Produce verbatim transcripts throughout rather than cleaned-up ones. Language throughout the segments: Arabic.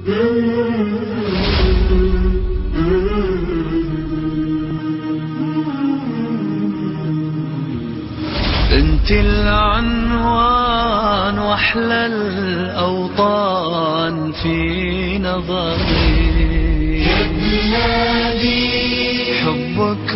انت العنوان واحلى الاوطان في نظري، يا بلادي حبك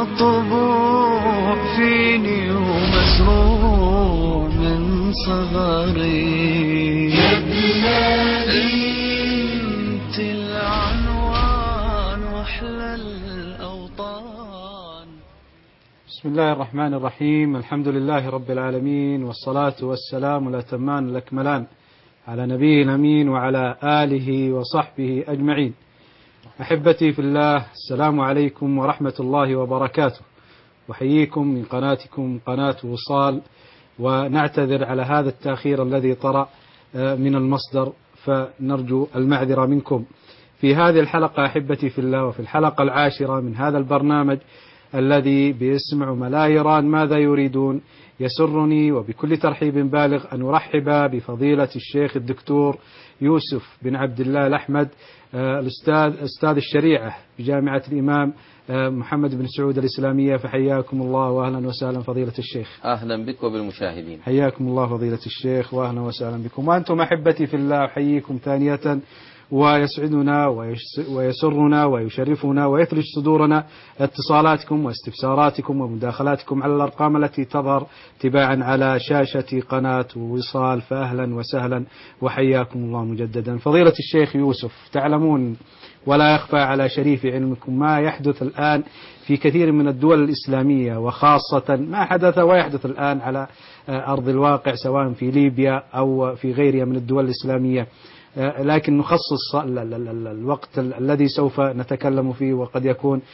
مطبوع فيني ومزروع من صغري، يا بلادي انت العنوان واحلى الاوطان. بسم الله الرحمن الرحيم. الحمد لله رب العالمين، والصلاة والسلام الأتمان الأكملان على نبيه الأمين وعلى آله وصحبه أجمعين. أحبتي في الله، السلام عليكم ورحمة الله وبركاته، وحييكم من قناتكم قناة وصال، ونعتذر على هذا التأخير الذي طرأ من المصدر، فنرجو المعذرة منكم. في هذه الحلقة أحبتي في الله، وفي الحلقة العاشرة من هذا البرنامج الذي باسم عملاء إيران ماذا يريدون، يسرني وبكل ترحيب بالغ أن أرحب بفضيلة الشيخ الدكتور يوسف بن عبد الله الأحمد، الأستاذ أستاذ الشريعة بجامعة الإمام محمد بن سعود الإسلامية. فحياكم الله وأهلا وسهلا فضيلة الشيخ. أهلا بك وبالمشاهدين. حياكم الله فضيلة الشيخ وأهلا وسهلا بكم. وأنتم أحبتي في الله أحييكم ثانية، ويسعدنا ويسرنا ويشرفنا ويثلج صدورنا اتصالاتكم واستفساراتكم ومداخلاتكم على الأرقام التي تظهر تباعا على شاشة قناة وصال. فأهلا وسهلا وحياكم الله مجددا. فضيلة الشيخ يوسف، تعلمون ولا يخفى على شريف علمكم ما يحدث الآن في كثير من الدول الإسلامية، وخاصة ما حدث ويحدث الآن على أرض الواقع سواء في ليبيا أو في غيرها من الدول الإسلامية. لكن نخصص الوقت الذي سوف نتكلم فيه، وقد يكون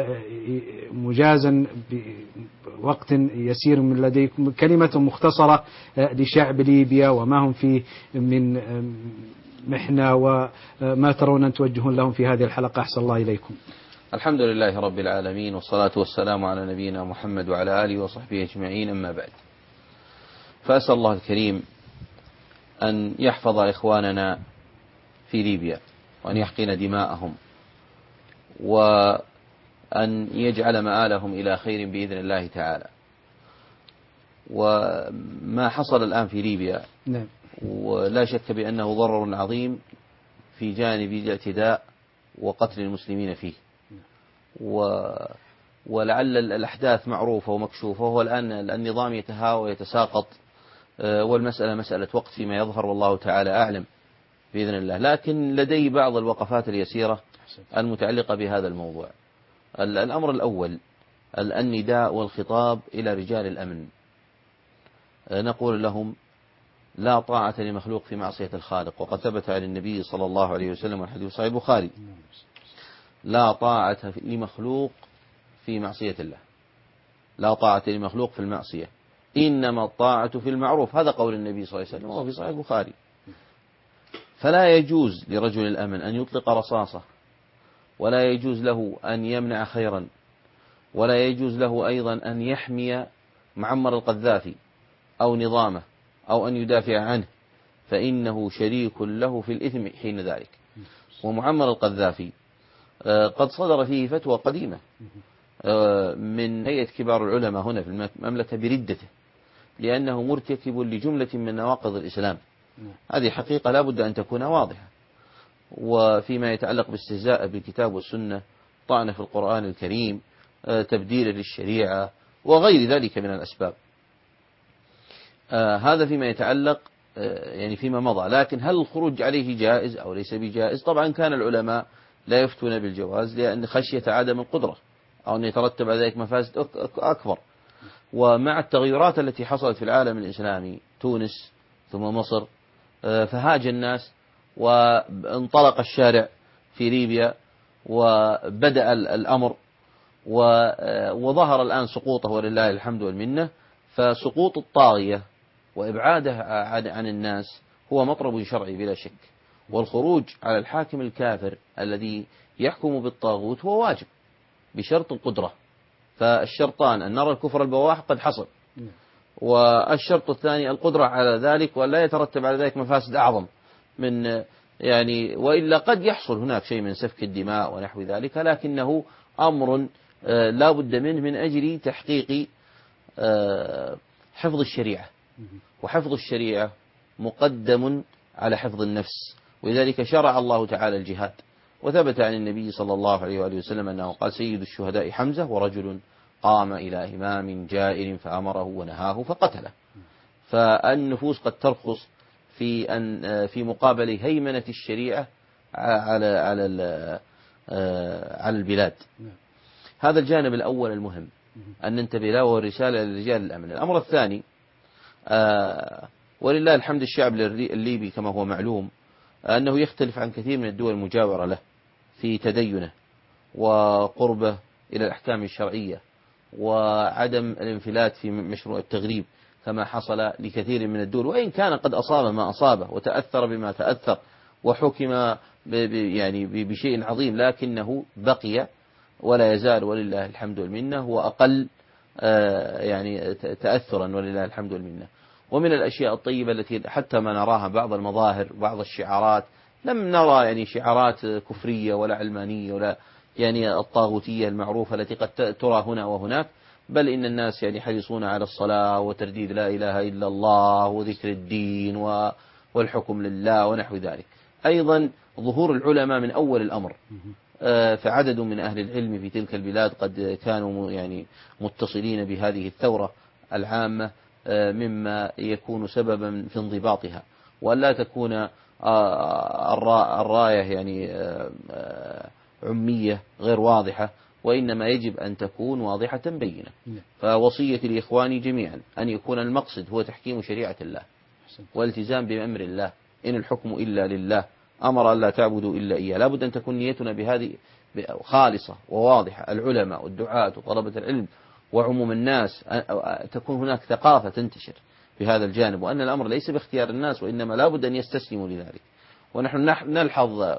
مجازا بوقت يسير من لديكم، كلمة مختصرة لشعب ليبيا وما هم فيه من محنة وما ترون أن توجهون لهم في هذه الحلقة. أحسن الله إليكم. الحمد لله رب العالمين، والصلاة والسلام على نبينا محمد وعلى آله وصحبه أجمعين، أما بعد. فأسأل الله الكريم أن يحفظ إخواننا في ليبيا، وأن يحقن دماءهم، وأن يجعل مآلهم إلى خير بإذن الله تعالى. وما حصل الآن في ليبيا نعم، ولا شك بأنه ضرر عظيم في جانب الاعتداء وقتل المسلمين فيه، و ولعل الأحداث معروفة ومكشوفة، وهو الآن النظام يتهاوى ويتساقط، والمسألة مسألة وقت فيما يظهر، والله تعالى أعلم بإذن الله. لكن لدي بعض الوقفات اليسيرة المتعلقة بهذا الموضوع. الأمر الأول النداء والخطاب إلى رجال الأمن، نقول لهم لا طاعة لمخلوق في معصية الخالق، وقد ثبت عن النبي صلى الله عليه وسلم والحديث صحيح البخاري: لا طاعة لمخلوق في معصية الله، لا طاعة لمخلوق في المعصية، إنما الطاعة في المعروف. هذا قول النبي صلى الله عليه وسلم وهو في صحيح البخاري. فلا يجوز لرجل الأمن أن يطلق رصاصة، ولا يجوز له أن يمنع خيرا، ولا يجوز له أيضا أن يحمي معمر القذافي أو نظامه أو أن يدافع عنه، فإنه شريك له في الإثم حين ذلك. ومعمر القذافي قد صدر فيه فتوى قديمة من هيئة كبار العلماء هنا في المملكة بردته، لأنه مرتكب لجملة من نواقض الإسلام. هذه حقيقة لا بد أن تكون واضحة. وفيما يتعلق باستهزاء بالكتاب والسنة، طعن في القرآن الكريم، تبديل للشريعة، وغير ذلك من الأسباب. هذا فيما يتعلق يعني فيما مضى. لكن هل الخروج عليه جائز أو ليس بجائز؟ طبعا كان العلماء لا يفتون بالجواز لأن خشية عدم القدرة أو أن يترتب على ذلك مفاسد أكبر. ومع التغيرات التي حصلت في العالم الإسلامي، تونس ثم مصر، فهاج الناس وانطلق الشارع في ليبيا، وبدأ الأمر، وظهر الآن سقوطه ولله الحمد والمنة. فسقوط الطاغية وإبعاده عن الناس هو مطلب شرعي بلا شك، والخروج على الحاكم الكافر الذي يحكم بالطاغوت هو واجب بشرط القدرة. فالشرطان أن نرى الكفر البواح قد حصل، والشرط الثاني القدرة على ذلك، ولا يترتب على ذلك مفاسد أعظم من يعني وإلا قد يحصل هناك شيء من سفك الدماء ونحو ذلك، لكنه أمر لا بد منه من أجل تحقيق حفظ الشريعة، وحفظ الشريعة مقدم على حفظ النفس، ولذلك شرع الله تعالى الجهاد. وثبت عن النبي صلى الله عليه وآله وسلم أنه قال: سيد الشهداء حمزة، ورجل قام إلى إمام جائر فأمره ونهاه فقتله. فالنفوس قد ترخص في أن في مقابل هيمنة الشريعة على على على البلاد. هذا الجانب الأول المهم أن ننتبه له، وهو الرسالة لرجال الأمن. الأمر الثاني، ولله الحمد، الشعب الليبي كما هو معلوم أنه يختلف عن كثير من الدول المجاورة له في تدينه وقربه إلى الأحكام الشرعية، وعدم الانفلات في مشروع التغريب كما حصل لكثير من الدول، وإن كان قد أصاب ما أصابه وتأثر بما تأثر وحكم يعني بشيء عظيم، لكنه بقي ولا يزال ولله الحمد والمنة هو أقل يعني تأثرا ولله الحمد والمنة. ومن الأشياء الطيبة التي حتى ما نراها بعض المظاهر بعض الشعارات، لم نرى يعني شعارات كفرية ولا علمانية ولا يعني الطاغوتية المعروفة التي قد ترى هنا وهناك، بل إن الناس يعني حريصون على الصلاة وترديد لا إله إلا الله وذكر الدين والحكم لله ونحو ذلك. أيضا ظهور العلماء من أول الأمر، فعدد من أهل العلم في تلك البلاد قد كانوا يعني متصلين بهذه الثورة العامة، مما يكون سببا في انضباطها، وألا تكون الراية يعني عمية غير واضحة، وإنما يجب أن تكون واضحة بينة. فوصيتي لإخواني جميعا أن يكون المقصد هو تحكيم شريعة الله والالتزام بأمر الله، إن الحكم إلا لله، أمر أن لا تعبدوا إلا إياه. لابد أن تكون نيتنا بهذه خالصة وواضحة، العلماء والدعاة وطلبة العلم وعموم الناس، تكون هناك ثقافة تنتشر بهذا الجانب، وأن الأمر ليس باختيار الناس، وإنما لابد أن يستسلموا لذلك. ونحن نلحظ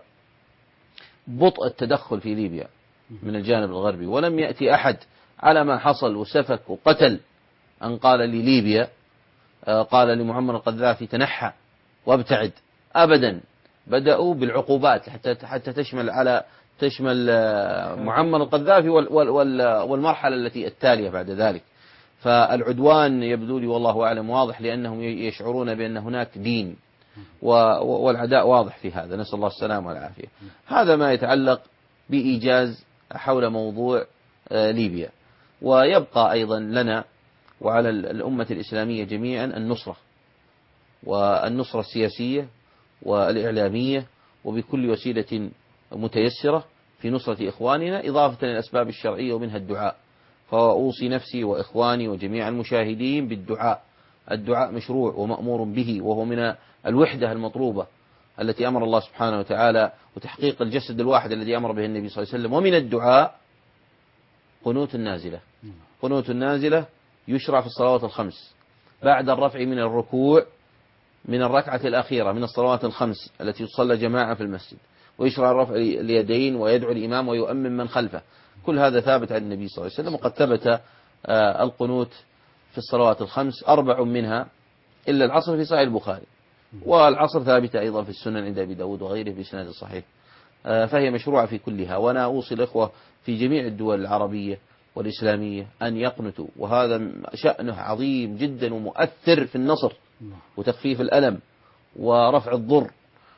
بطء التدخل في ليبيا من الجانب الغربي، ولم يأتي أحد على ما حصل وسفك وقتل أن قال لليبيا قال لمعمر القذافي تنحى وابتعد، أبدا. بدأوا بالعقوبات حتى حتى تشمل على تشمل معمر القذافي والمرحلة التي التالية بعد ذلك. فالعدوان يبدو لي والله أعلم واضح، لأنهم يشعرون بأن هناك دين، والعداء واضح في هذا، نسأل الله السلامة والعافية. هذا ما يتعلق بإيجاز حول موضوع ليبيا. ويبقى أيضا لنا وعلى الأمة الإسلامية جميعا النصرة، والنصرة السياسية والإعلامية، وبكل وسيلة متيسرة في نصرة إخواننا، إضافة للأسباب الشرعية ومنها الدعاء. فأوصي نفسي وإخواني وجميع المشاهدين بالدعاء. الدعاء مشروع ومأمور به، وهو من الوحدة المطلوبة التي أمر الله سبحانه وتعالى، وتحقيق الجسد الواحد الذي أمر به النبي صلى الله عليه وسلم. ومن الدعاء قنوت النازلة. قنوت النازلة يشرع في الصلوات الخمس بعد الرفع من الركوع من الركعة الأخيرة من الصلوات الخمس التي تصلى جماعة في المسجد، ويشرع رفع اليدين ويدعو الإمام ويؤمن من خلفه. كل هذا ثابت عن النبي صلى الله عليه وسلم. وقد ثبت القنوت في الصلوات الخمس أربع منها إلا العصر في صحيح البخاري، والعصر ثابتة أيضا في السنن عند أبي داود وغيره بإسناد صحيح. فهي مشروعة في كلها. وأنا أوصي الإخوة في جميع الدول العربية والإسلامية أن يقنتوا، وهذا شأنه عظيم جدا ومؤثر في النصر وتخفيف الألم ورفع الضر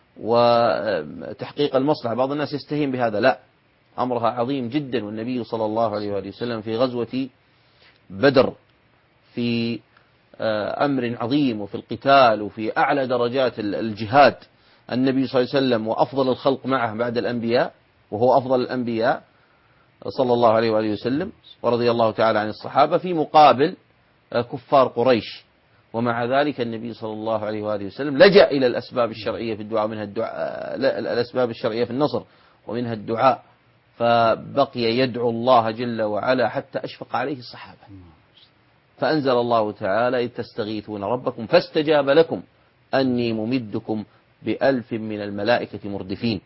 وتحقيق المصلحة. بعض الناس يستهين بهذا، لا، أمرها عظيم جدا. والنبي صلى الله عليه وآله وسلم في غزوة بدر في أمر عظيم، وفي القتال وفي أعلى درجات الجهاد، النبي صلى الله عليه وسلم وأفضل الخلق معه بعد الأنبياء، وهو أفضل الأنبياء صلى الله عليه وآله وسلم، ورضي الله تعالى عن الصحابة، في مقابل كفار قريش. ومع ذلك النبي صلى الله عليه وآله وسلم لجأ إلى الأسباب الشرعية في الدعاء، ومنها الدعاء الأسباب الشرعية في النصر، ومنها الدعاء. فبقي يدعو الله جل وعلا حتى أشفق عليه الصحابة، فأنزل الله تعالى إذ تستغيثون ربكم فاستجاب لكم أني ممدكم بألف من الملائكة مردفين.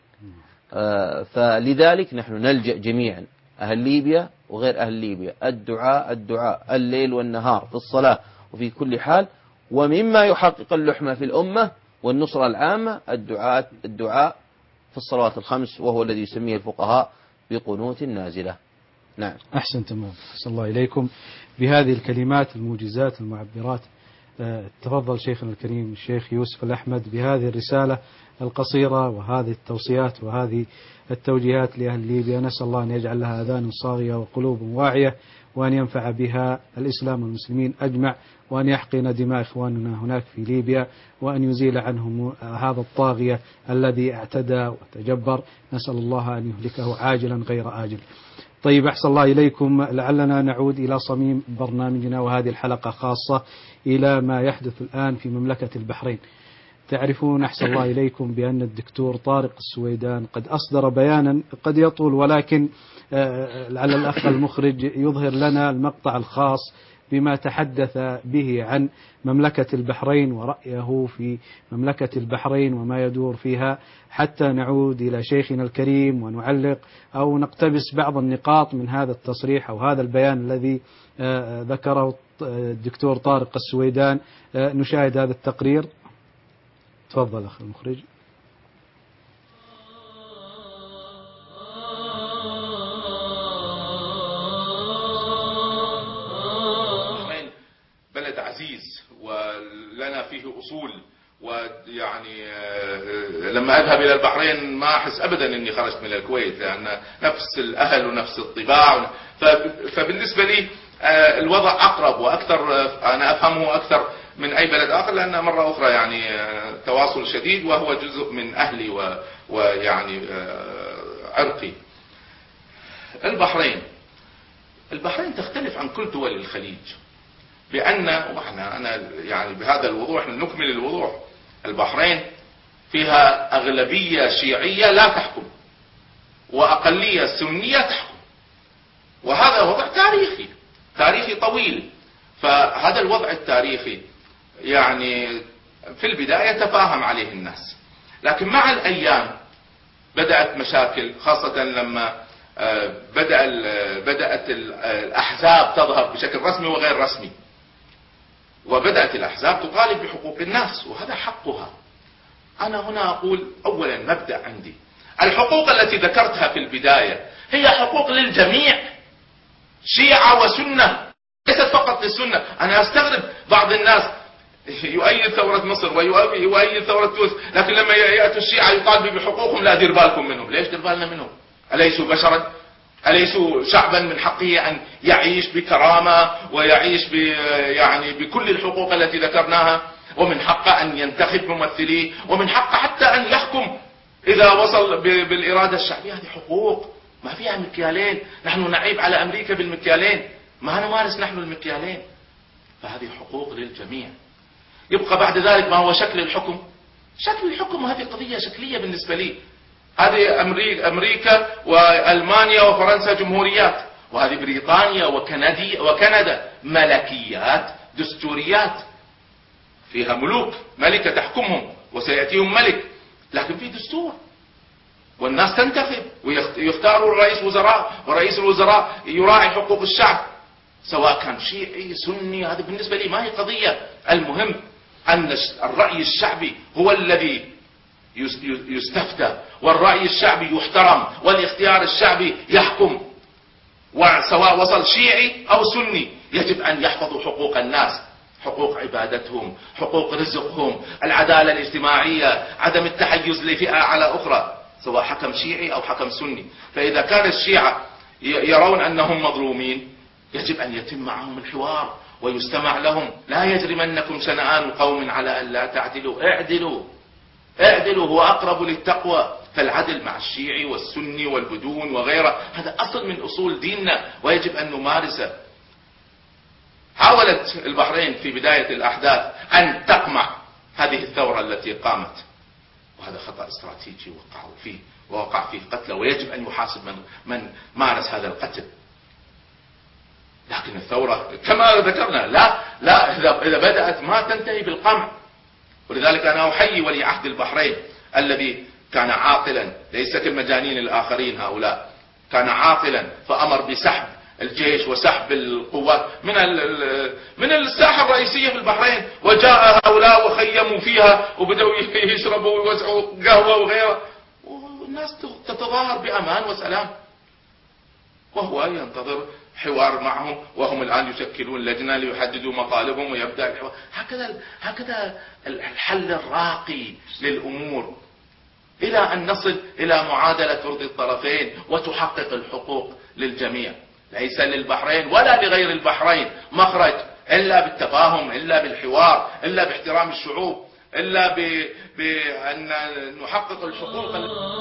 فلذلك نحن نلجأ جميعا، أهل ليبيا وغير أهل ليبيا، الدعاء الدعاء الليل والنهار في الصلاة وفي كل حال. ومما يحقق اللحمة في الأمة والنصرة العامة الدعاء الدعاء في الصلوات الخمس، وهو الذي يسميه الفقهاء بقنوت النازلة. نعم. أحسن تمام. أحسن الله إليكم بهذه الكلمات الموجزات المعبرات. تفضل شيخنا الكريم الشيخ يوسف الأحمد بهذه الرسالة القصيرة وهذه التوصيات وهذه التوجيهات لأهل ليبيا. نسأل الله أن يجعل لها آذان صاغية وقلوب واعية، وأن ينفع بها الإسلام والمسلمين أجمع، وأن يحقن دماء إخواننا هناك في ليبيا، وأن يزيل عنهم هذا الطاغية الذي اعتدى وتجبر. نسأل الله أن يهلكه عاجلا غير آجل. طيب أحسن الله إليكم، لعلنا نعود إلى صميم برنامجنا، وهذه الحلقة خاصة إلى ما يحدث الآن في مملكة البحرين. تعرفون أحسن الله إليكم بأن الدكتور طارق السويدان قد أصدر بيانا قد يطول، ولكن لعل الأخ المخرج يظهر لنا المقطع الخاص بما تحدث به عن مملكة البحرين ورأيه في مملكة البحرين وما يدور فيها، حتى نعود إلى شيخنا الكريم ونعلق أو نقتبس بعض النقاط من هذا التصريح أو هذا البيان الذي ذكره الدكتور طارق السويدان. نشاهد هذا التقرير. تفضل أخي المخرج. بلد عزيز ولنا فيه أصول، ويعني لما أذهب إلى البحرين ما أحس أبدا أني خرجت من الكويت، لأن نفس الأهل ونفس الطباع. فبالنسبة لي الوضع أقرب وأكثر، أنا أفهمه أكثر من أي بلد آخر، لأن مرة أخرى يعني تواصل شديد، وهو جزء من أهلي ويعني عرقي. البحرين البحرين تختلف عن كل دول الخليج، بأن وإحنا أنا يعني بهذا الوضوح نكمل الوضوح. البحرين فيها أغلبية شيعية لا تحكم، وأقلية سنية تحكم، وهذا وضع تاريخي تاريخي طويل. فهذا الوضع التاريخي يعني في البداية تفاهم عليه الناس، لكن مع الأيام بدأت مشاكل، خاصة لما بدأ بدأت الأحزاب تظهر بشكل رسمي وغير رسمي، وبدأت الأحزاب تطالب بحقوق الناس، وهذا حقها. أنا هنا أقول أولا مبدأ عندي، الحقوق التي ذكرتها في البداية هي حقوق للجميع، شيعة وسنة، ليست فقط للسنة. أنا أستغرب بعض الناس يؤيد ثورة مصر ويؤيد ثورة تونس، لكن لما يأتوا الشيعة يطالبوا بحقوقهم لا دير بالكم منهم. ليش دير بالنا منهم؟ أليسوا بشرا؟ أليسوا شعبا من حقه أن يعيش بكرامة ويعيش ب يعني بكل الحقوق التي ذكرناها، ومن حقه أن ينتخب ممثليه، ومن حقه حتى أن يحكم إذا وصل بالإرادة الشعبية. هذه حقوق ما فيها مكيالين. نحن نعيب على أمريكا بالمكيالين، ما نمارس نحن المكيالين. فهذه حقوق للجميع. يبقى بعد ذلك ما هو شكل الحكم؟ شكل الحكم هذه قضية شكلية بالنسبة لي. هذه أمريكا وألمانيا وفرنسا جمهوريات، وهذه بريطانيا وكندي وكندا ملكيات دستوريات، فيها ملوك، ملكة تحكمهم وسيأتيهم ملك، لكن في دستور، والناس تنتخب ويختاروا رئيس وزراء، ورئيس الوزراء يراعي حقوق الشعب سواء كان شيعي سني. هذا بالنسبة لي ما هي قضية. المهم أن الرأي الشعبي هو الذي يستفتى، والرأي الشعبي يحترم، والاختيار الشعبي يحكم، وسواء وصل شيعي أو سني يجب أن يحفظوا حقوق الناس، حقوق عبادتهم، حقوق رزقهم، العدالة الاجتماعية، عدم التحيز لفئة على أخرى، سواء حكم شيعي أو حكم سني. فإذا كان الشيعة يرون أنهم مظلومين يجب أن يتم معهم الحوار ويستمع لهم. لا يجرمنكم شنآن قوم على أن لا تعدلوا، اعدلوا اعدلوا هو أقرب للتقوى. فالعدل مع الشيعي والسني والبدون وغيره هذا أصل من أصول ديننا ويجب أن نمارسه. حاولت البحرين في بداية الأحداث أن تقمع هذه الثورة التي قامت، وهذا خطأ استراتيجي وقعوا فيه ووقع فيه قتلى، ويجب أن يحاسب من, من مارس هذا القتل. لكن الثورة كما ذكرنا لا لا إذا بدأت ما تنتهي بالقمع. ولذلك أنا أحيي ولي عهد البحرين الذي كان عاقلا، ليس كالمجانين الآخرين هؤلاء، كان عاقلا فأمر بسحب الجيش وسحب القوات من من الساحة الرئيسية في البحرين، وجاء هؤلاء وخيموا فيها وبدأوا يشربوا ويوزعوا قهوة وغيره، والناس تتظاهر بأمان وسلام، وهو ينتظر حوار معهم، وهم الآن يشكلون لجنة ليحددوا مطالبهم ويبدأ الحوار. هكذا هكذا الحل الراقي للأمور، إلى أن نصل إلى معادلة ترضي الطرفين وتحقق الحقوق للجميع. ليس للبحرين ولا لغير البحرين مخرج إلا بالتفاهم، إلا بالحوار، إلا باحترام الشعوب، إلا بأن نحقق الحقوق.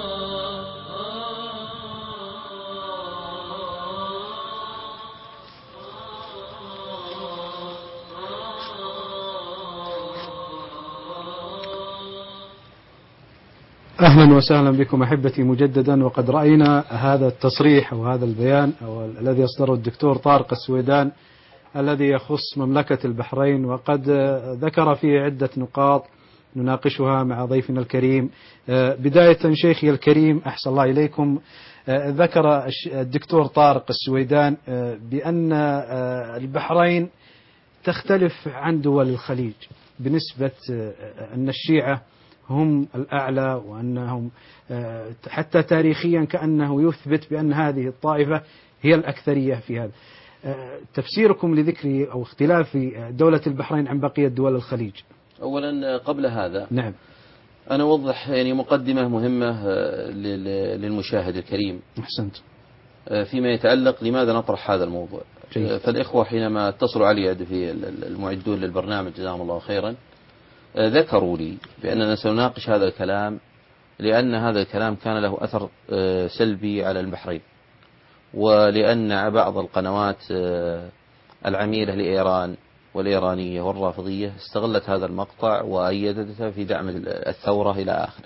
أهلا وسهلا بكم أحبتي مجددا. وقد رأينا هذا التصريح أو هذا البيان أو الذي أصدره الدكتور طارق السويدان الذي يخص مملكة البحرين، وقد ذكر فيه عدة نقاط نناقشها مع ضيفنا الكريم. بداية شيخي الكريم أحسن الله إليكم، ذكر الدكتور طارق السويدان بأن البحرين تختلف عن دول الخليج بنسبة أن الشيعة هم الأعلى، وأنهم حتى تاريخيا كأنه يثبت بأن هذه الطائفة هي الأكثرية في هذا. تفسيركم لذكر أو اختلاف دولة البحرين عن بقية دول الخليج؟ أولا قبل هذا نعم أنا أوضح يعني مقدمة مهمة للمشاهد الكريم. أحسنت. فيما يتعلق لماذا نطرح هذا الموضوع. جيد. فالإخوة حينما اتصلوا علي في المعدون للبرنامج جزاهم الله خيرا ذكروا لي بأننا سنناقش هذا الكلام لأن هذا الكلام كان له أثر سلبي على البحرين، ولأن بعض القنوات العميلة لإيران والإيرانية والرافضية استغلت هذا المقطع وأيدته في دعم الثورة إلى آخره.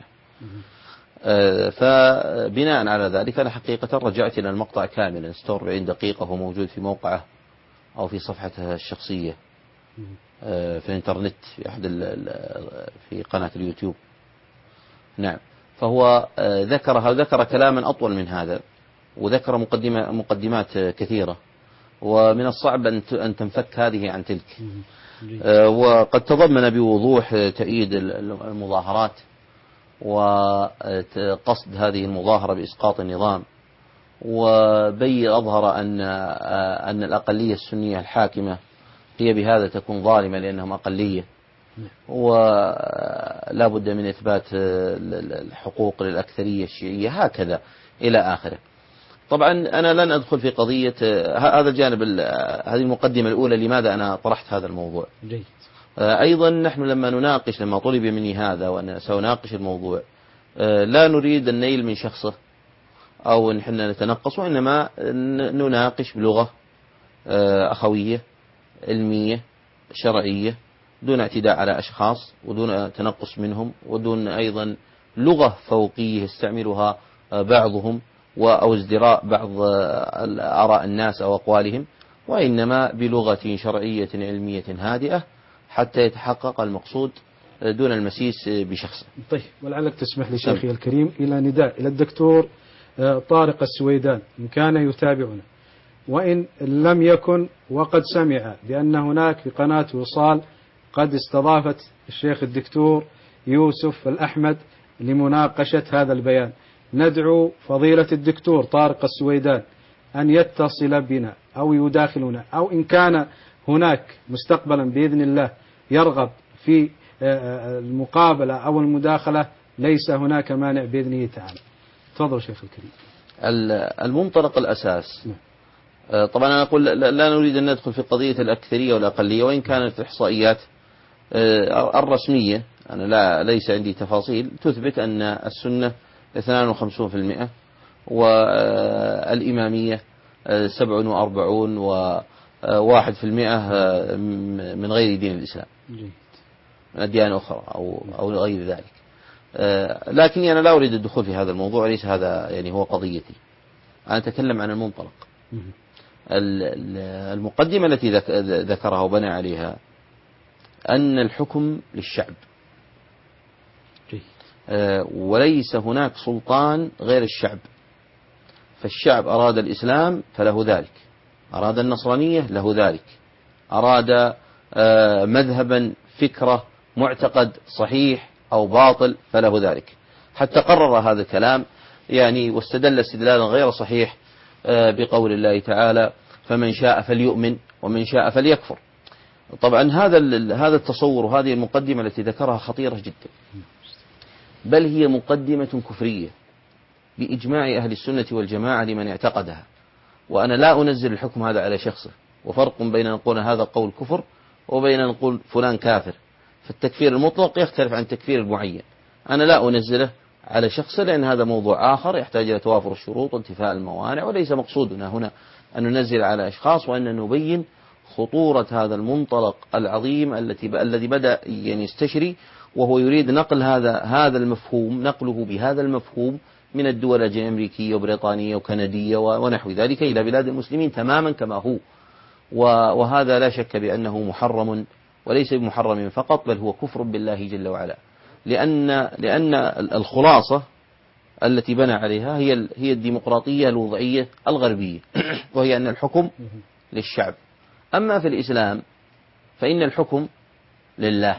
فبناء على ذلك أنا حقيقة رجعت إلى المقطع كاملا ستة وأربعين دقيقة، هو موجود في موقعه أو في صفحته الشخصية في الانترنت في أحد في قناة اليوتيوب. نعم. فهو ذكر ذكر كلاما أطول من هذا، وذكر مقدمة مقدمات كثيرة، ومن الصعب أن تنفك هذه عن تلك. وقد تضمن بوضوح تأييد المظاهرات وقصد هذه المظاهرة بإسقاط النظام، وبين أظهر أن أن الأقلية السنية الحاكمة هي بهذا تكون ظالمة لأنهم أقلية، ولا بد من إثبات الحقوق للأكثرية الشيعية هكذا إلى آخره. طبعا أنا لن أدخل في قضية هذا الجانب، هذه المقدمة الأولى لماذا أنا طرحت هذا الموضوع. جيد. أيضا نحن لما نناقش لما طلب مني هذا وأنا سأناقش الموضوع لا نريد النيل من شخصه أو نحن نتنقص، وإنما نناقش بلغة أخوية علمية شرعية دون اعتداء على أشخاص ودون تنقص منهم ودون أيضا لغة فوقية يستعملها بعضهم أو ازدراء بعض آراء الناس أو أقوالهم، وإنما بلغة شرعية علمية هادئة حتى يتحقق المقصود دون المسيس بشخصه. طيب، ولعلك تسمح لي شيخي الكريم إلى نداء إلى الدكتور طارق السويدان إن كان يتابعنا، وإن لم يكن وقد سمع بأن هناك في قناة وصال قد استضافت الشيخ الدكتور يوسف الأحمد لمناقشة هذا البيان، ندعو فضيلة الدكتور طارق السويدان أن يتصل بنا أو يداخلنا، أو إن كان هناك مستقبلا بإذن الله يرغب في المقابلة أو المداخلة ليس هناك مانع بإذنه تعالى. تفضل شيخ الكريم. المنطلق الأساس طبعا أنا أقول لا نريد أن ندخل في قضية الأكثرية والأقلية، وإن كانت الإحصائيات الرسمية أنا لا ليس عندي تفاصيل تثبت أن السنة اثنين وخمسين بالمئة والإمامية سبع وأربعون وواحد في المئة من غير دين الإسلام، من أديان أخرى أو أو غير ذلك. لكني أنا لا أريد الدخول في هذا الموضوع، ليس هذا يعني هو قضيتي. أنا أتكلم عن المنطلق. المقدمة التي ذكرها وبنى عليها أن الحكم للشعب، وليس هناك سلطان غير الشعب، فالشعب أراد الإسلام فله ذلك، أراد النصرانية له ذلك، أراد مذهبا فكرة معتقد صحيح أو باطل فله ذلك. حتى قرر هذا الكلام يعني واستدل استدلالا غير صحيح بقول الله تعالى فمن شاء فليؤمن ومن شاء فليكفر. طبعا هذا هذا التصور وهذه المقدمة التي ذكرها خطيرة جدا، بل هي مقدمة كفرية بإجماع أهل السنة والجماعة لمن اعتقدها. وأنا لا أنزل الحكم هذا على شخصه، وفرق بين أن نقول هذا قول كفر وبين أن نقول فلان كافر. فالتكفير المطلق يختلف عن التكفير المعين. أنا لا أنزله على شخصه لأن هذا موضوع آخر يحتاج إلى توافر الشروط وانتفاء الموانع، وليس مقصودنا هنا أن ننزل على أشخاص، وأن نبين خطورة هذا المنطلق العظيم التي الذي بدأ يعني يستشري، وهو يريد نقل هذا هذا المفهوم، نقله بهذا المفهوم من الدول الأمريكية وبريطانية وكندية ونحو ذلك إلى بلاد المسلمين تماما كما هو. وهذا لا شك بأنه محرم، وليس بمحرم فقط بل هو كفر بالله جل وعلا، لأن لأن الخلاصة التي بنى عليها هي هي الديمقراطية الوضعية الغربية، وهي أن الحكم للشعب. أما في الإسلام فإن الحكم لله.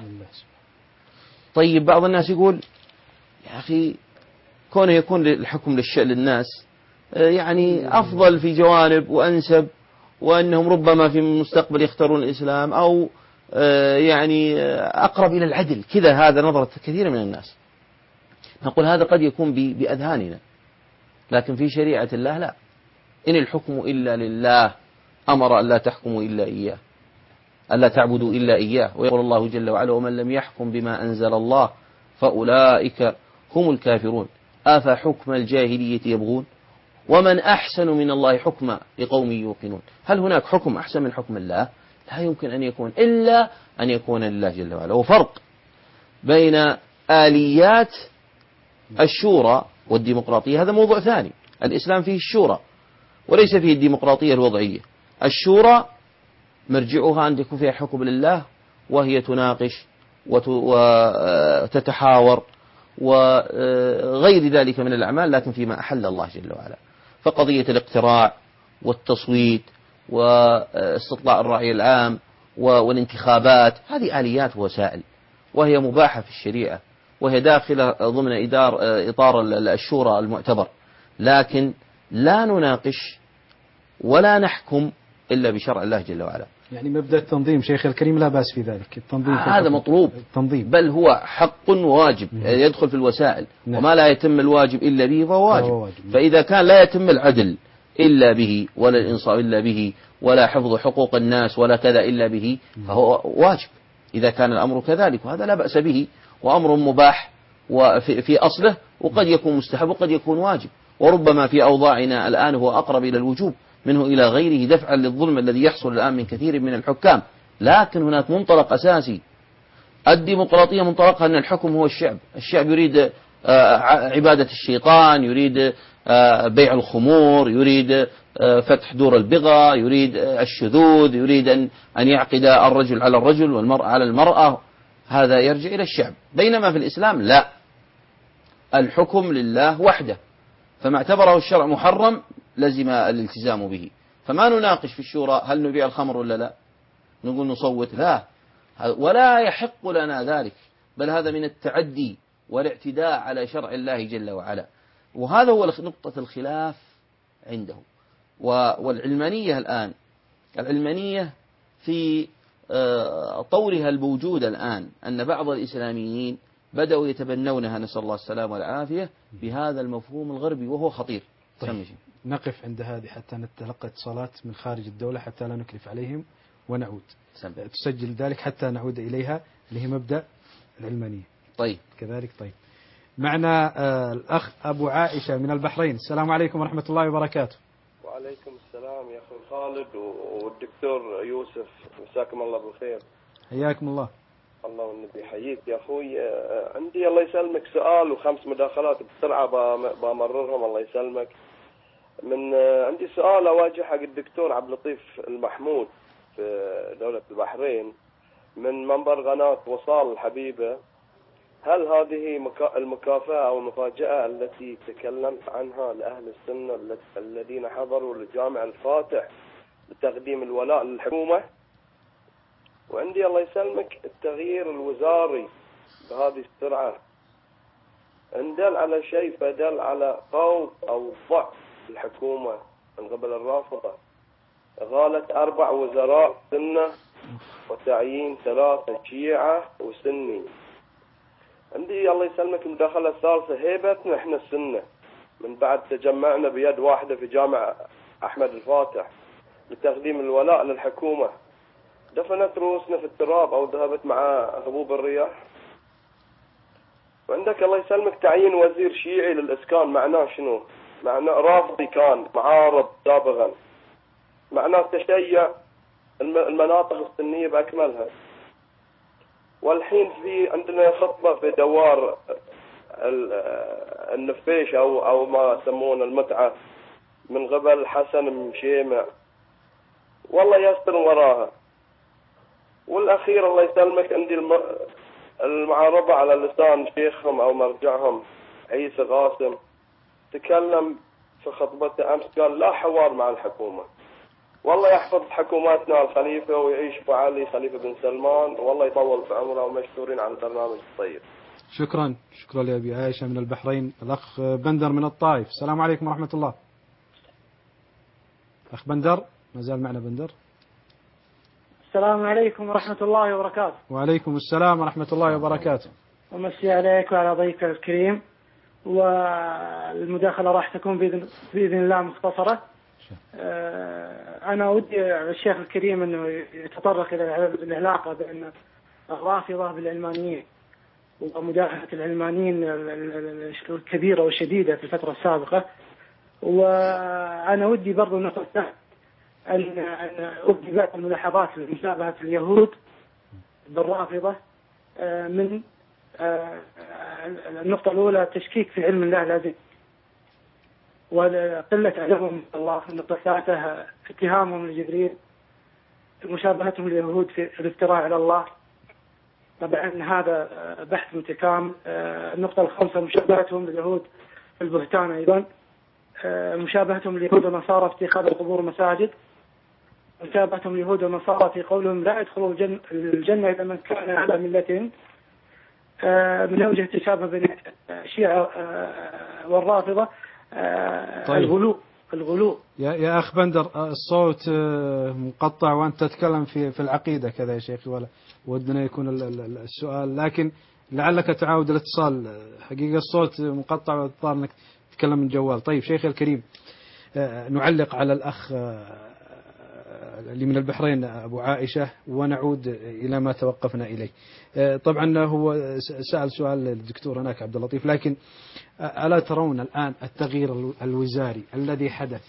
طيب بعض الناس يقول يا أخي كونه يكون الحكم للناس يعني أفضل في جوانب وأنسب، وأنهم ربما في المستقبل يختارون الإسلام، أو يعني أقرب إلى العدل كذا. هذا نظرة كثير من الناس. نقول هذا قد يكون بأذهاننا، لكن في شريعة الله لا. إن الحكم إلا لله، أمر أن لا تحكموا إلا إياه، ألا تعبدوا إلا إياه. ويقول الله جل وعلا ومن لم يحكم بما أنزل الله فأولئك هم الكافرون أفحكم الجاهلية يبغون ومن أحسن من الله حكما لقوم يوقنون. هل هناك حكم أحسن من حكم الله؟ لا يمكن أن يكون إلا أن يكون لله جل وعلا. وفرق بين آليات الشورى والديمقراطية هذا موضوع ثاني. الإسلام فيه الشورى وليس فيه الديمقراطية الوضعية. الشورى مرجعها أن يكون فيها حكم لله، وهي تناقش وتتحاور وغير ذلك من الأعمال، لكن فيما أحل الله جل وعلا. فقضية الاقتراع والتصويت واستطلاع الرأي العام والانتخابات هذه آليات ووسائل، وهي مباحة في الشريعة، وهي داخلة ضمن إدار إطار الشورى المعتبر، لكن لا نناقش ولا نحكم إلا بشرع الله جل وعلا. يعني مبدأ التنظيم شيخ الكريم لا بأس في ذلك، التنظيم هذا مطلوب التنظيم، بل هو حق وواجب يدخل في الوسائل. نعم. وما لا يتم الواجب إلا به فهو واجب. واجب. فإذا كان لا يتم العدل إلا به، ولا الإنصاف إلا به، ولا حفظ حقوق الناس ولا كذا إلا به، فهو واجب. إذا كان الأمر كذلك وهذا لا بأس به، وأمر مباح وفي في أصله، وقد يكون مستحب وقد يكون واجب، وربما في أوضاعنا الآن هو أقرب إلى الوجوب منه إلى غيره دفعا للظلم الذي يحصل الآن من كثير من الحكام. لكن هناك منطلق أساسي. الديمقراطية منطلقها أن الحكم هو الشعب. الشعب يريد عبادة الشيطان، يريد بيع الخمور، يريد فتح دور البغى، يريد الشذوذ، يريد أن يعقد الرجل على الرجل والمرأة على المرأة. هذا يرجع إلى الشعب. بينما في الإسلام لا، الحكم لله وحده، فما اعتبره الشرع محرم لزم الالتزام به. فما نناقش في الشورى هل نبيع الخمر ولا لا، نقول نصوت لا، ولا يحق لنا ذلك، بل هذا من التعدي والاعتداء على شرع الله جل وعلا. وهذا هو نقطة الخلاف عنده. والعلمانية الآن، العلمانية في طورها الموجود الآن أن بعض الإسلاميين بدأوا يتبنونها، نسأل الله السلامة والعافية، بهذا المفهوم الغربي وهو خطير. طيب نقف عند هذه حتى نتلقى اتصالات من خارج الدولة حتى لا نكلف عليهم ونعود. سمع. تسجل ذلك حتى نعود إليها اللي هي مبدأ العلمانية. طيب كذلك. طيب معنا آه الأخ أبو عائشة من البحرين. السلام عليكم ورحمة الله وبركاته. وعليكم السلام يا أخي خالد والدكتور يوسف، مساكم الله بالخير. حياكم الله. الله والنبي يحييك يا أخوي. عندي الله يسلمك سؤال وخمس مداخلات بسرعة بمررهم الله يسلمك. من عندي سؤال أواجه حق الدكتور عبد اللطيف المحمود في دولة البحرين من منبر قناة وصال الحبيبة. هل هذه المكافأة أو المفاجأة التي تكلمت عنها لأهل السنة الذين حضروا لجامع الفاتح بتقديم الولاء للحكومة. وعندي الله يسلمك التغيير الوزاري بهذه السرعة إن دل على شيء فدل على خوف أو ضعف الحكومة من قبل الرافضة. غالت أربع وزراء سنة وتعيين ثلاثة شيعة وسني. عندي الله يسلمك المداخلة الثالثة، هيبتنا احنا السنة من بعد تجمعنا بيد واحدة في جامع أحمد الفاتح لتقديم الولاء للحكومة، دفنت رؤوسنا في التراب أو ذهبت مع هبوب الرياح. وعندك الله يسلمك تعيين وزير شيعي للإسكان، معناه شنو؟ معناه رافضي كان معارض سابقا، معناه تشيع المناطق السنية بأكملها. والحين في عندنا خطبة في دوار النفيش أو أو ما يسمونه المتعة من قبل حسن مشيمع، والله يستر وراها. والأخير الله يسلمك عندي المعارضة على لسان شيخهم أو مرجعهم عيسى قاسم، تكلم في خطبته أمس قال لا حوار مع الحكومة. والله يحفظ حكوماتنا الخليفة ويعيش فعلي خليفة بن سلمان، والله يطول في عمره، ومشكورين على البرنامج الطيب. شكرا شكرا لأبي عائشة من البحرين. الأخ بندر من الطائف، السلام عليكم ورحمة الله. أخ بندر، ما زال معنا بندر. السلام عليكم ورحمة الله وبركاته. وعليكم السلام ورحمة الله وبركاته. ومسي عليك وعلى ضيفك الكريم. والمداخلة راح تكون بإذن, بإذن الله مختصرة. أنا أودي الشيخ الكريم أنه يتطرق إلى العلاقة بين الرافضة بالعلمانيين ومداهمة العلمانيين الكبيرة والشديدة في الفترة السابقة. وأنا ودي برضو نقطة أن أبدي بعض الملاحظات لمشابهة اليهود بالرافضة. من النقطة الأولى تشكيك في علم الله لازم وقلة علمهم الله. النقطة الثالثة اتهامهم لجبريل، مشابهتهم لليهود في الافتراء على الله، طبعا هذا بحث متكامل. النقطة الخامسة مشابهتهم لليهود في البهتان أيضا، مشابهتهم لليهود والنصارى في اتخاذ القبور مساجد، مشابهتهم لليهود والنصارى في قولهم لا يدخلوا الجنة, الجنة إلا من كان على ملتهم. من وجه التشابه بين الشيعة والرافضة طيب. الغلو الغلو يا يا أخ بندر، الصوت مقطع وأنت تتكلم في في العقيدة كذا يا شيخي، ولا ودنا يكون السؤال، لكن لعلك تعاود الاتصال. حقيقة الصوت مقطع واضطر أنك تتكلم من جوال. طيب شيخي الكريم، نعلق على الأخ اللي من البحرين أبو عائشة ونعود إلى ما توقفنا إليه. طبعا هو سأل سؤال الدكتور هناك عبد اللطيف، لكن ألا ترون الآن التغيير الوزاري الذي حدث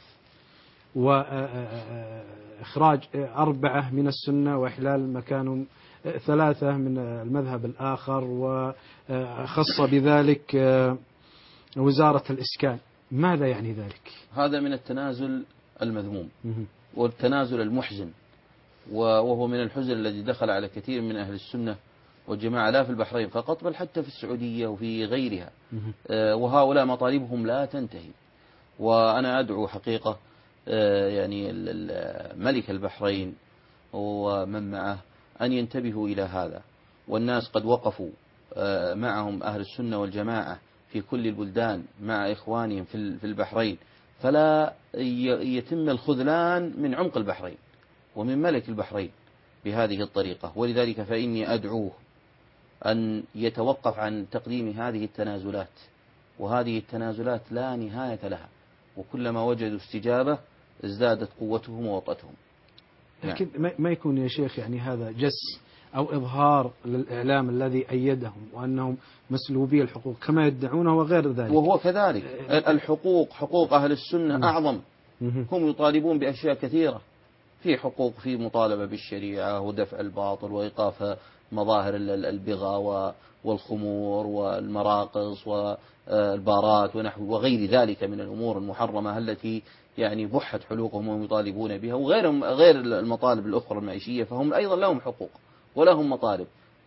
وإخراج أربعة من السنة وإحلال مكان ثلاثة من المذهب الآخر، وخص بذلك وزارة الإسكان، ماذا يعني ذلك؟ هذا من التنازل المذموم والتنازل المحزن، وهو من الحزن الذي دخل على كثير من أهل السنة والجماعة، لا في البحرين فقط بل حتى في السعودية وفي غيرها. وهؤلاء مطالبهم لا تنتهي. وأنا أدعو حقيقة يعني ملك البحرين ومن معه أن ينتبهوا إلى هذا. والناس قد وقفوا معهم أهل السنة والجماعة في كل البلدان مع إخوانهم في البحرين، فلا يتم الخذلان من عمق البحرين ومن ملك البحرين بهذه الطريقة. ولذلك فإني أدعوه أن يتوقف عن تقديم هذه التنازلات، وهذه التنازلات لا نهاية لها، وكلما وجدوا استجابة ازدادت قوتهم ووطأتهم. لكن ما يكون يا شيخ يعني هذا جس أو إظهار للإعلام الذي أيدهم وأنهم مسلوبي الحقوق كما يدعونه وغير ذلك؟ وهو كذلك. الحقوق حقوق أهل السنة أعظم. هم يطالبون بأشياء كثيرة، في حقوق في مطالبة بالشريعة ودفع الباطل وإيقاف مظاهر البغى والخمور والمراقص والبارات ونحو وغير ذلك من الأمور المحرمة التي يعني بحت حلوقهم وهم يطالبون بها، وغير غير المطالب الأخرى المعيشية، فهم أيضا لهم حقوق ولهم مطالب.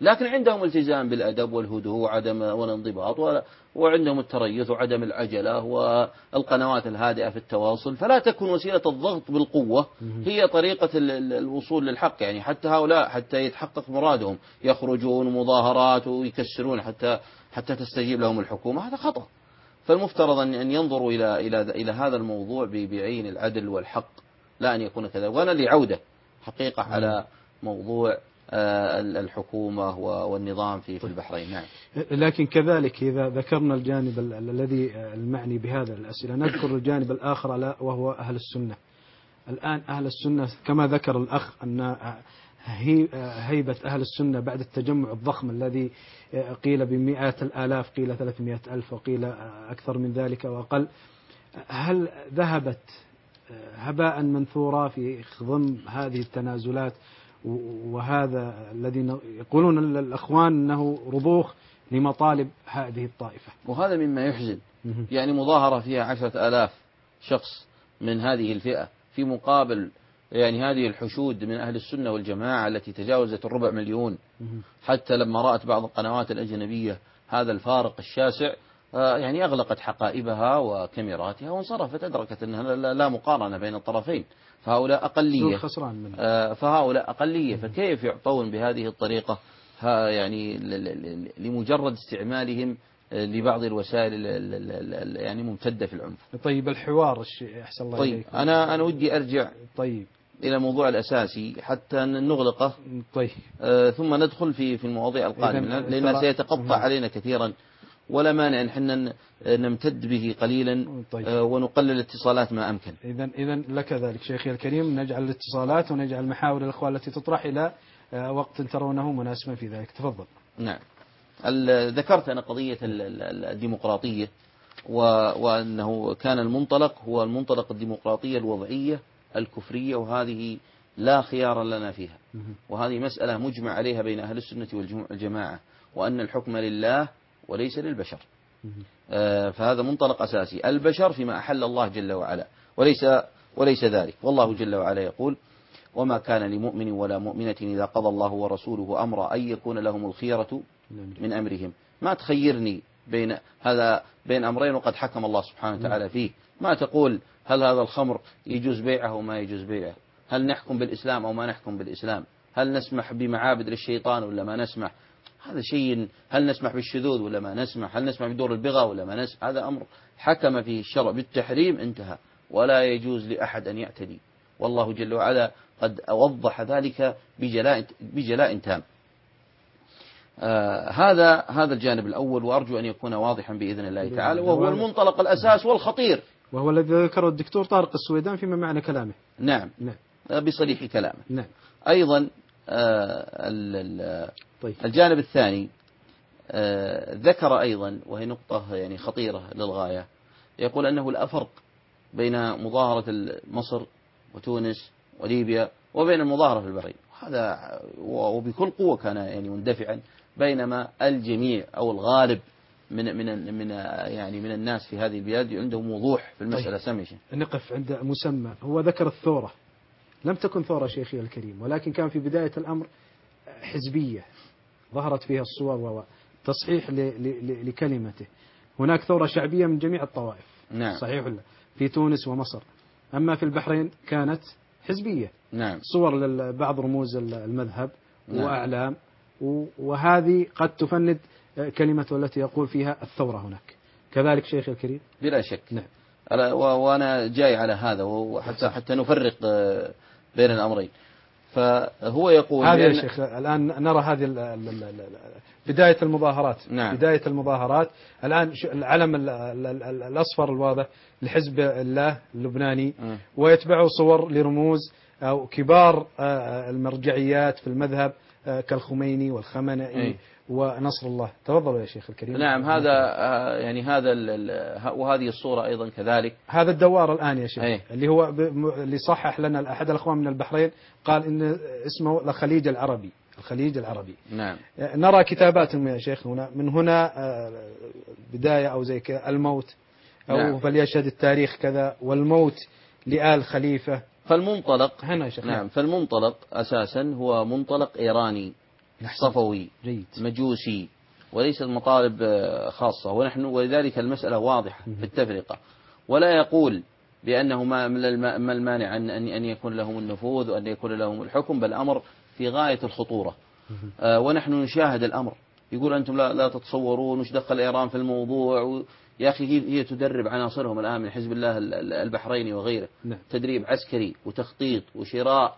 لكن عندهم التزام بالأدب والهدوء وعدم والانضباط، وعندهم التريث وعدم العجلة والقنوات الهادئة في التواصل. فلا تكون وسيلة الضغط بالقوة هي طريقة الوصول للحق، يعني حتى هؤلاء حتى يتحقق مرادهم يخرجون مظاهرات ويكسرون حتى حتى تستجيب لهم الحكومة، هذا خطأ. فالمفترض أن ينظروا إلى إلى إلى هذا الموضوع بعين العدل والحق، لا أن يكون كذا. وأنا لي عودة حقيقة على موضوع الحكومة والنظام في في البحرين. نعم. لكن كذلك إذا ذكرنا الجانب الذي المعني بهذا الأسئلة، نذكر الجانب الآخر لا وهو أهل السنة. الآن أهل السنة كما ذكر الأخ أن هيبة أهل السنة بعد التجمع الضخم الذي قيل بمئات الآلاف، قيل ثلاثمائة ألف، وقيل أكثر من ذلك وأقل، هل ذهبت هباء منثورا في ضمن هذه التنازلات؟ وهذا الذي يقولون الأخوان أنه رضوخ لمطالب هذه الطائفة، وهذا مما يحزن. يعني مظاهرة فيها عشرة آلاف شخص من هذه الفئة في مقابل يعني هذه الحشود من أهل السنة والجماعة التي تجاوزت الربع مليون، حتى لما رأت بعض القنوات الأجنبية هذا الفارق الشاسع يعني أغلقت حقائبها وكاميراتها وانصرفت، أدركت أنها لا مقارنة بين الطرفين، فهؤلاء أقلية فهؤلاء أقلية فكيف يعطون بهذه الطريقة يعني لمجرد استعمالهم لبعض الوسائل يعني ممتدة في العنف. طيب الحوار أحسن الله طيب إليكم. أنا أنا ودي أرجع طيب إلى الموضوع الأساسي حتى نغلقه. طيب آه ثم ندخل في في المواضيع القادمة لأن سيتقطع علينا كثيرا، ولا مانع أن احنا نمتد به قليلا. طيب. آه ونقلل الاتصالات ما أمكن. إذا إذا لك ذلك شيخي الكريم، نجعل الاتصالات ونجعل محاور الأخوة التي تطرح إلى وقت ترونه مناسبا في ذلك. تفضل. نعم. ذكرت أنا قضية الديمقراطية وأنه كان المنطلق هو المنطلق الديمقراطية الوضعية الكفرية، وهذه لا خيار لنا فيها، وهذه مسألة مجمع عليها بين أهل السنة والجماعة، وأن الحكم لله وليس للبشر. فهذا منطلق أساسي، البشر فيما أحل الله جل وعلا وليس وليس ذلك. والله جل وعلا يقول: وما كان لمؤمن ولا مؤمنة إذا قضى الله ورسوله أمرا أن يكون لهم الخيرة من أمرهم. ما تخيرني بين هذا بين أمرين وقد حكم الله سبحانه وتعالى فيه. ما تقول هل هذا الخمر يجوز بيعه أو ما يجوز بيعه، هل نحكم بالإسلام أو ما نحكم بالإسلام، هل نسمح بمعابد للشيطان ولا ما نسمح، هذا شيء، هل نسمح بالشذوذ ولا ما نسمح، هل نسمح بدور البغى ولا ما نسمح، هذا أمر حكم فيه الشرع بالتحريم انتهى، ولا يجوز لأحد أن يعتدي، والله جل وعلا قد وضح ذلك بجلاء بجلاء تام. آه هذا هذا الجانب الأول، وأرجو أن يكون واضحا بإذن الله تعالى، وهو المنطلق الأساس والخطير، وهو الذي ذكره الدكتور طارق السويدان فيما معنى كلامه. نعم, نعم. بصريح كلامه. نعم. أيضا آه طيب. الجانب الثاني آه ذكر أيضا، وهي نقطة يعني خطيرة للغاية، يقول أنه لا فرق بين مظاهرة مصر وتونس وليبيا وبين المظاهرة في البحرين، هذا وبكل قوة كان يعني مندفعا، بينما الجميع أو الغالب من من من يعني من الناس في هذه البلاد عندهم وضوح في المسألة. طيب. سمي نقف عند مسمى. هو ذكر الثورة، لم تكن ثورة شيخي الكريم، ولكن كان في بداية الأمر حزبية ظهرت فيها الصور وتصحيح لكلمته. هناك ثورة شعبية من جميع الطوائف. نعم. صحيح ولا؟ في تونس ومصر. أما في البحرين كانت حزبية. نعم. صور لبعض رموز المذهب. نعم. وأعلام، وهذه قد تفند كلمته التي يقول فيها الثورة هناك. كذلك شيخ الكريم؟ بلا شك. نعم. وأنا جاي على هذا، وحتى حتى نفرق بين الأمرين. فهو يقول هذا يا شيخ الآن نرى هذه بداية المظاهرات. نعم. بداية المظاهرات الآن العلم الأصفر الواضح لحزب الله اللبناني، م. ويتبعه صور لرموز أو كبار المرجعيات في المذهب كالخميني والخمنئي م. ونصر الله. تفضلوا يا شيخ الكريم. نعم. هذا يعني هذا وهذه الصورة أيضا كذلك. هذا الدوار الآن يا شيخ. أي. اللي هو اللي صحح لنا أحد الأخوان من البحرين، قال إن اسمه الخليج العربي. الخليج العربي. نعم. نرى كتاباتهم يا شيخ هنا، من هنا بداية أو زي كذا الموت أو نعم. فليشهد التاريخ كذا، والموت لآل خليفة. فالمنطلق هنا يا شيخ. نعم. فالمنطلق أساسا هو منطلق إيراني صفوي جيد. مجوسي، وليست مطالب خاصة. ونحن ولذلك المسألة واضحة في التفرقة، ولا يقول بأنه ما ما المانع أن أن يكون لهم النفوذ وأن يكون لهم الحكم، بل الأمر في غاية الخطورة. ونحن نشاهد الأمر، يقول أنتم لا, لا تتصورون وش دخل إيران في الموضوع. يا أخي هي تدرب عناصرهم الآن من حزب الله البحريني وغيره، نعم. تدريب عسكري وتخطيط وشراء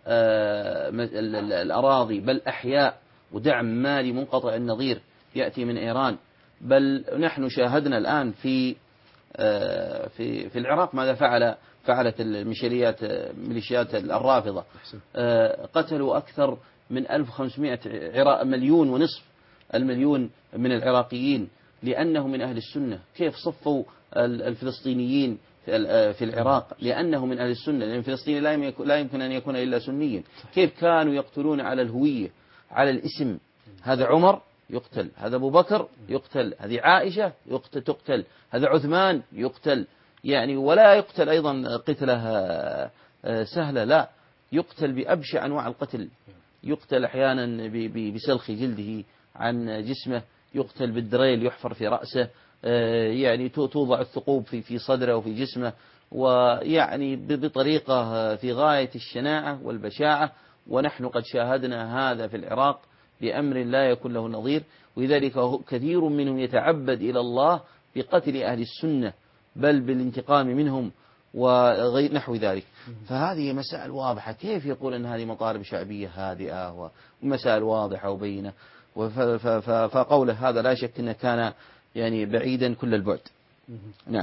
الأراضي بل أحياء، ودعم مالي منقطع النظير يأتي من إيران. بل نحن شاهدنا الآن في في في العراق ماذا فعل فعلت الميليشيات ميليشيات الرافضة. قتلوا أكثر من ألف وخمسمائة مليون ونصف المليون من العراقيين لأنهم من أهل السنة. كيف صفوا الفلسطينيين في العراق لأنه من أهل السنة، لأن الفلسطيني لا يمكن أن يكون إلا سنيا. كيف كانوا يقتلون على الهوية، على الاسم، هذا عمر يقتل، هذا أبو بكر يقتل، هذه عائشة يقتل تقتل، هذا عثمان يقتل، يعني ولا يقتل أيضا قتله سهلة، لا يقتل بأبشع أنواع القتل. يقتل أحيانا بسلخ جلده عن جسمه، يقتل بالدريل يحفر في رأسه، يعني توضع الثقوب في في صدره وفي جسمه، ويعني بطريقة في غاية الشناعة والبشاعة. ونحن قد شاهدنا هذا في العراق بأمر لا يكون له نظير، ولذلك كثير منهم يتعبد إلى الله بقتل أهل السنة بل بالانتقام منهم وغير نحو ذلك. فهذه مسائل واضحة. كيف يقول أن هذه مطالب شعبية هادئة ومسائل واضحة وبينة؟ فقوله هذا لا شك أنه كان يعني بعيدا كل البعد. نعم.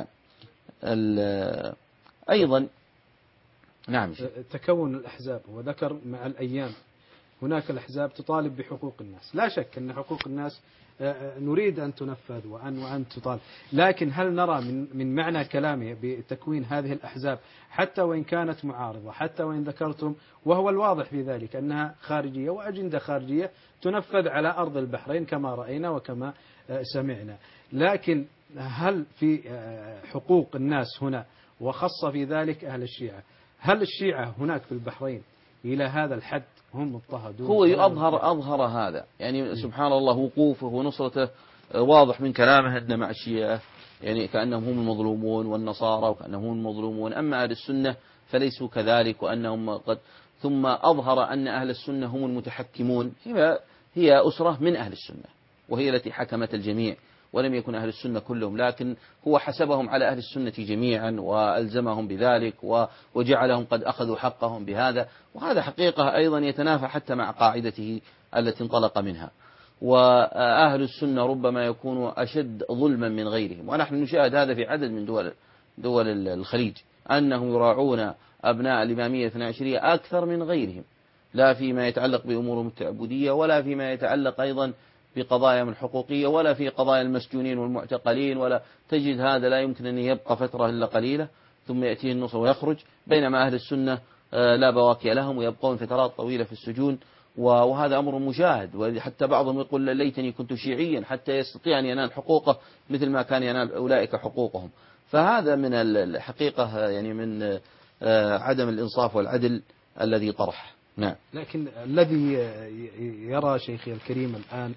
أيضا نعم تكون الأحزاب، وذكر مع الأيام هناك الأحزاب تطالب بحقوق الناس. لا شك أن حقوق الناس نريد أن تنفذ وأن وأن تطالب، لكن هل نرى من من معنى كلامه بتكوين هذه الأحزاب حتى وإن كانت معارضة، حتى وإن ذكرتم وهو الواضح في ذلك أنها خارجية وأجندة خارجية تنفذ على أرض البحرين كما رأينا وكما سمعنا، لكن هل في حقوق الناس هنا وخاصة في ذلك أهل الشيعة، هل الشيعة هناك في البحرين إلى هذا الحد هم مضطهدون؟ هو أظهر أظهر هذا يعني سبحان الله وقوفه ونصرته واضح من كلامه أن مع الشيعة يعني كأنهم هم المظلومون والنصارى وكأنهم هم المظلومون، أما أهل السنة فليسوا كذلك وأنهم قد ثم أظهر أن أهل السنة هم المتحكمون. هي هي أسرة من أهل السنة وهي التي حكمت الجميع، ولم يكن أهل السنة كلهم، لكن هو حسبهم على أهل السنة جميعا وألزمهم بذلك وجعلهم قد أخذوا حقهم بهذا، وهذا حقيقة أيضا يتنافى حتى مع قاعدته التي انطلق منها. وأهل السنة ربما يكونوا أشد ظلما من غيرهم، ونحن نشاهد هذا في عدد من دول دول الخليج أنهم يراعون أبناء الإمامية الاثنى عشرية أكثر من غيرهم، لا فيما يتعلق بأمورهم التعبدية ولا فيما يتعلق أيضا بقضايا الحقوقية ولا في قضايا المسجونين والمعتقلين، ولا تجد هذا لا يمكن أن يبقى فترة إلا قليلة ثم يأتيه النصر ويخرج، بينما أهل السنة لا بواكي لهم ويبقون فترات طويلة في السجون، وهذا أمر مشاهد. وحتى بعضهم يقول ليتني كنت شيعيا حتى يستطيع أن ينال حقوقه مثل ما كان ينال أولئك حقوقهم. فهذا من الحقيقة يعني من عدم الإنصاف والعدل الذي طرح. نعم. لكن الذي يرى شيخي الكريم الآن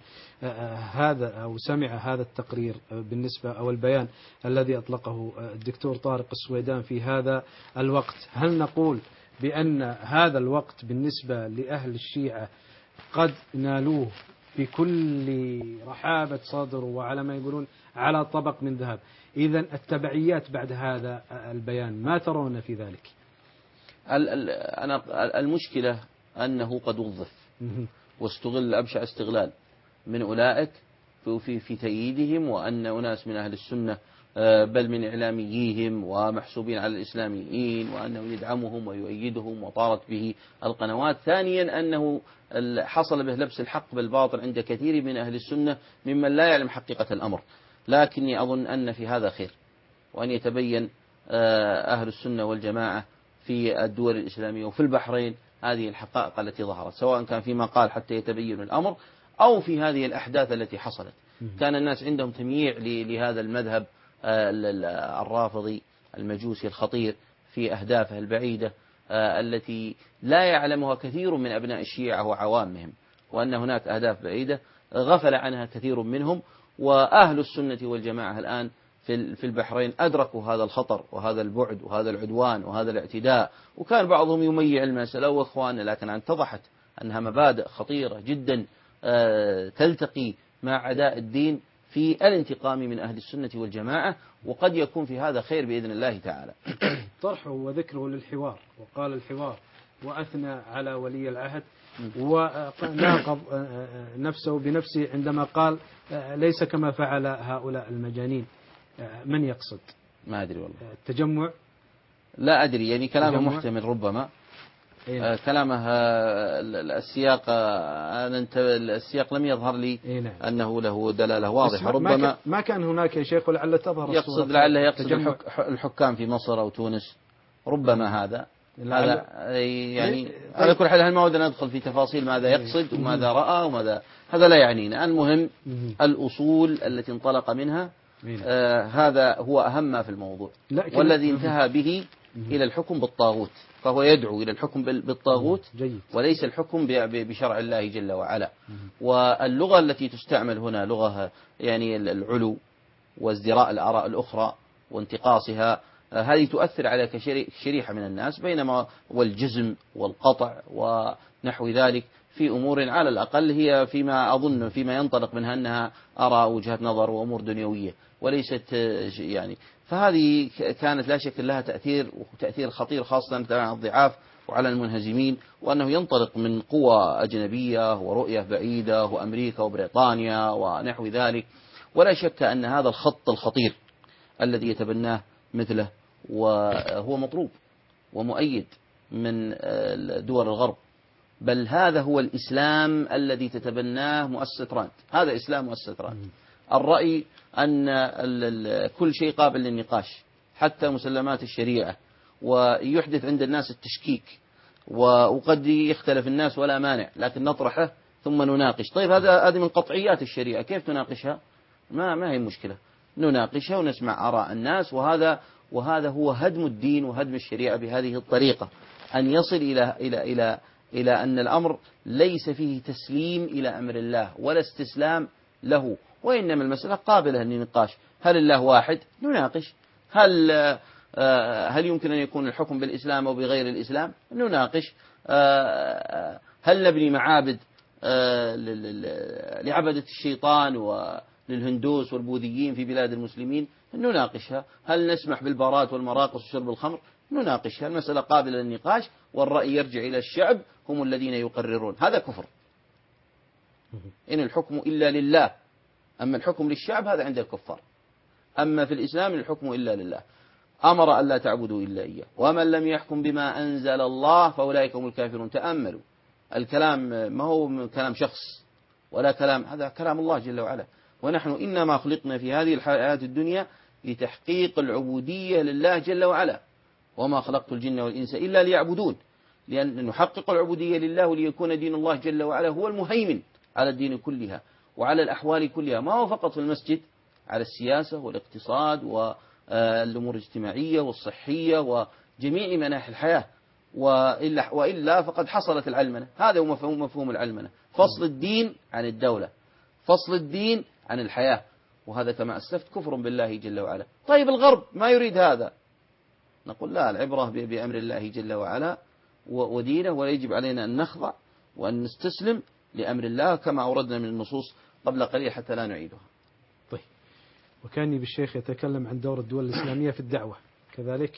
هذا أو سمع هذا التقرير بالنسبة أو البيان الذي أطلقه الدكتور طارق السويدان في هذا الوقت، هل نقول بأن هذا الوقت بالنسبة لأهل الشيعة قد نالوه بكل رحابة صدر وعلى ما يقولون على طبق من ذهب؟ إذن التبعيات بعد هذا البيان ما ترون في ذلك؟ أنا المشكلة أنه قد وظف واستغل أبشع استغلال من أولئك في في تأييدهم، وأن أناس من أهل السنة بل من إعلاميين ومحسوبين على الإسلاميين وأنه يدعمهم ويؤيدهم وطارت به القنوات. ثانيا أنه حصل به لبس الحق بالباطل عند كثير من أهل السنة ممن لا يعلم حقيقة الأمر، لكني أظن أن في هذا خير، وأن يتبين أهل السنة والجماعة في الدول الإسلامية وفي البحرين هذه الحقائق التي ظهرت، سواء كان فيما قال حتى يتبين الأمر أو في هذه الأحداث التي حصلت. كان الناس عندهم تمييع لهذا المذهب الرافضي المجوسي الخطير في أهدافه البعيدة التي لا يعلمها كثير من أبناء الشيعة وعوامهم، وأن هناك أهداف بعيدة غفل عنها كثير منهم. وأهل السنة والجماعة الآن في البحرين أدركوا هذا الخطر وهذا البعد وهذا العدوان وهذا الاعتداء، وكان بعضهم يميع المسألة وإخواننا، لكن اتضحت أنها مبادئ خطيرة جدا تلتقي مع أعداء الدين في الانتقام من أهل السنة والجماعة، وقد يكون في هذا خير بإذن الله تعالى. طرحه وذكره للحوار، وقال الحوار وأثنى على ولي العهد وناقض نفسه بنفسه عندما قال ليس كما فعل هؤلاء المجانين. من يقصد؟ ما أدري والله. التجمع؟ لا أدري، يعني كلامه محتمل ربما. إيه؟ كلامه السياق أنا السياق لم يظهر لي إيه؟ أنه له دلالة واضحة. ربما ما كان هناك يا شيخ، ولعل تظهر يقصد لعله يقصد الحكام في مصر أو تونس، ربما هذا هذا يعني طيب. على كل حال ما ودنا ندخل في تفاصيل ماذا يقصد وماذا رأى وماذا، هذا لا يعنينا. المهم الأصول التي انطلق منها آه هذا هو أهم ما في الموضوع، والذي انتهى به إلى الحكم بالطاغوت، فهو يدعو إلى الحكم بالطاغوت وليس الحكم بشرع الله جل وعلا. واللغة التي تستعمل هنا لغة يعني العلو وازدراء الآراء الأخرى وانتقاصها، هذه تؤثر على شريحة من الناس، بينما والجزم والقطع ونحو ذلك في أمور على الأقل هي فيما أظن فيما ينطلق منها أنها آراء وجهات نظر وأمور دنيوية وليست يعني. فهذه كانت لا شك لها تأثير وتأثير خطير خاصة على الضعاف وعلى المنهزمين، وأنه ينطلق من قوى أجنبية ورؤية بعيدة وأمريكا وبريطانيا ونحو ذلك. ولا شك أن هذا الخط الخطير الذي يتبناه مثله وهو مطلوب ومؤيد من دول الغرب، بل هذا هو الإسلام الذي تتبناه مؤسسة راند. هذا إسلام مؤسسة راند، الرأي أن كل شيء قابل للنقاش حتى مسلمات الشريعة، ويحدث عند الناس التشكيك، وقد يختلف الناس ولا مانع، لكن نطرحه ثم نناقش. طيب هذا هذه من قطعيات الشريعة، كيف تناقشها؟ ما ما هي مشكلة، نناقشها ونسمع آراء الناس. وهذا وهذا هو هدم الدين وهدم الشريعة بهذه الطريقة، أن يصل إلى إلى إلى إلى أن الأمر ليس فيه تسليم إلى أمر الله ولا استسلام له، وإنما المسألة قابلة للنقاش. هل الله واحد؟ نناقش. هل هل يمكن أن يكون الحكم بالإسلام أو بغير الإسلام؟ نناقش. هل نبني معابد لعبدة الشيطان وللهندوس والبوذيين في بلاد المسلمين؟ نناقشها. هل نسمح بالبارات والمراقص وشرب الخمر؟ نناقشها. المسألة قابلة للنقاش، والرأي يرجع إلى الشعب، هم الذين يقررون. هذا كفر، إن الحكم إلا لله. أما الحكم للشعب هذا عند الكفار. أما في الإسلام الحكم إلا لله، أمر أن لا تعبدوا إلا إياه، ومن لم يحكم بما أنزل الله فأولئك هم الكافرون. تأملوا الكلام، ما هو كلام شخص ولا كلام، هذا كلام الله جل وعلا. ونحن إنما خلقنا في هذه الحياة الدنيا لتحقيق العبودية لله جل وعلا، وما خلقت الجن والإنس إلا ليعبدون، لأن نحقق العبودية لله وليكون دين الله جل وعلا هو المهيمن على الدين كلها وعلى الأحوال كلها، ما هو فقط في المسجد، على السياسة والاقتصاد والأمور الاجتماعية والصحية وجميع مناحي الحياة. وإلا, وإلا فقد حصلت العلمنة. هذا هو مفهوم, مفهوم العلمنة، فصل الدين عن الدولة، فصل الدين عن الحياة، وهذا كما أسلفت كفر بالله جل وعلا. طيب الغرب ما يريد هذا، نقول لا، العبرة بأمر الله جل وعلا ودينه، ويجب علينا أن نخضع وأن نستسلم لأمر الله كما أوردنا من النصوص قبل قليل حتى لا نعيدها. طيب، وكان بالشيخ يتكلم عن دور الدول الإسلامية في الدعوة كذلك.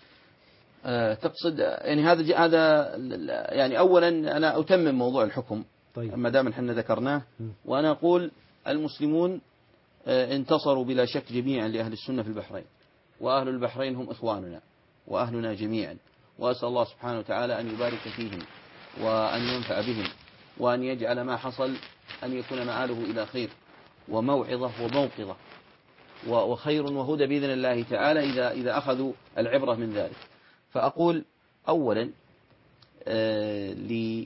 أه تقصد يعني هذا هذا يعني أولا أنا أتمم موضوع الحكم. طيب. ما دام احنا ذكرناه، وأنا أقول المسلمون انتصروا بلا شك جميعا لأهل السنة في البحرين، وأهل البحرين هم إخواننا وأهلنا جميعا، وأسأل الله سبحانه وتعالى أن يبارك فيهم وأن ينفع بهم، وأن يجعل ما حصل أن يكون مآله إلى خير وموعظة وموقظة وخير وهدى بإذن الله تعالى إذا إذا أخذوا العبرة من ذلك. فأقول أولا آه لي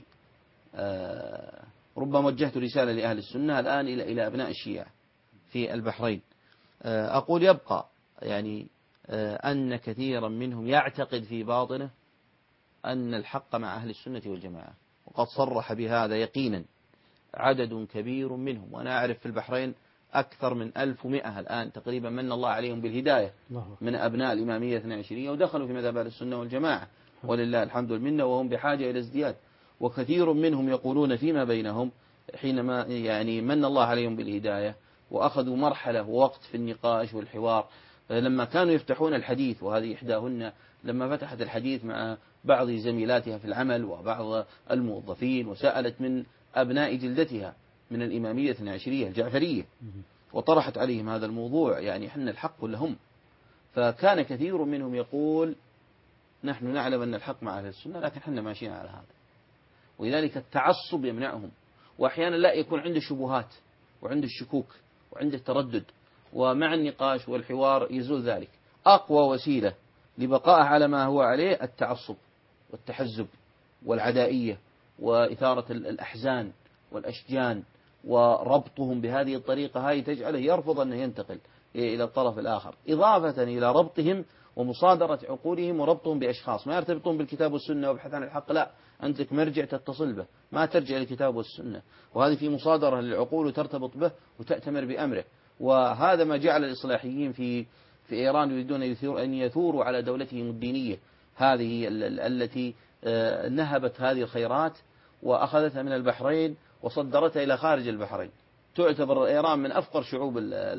آه ربما وجهت رسالة لأهل السنة الآن إلى إلى أبناء الشيعة في البحرين. آه أقول يبقى يعني آه أن كثيرا منهم يعتقد في باطنه أن الحق مع أهل السنة والجماعة، وقد صرح بهذا يقينا عدد كبير منهم، وأنا أعرف في البحرين أكثر من ألف ومئة الآن تقريبا من الله عليهم بالهداية من أبناء الإمامية الاثنى عشرية ودخلوا في مذهب أهل السنة والجماعة ولله الحمد والمنة، وهم بحاجة إلى ازدياد. وكثير منهم يقولون فيما بينهم حينما يعني من الله عليهم بالهداية وأخذوا مرحلة ووقت في النقاش والحوار، لما كانوا يفتحون الحديث، وهذه إحداهن لما فتحت الحديث مع بعض زميلاتها في العمل وبعض الموظفين وسألت من أبناء جلدتها من الإمامية الاثنى عشرية الجعفرية وطرحت عليهم هذا الموضوع، يعني حنا الحق لهم. فكان كثير منهم يقول نحن نعلم أن الحق مع أهل السنة لكن حنا ماشيين على هذا، ولذلك التعصب يمنعهم، وأحيانا لا يكون عنده شبهات وعنده الشكوك وعنده التردد، ومع النقاش والحوار يزول ذلك. أقوى وسيلة لبقائه على ما هو عليه التعصب والتحزب والعدائية وإثارة الأحزان والأشجان، وربطهم بهذه الطريقة هاي تجعله يرفض أن ينتقل إلى الطرف الآخر، إضافة إلى ربطهم ومصادرة عقولهم وربطهم بأشخاص ما يرتبطون بالكتاب والسنة وبحث عن الحق. لا، أنت لك مرجع تتصل به، ما ترجع للكتاب والسنة، وهذه في مصادرة للعقول وترتبط به وتأتمر بأمره. وهذا ما جعل الإصلاحيين في في إيران يريدون أن يثوروا على دولتهم الدينية هذه التي نهبت هذه الخيرات وأخذتها من البحرين وصدرتها إلى خارج البحرين. تعتبر إيران من أفقر شعوب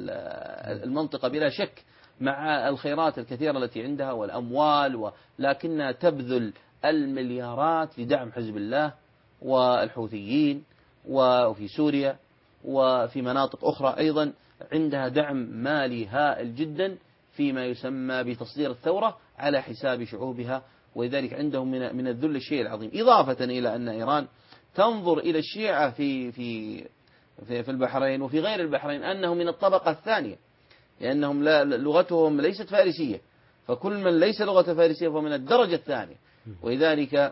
المنطقة بلا شك، مع الخيرات الكثيرة التي عندها والأموال، ولكنها تبذل المليارات لدعم حزب الله والحوثيين، وفي سوريا وفي مناطق أخرى أيضا عندها دعم مالي هائل جدا فيما يسمى بتصدير الثورة على حساب شعوبها، ولذلك عندهم من من الذل الشيء العظيم. إضافة إلى أن إيران تنظر إلى الشيعة في في في, في البحرين وفي غير البحرين أنهم من الطبقة الثانية، لأنهم لا لغتهم ليست فارسية، فكل من ليس لغة فارسية فهو من الدرجة الثانية. ولذلك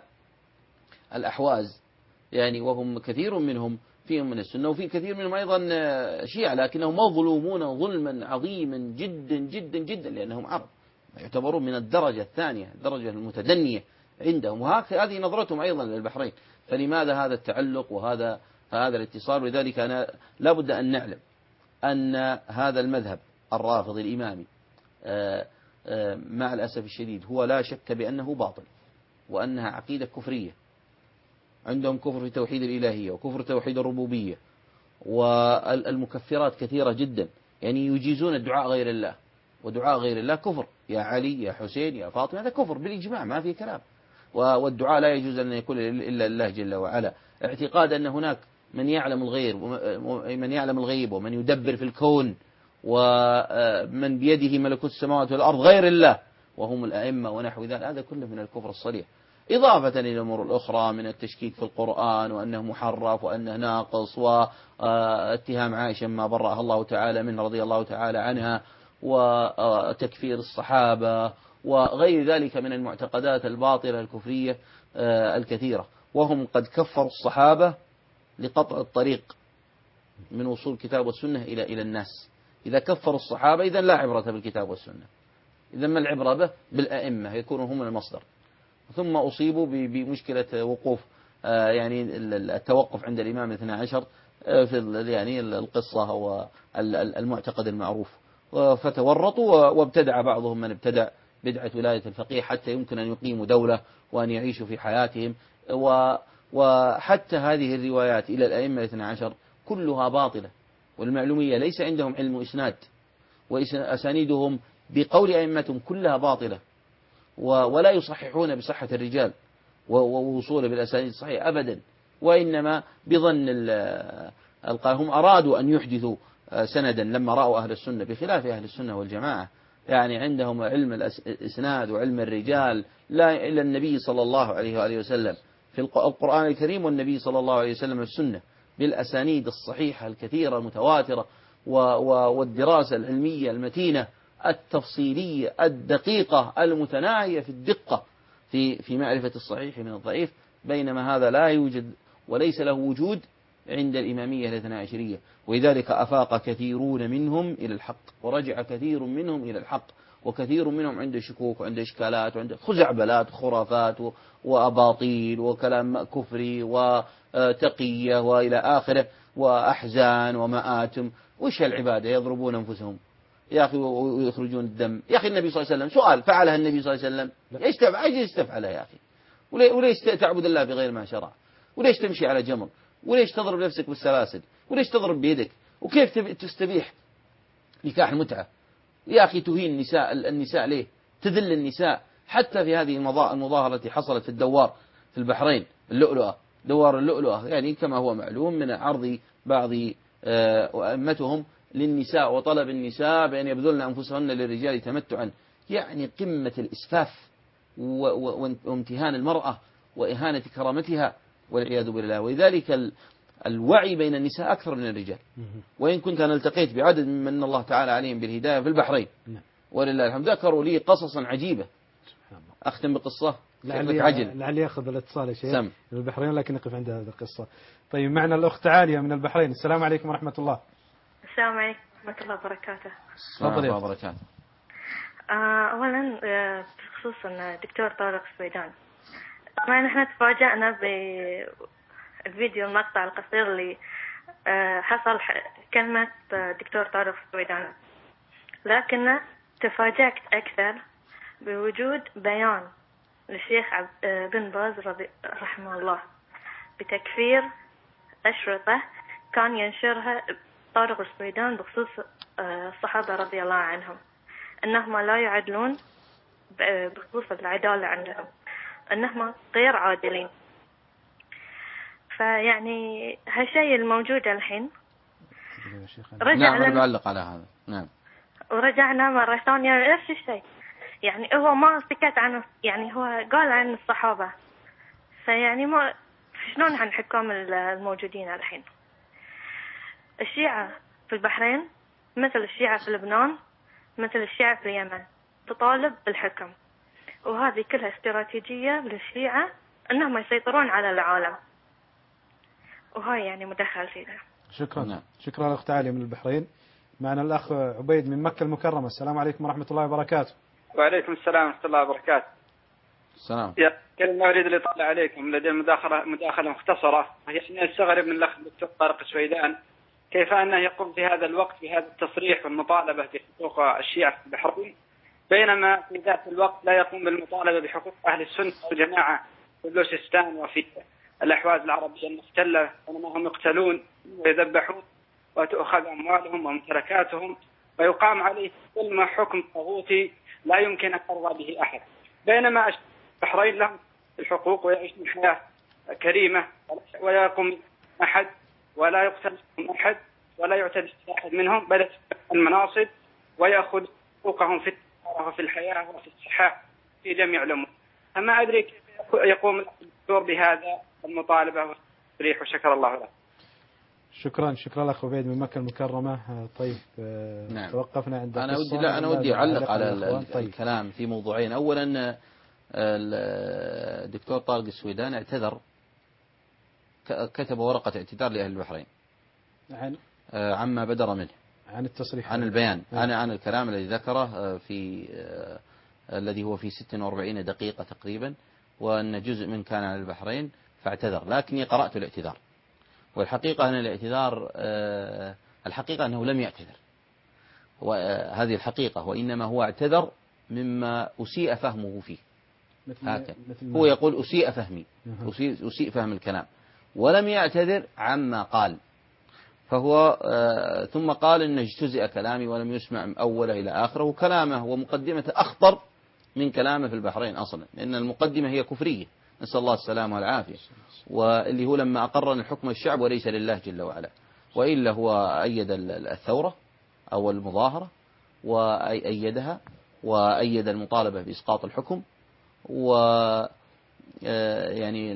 الأحواز يعني وهم كثير منهم فيهم من السنة، وفي كثير منهم أيضا شيعة، لكنهم مظلومون ظلما عظيما جدا جدا جدا، لأنهم عرب يعتبرون من الدرجة الثانية، الدرجة المتدنية عندهم، وهذه نظرتهم أيضا للبحرين. فلماذا هذا التعلق وهذا هذا الاتصال؟ ولذلك أنا لابد أن نعلم أن هذا المذهب الرافضي الإمامي مع الأسف الشديد هو لا شك بأنه باطل، وأنها عقيدة كفرية. عندهم كفر في توحيد الإلهية وكفر توحيد الربوبية، والمكفرات كثيرة جدا، يعني يجيزون الدعاء غير الله، ودعاء غير الله كفر، يا علي يا حسين يا فاطمة، هذا كفر بالإجماع ما في كلام. والدعاء لا يجوز أن يكون إلا الله جل وعلا. اعتقاد أن هناك من يعلم الغير ومن يعلم الغيب ومن يدبر في الكون ومن بيده ملكوت السماوات والأرض غير الله وهم الأئمة ونحو ذلك، هذا كله من الكفر الصريح. إضافة إلى الأمور الأخرى من التشكيك في القرآن وأنه محرف وأنه ناقص، واتهام عائشة ما برأها الله تعالى منه رضي الله تعالى عنها، وتكفير الصحابة وغير ذلك من المعتقدات الباطلة الكفرية الكثيرة. وهم قد كفروا الصحابة لقطع الطريق من وصول الكتاب والسنة إلى إلى الناس. إذا كفروا الصحابة إذن لا عبرة بالكتاب والسنة، إذن ما العبرة به؟ بالأئمة يكونوا هم المصدر. ثم أصيبوا بمشكلة وقوف يعني التوقف عند الإمام الاثنى عشر في يعني القصة هو المعتقد المعروف، فتورطوا وابتدع بعضهم من ابتدع بدعة ولاية الفقيه حتى يمكن أن يقيموا دولة وأن يعيشوا في حياتهم. وحتى هذه الروايات إلى الأئمة الاثنى عشر كلها باطلة، والمعلومية ليس عندهم علم إسناد، وأسانيدهم بقول أئمتهم كلها باطلة، ولا يصححون بصحة الرجال ووصوله بالأسانيد الصحيحة أبدا، وإنما بظن هم أرادوا أن يحدثوا سندا لما رأوا أهل السنة بخلاف أهل السنة والجماعة، يعني عندهم علم الإسناد وعلم الرجال لا إلا النبي صلى الله عليه وآله وسلم في القرآن الكريم، والنبي صلى الله عليه وسلم السنة بالأسانيد الصحيحة الكثيرة المتواترة، والدراسة العلمية المتينة التفصيلية الدقيقة المتناهية في الدقة في في معرفة الصحيح من الضعيف، بينما هذا لا يوجد وليس له وجود عند الإمامية الاثنى عشرية. ولذلك أفاق كثيرون منهم إلى الحق، ورجع كثير منهم إلى الحق، وكثير منهم عنده شكوك وعنده إشكالات وعنده خزعبلات وخرافات وأباطيل وكلام كفري تقية وإلى آخره وأحزان ومآتم. وش العبادة؟ يضربون أنفسهم يا أخي ويخرجون الدم. يا أخي النبي صلى الله عليه وسلم سؤال فعلها النبي صلى الله عليه وسلم؟ ايش تفعل؟ ايش تفعلها يا أخي؟ وليش تعبد الله بغير ما شرع؟ وليش تمشي على جمر؟ وليش تضرب نفسك بالسلاسل؟ وليش تضرب بيدك؟ وكيف تستبيح نكاح المتعة؟ يا أخي تهين النساء النساء ليه؟ تذل النساء. حتى في هذه المظاهرة التي حصلت في الدوار في البحرين، اللؤلؤة، دوار اللؤلؤة، يعني كما هو معلوم من عرض بعض أئمتهم للنساء وطلب النساء بأن يبذلن أنفسهن للرجال تمتعا، يعني قمة الإسفاف وامتهان المرأة وإهانة كرامتها والعياذ بالله. ولذلك الوعي بين النساء أكثر من الرجال. وإن كنت أنا التقيت بعدد من الله تعالى عليهم بالهداية في البحرين ولله الحمد، ذكروا لي قصصا عجيبة. أختم بقصة لعلي لعلي يأخذ الاتصال يا شيخ سم. البحرين، لكن نقف عند هذه القصة. طيب معنا الأخت عالية من البحرين. السلام عليكم ورحمة الله. السلام عليكم ورحمة الله وبركاته. السلام عليكم ورحمة الله وبركاته. أولا بخصوص الدكتور طارق السويدان، طبعا نحن تفاجأنا بالفيديو المقطع القصير اللي حصل كلمة دكتور طارق السويدان، لكن تفاجأت أكثر بوجود بيان للشيخ بن باز رحمه الله بتكفير أشرطة كان ينشرها طارق السويدان بخصوص الصحابة رضي الله عنهم، أنهم لا يعدلون بخصوص العدالة عندهم، أنهم غير عادلين. فيعني هالشيء الموجود الحين رجع نعم نعلق على هذا. نعم ورجعنا مرة ثانية نفس الشيء، يعني هو ما سكت عن، يعني هو قال عن الصحابة، فيعني ما شلون عن حكام الموجودين الحين. الشيعة في البحرين مثل الشيعة في لبنان مثل الشيعة في اليمن تطالب بالحكم، وهذه كلها استراتيجية للشيعة أنهم يسيطرون على العالم، وهاي يعني مدخل فيها. شكرا نعم. شكرا أخت عالية من البحرين. معنا الأخ عبيد من مكة المكرمة. السلام عليكم ورحمة الله وبركاته. وعليكم السلام ورحمة الله وبركاته. السلام. يا كلمة أريد اللي طلع عليكم لدي مداخلة مداخلة مختصرة، هي أن استغرب من الأخ الدكتور طارق السويدان كيف أنه يقوم في هذا الوقت بهذا التصريح والمطالبة بحقوق الشيعة في البحرين، بينما في ذات الوقت لا يقوم بالمطالبة بحقوق أهل السنة والجماعة في بلوشستان وفي الأحواز العربية المحتلة، وإنما هم يقتلون ويذبحون وتؤخذ أموالهم وممتلكاتهم ويقام عليه كل ما حكم طاغوتي لا يمكن أن يرضى به أحد، بينما البحرين لهم الحقوق ويعيشون حياة كريمة ولا يقوم أحد ولا يقتل أحد ولا يعتدي أحد منهم، بل المناصب ويأخذ حقوقهم في في الحياة وفي الصحة في جميع الأمور. أما أدري كيف يقوم الدكتور بهذا المطالبة والتصريح، وشكر الله له. شكرا شكرا لك عبيد من مكة المكرمة. طيب نعم. توقفنا عند أنا ودي لا أنا ودي أعلق على طيب. الكلام في موضوعين. أولا الدكتور طارق السويدان اعتذر، كتب ورقة اعتذار لأهل البحرين عن عما بدر منه، عن التصريح، عن البيان، عن عن الكلام الذي ذكره في الذي هو في ستة وأربعين دقيقة تقريبا، وأن جزء من كان عن البحرين فاعتذر. لكني قرأت الاعتذار، والحقيقة أن الاعتذار الحقيقة أنه لم يعتذر، وهذه الحقيقة، وإنما هو اعتذر مما أسيء فهمه فيه. هكذا هو يقول أسيء فهمي، أسيء, أسيء فهم الكلام، ولم يعتذر عما قال. فهو آه ثم قال إن اجتزئ كلامي ولم يسمع أوله إلى آخره، وكلامه ومقدمته أخطر من كلامه في البحرين أصلا، لأن المقدمة هي كفرية، نسأل الله السلامة والعافية، واللي هو لما أقر أن الحكم الشعب وليس لله جل وعلا، وإلا هو أيد الثورة أو المظاهرة وأيدها، وأيد المطالبة بإسقاط الحكم، و يعني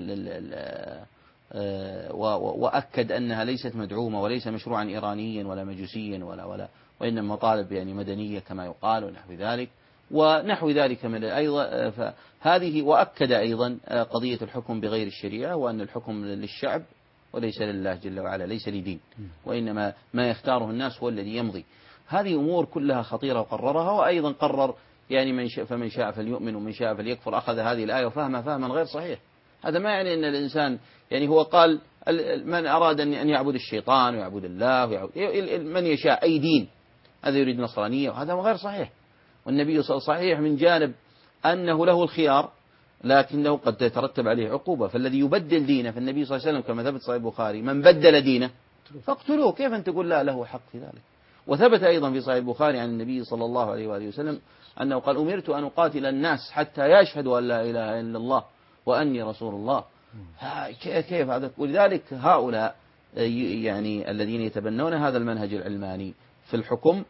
وأكد أنها ليست مدعومة وليس مشروعا إيرانيا ولا مجوسيا ولا ولا وإنما مطالب يعني مدنية كما يقال ونحو ذلك ونحو ذلك من أيضا. فهذه وأكد أيضا قضية الحكم بغير الشريعة، وأن الحكم للشعب وليس لله جل وعلا، ليس لدين، وإنما ما يختاره الناس هو الذي يمضي. هذه أمور كلها خطيرة وقررها، وأيضا قرر يعني من شاء فمن شاء فليؤمن ومن شاء فليكفر. أخذ هذه الآية وفهمها فهما غير صحيح. هذا ما يعني أن الإنسان يعني هو قال من أراد أن يعبد الشيطان ويعبد الله ويعبد من يشاء أي دين، هذا يريد نصرانية وهذا غير صحيح. والنبي صلى الله عليه وسلم صحيح من جانب أنه له الخيار، لكنه قد يترتب عليه عقوبة. فالذي يبدل دينه، فالنبي صلى الله عليه وسلم كما ثبت صحيح البخاري من بدل دينه فاقتلوه. كيف أن تقول لا له حق في ذلك؟ وثبت أيضا في صحيح البخاري عن النبي صلى الله عليه وآله وسلم أنه قال أمرت أن أقاتل الناس حتى يشهدوا أن لا إله إلا الله وأني رسول الله. كيف هذا؟ ولذلك هؤلاء يعني الذين يتبنون هذا المنهج العلماني في الحكم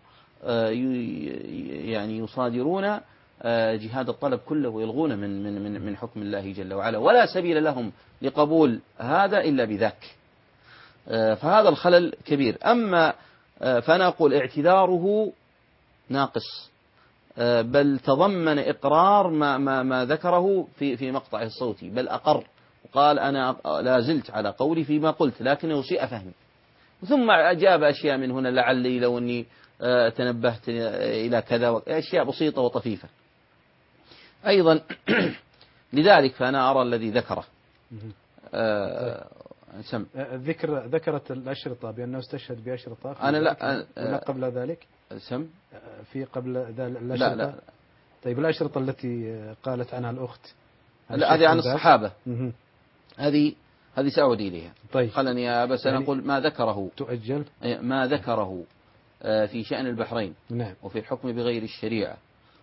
يعني يصادرون جهاد الطلب كله ويلغون من من من من حكم الله جل وعلا، ولا سبيل لهم لقبول هذا إلا بذاك. فهذا الخلل كبير. أما فأنا أقول اعتذاره ناقص، بل تضمن إقرار ما ما ما ذكره في في مقطعه الصوتي، بل أقر وقال أنا لا زلت على قولي فيما قلت لكنه سيء فهمي، ثم أجاب أشياء من هنا لعلي لو أني تنبهت إلى كذا، أشياء بسيطة وطفيفة أيضا. لذلك فأنا أرى الذي ذكره آه سم ذكر ذكرت الأشرطة بأنه استشهد بأشرطة. أنا لا أه قبل ذلك سم في قبل الأشرطة. لا لا. طيب الأشرطة التي قالت عنها الأخت لا هذه عن الصحابة، هذه هذه سأعود إليها. طيب خلني بس أنا يعني أقول ما ذكره تؤجل ما ذكره في شأن البحرين نعم. وفي الحكم بغير الشريعة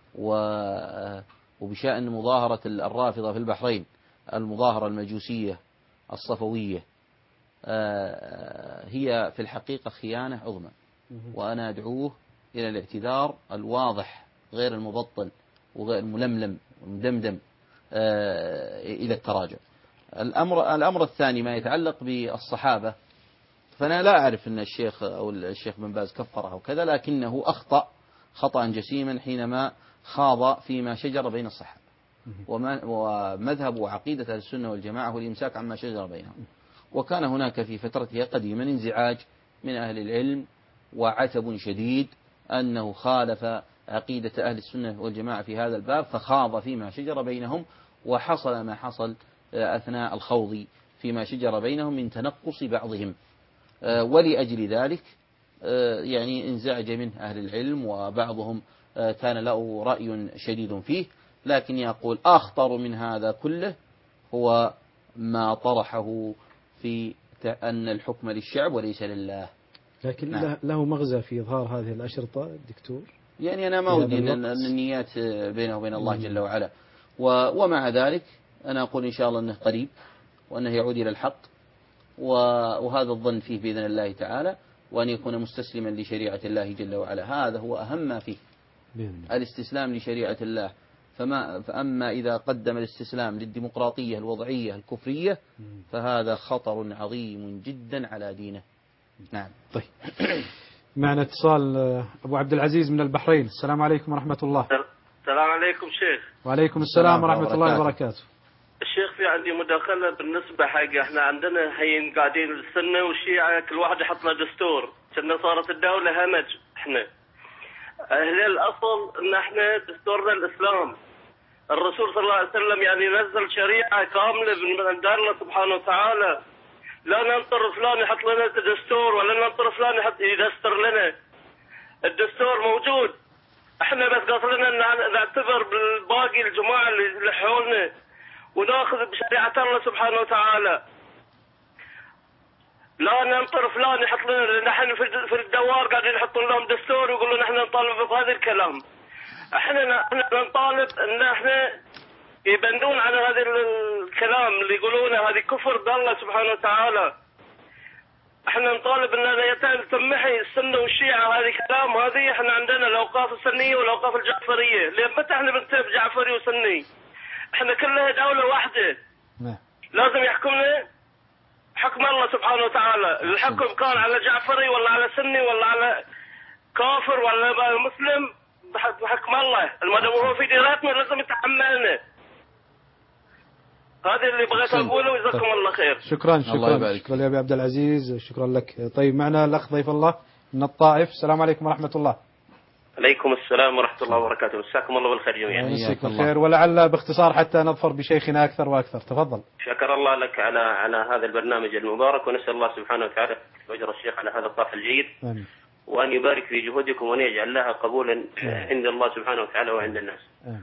وبشأن مظاهرة الرافضة في البحرين، المظاهرة المجوسية الصفوية، هي في الحقيقة خيانة عظمى، وأنا أدعوه إلى الاعتذار الواضح غير المبطل وغير الململم والمدمدم إلى التراجع. الأمر الأمر الثاني ما يتعلق بالصحابة، فأنا لا أعرف أن الشيخ أو الشيخ بن باز كفره وكذا، لكنه أخطأ خطأ جسيما حينما خاض فيما شجر بين الصحابة، ومذهب وعقيدة أهل السنة والجماعة هو الإمساك عما شجر بينهم. وكان هناك في فترتها قديما انزعاج من أهل العلم وعتب شديد أنه خالف عقيدة أهل السنة والجماعة في هذا الباب، فخاض فيما شجر بينهم، وحصل ما حصل أثناء الخوض فيما شجر بينهم من تنقص بعضهم، ولأجل ذلك يعني انزعج منه أهل العلم، وبعضهم كان له رأي شديد فيه. لكن يقول أخطر من هذا كله هو ما طرحه في أن الحكم للشعب وليس لله. لكن نعم. له مغزى في إظهار هذه الأشرطة دكتور؟ يعني أنا ما أودي أن النيات بينه وبين الله مم. جل وعلا، ومع ذلك أنا أقول إن شاء الله أنه قريب وأنه يعود إلى الحق، وهذا الظن فيه بإذن الله تعالى، وأن يكون مستسلما لشريعة الله جل وعلا، هذا هو أهم ما فيه، الاستسلام لشريعة الله. فما فأما إذا قدم الاستسلام للديمقراطية الوضعية الكفرية فهذا خطر عظيم جدا على دينه. نعم. طيب معنا اتصال أبو عبد العزيز من البحرين. السلام عليكم ورحمة الله. السلام عليكم شيخ. وعليكم السلام ورحمة الله وبركاته. الشيخ في عندي مداخلة بالنسبة حق احنا عندنا هين قاعدين السنة والشيعة كل واحد يحط له دستور، كنا صارت الدولة همج. احنا اهل الاصل ان احنا دستورنا الاسلام، الرسول صلى الله عليه وسلم يعني نزل شريعة كاملة من عند الله سبحانه وتعالى، لا ننطر فلان يحط لنا دستور ولا ننطر فلان يحط يدستر لنا، الدستور موجود، احنا بس قاصرنا ان نعتبر بالباقي الجماعة اللي حولنا وناخذ بشريعة الله سبحانه وتعالى، لا ننطر فلان يحط لنا. نحن في الدوار قاعدين يحطون لهم دستور ويقولون نحن نطالب بهذا الكلام، احنا احنا نطالب ان احنا يبندون على هذا الكلام اللي يقولونه، هذه كفر بالله سبحانه وتعالى. احنا نطالب ان تمحي السنه والشيعه، هذه كلام، هذه احنا عندنا الاوقاف السنيه والاوقاف الجعفريه، لين متى احنا بنتفق جعفري وسني؟ احنا كلها دوله واحده. نعم. لازم يحكمنا حكم الله سبحانه وتعالى، الحكم كان على جعفري ولا على سني ولا على كافر ولا مسلم، بحكم الله، المدام هو في ديراتنا لازم يتحملنا. هذا اللي بغيت اقوله، وجزاكم الله خير. شكرا شكرا شكرا يا ابي عبد العزيز، شكرا لك. طيب معنا الاخ ضيف الله من الطائف. السلام عليكم ورحمه الله. عليكم السلام ورحمة الله وبركاته. مساكم الله بالخير جميعا. مساك بالخير، ولعل باختصار حتى نظفر بشيخنا أكثر وأكثر. تفضل. شكر الله لك على على هذا البرنامج المبارك، ونسأل الله سبحانه وتعالى أجر الشيخ على هذا الطرح الجيد. آمين. وأن يبارك في جهودكم وأن يجعل لها قبولا عند الله سبحانه وتعالى وعند الناس.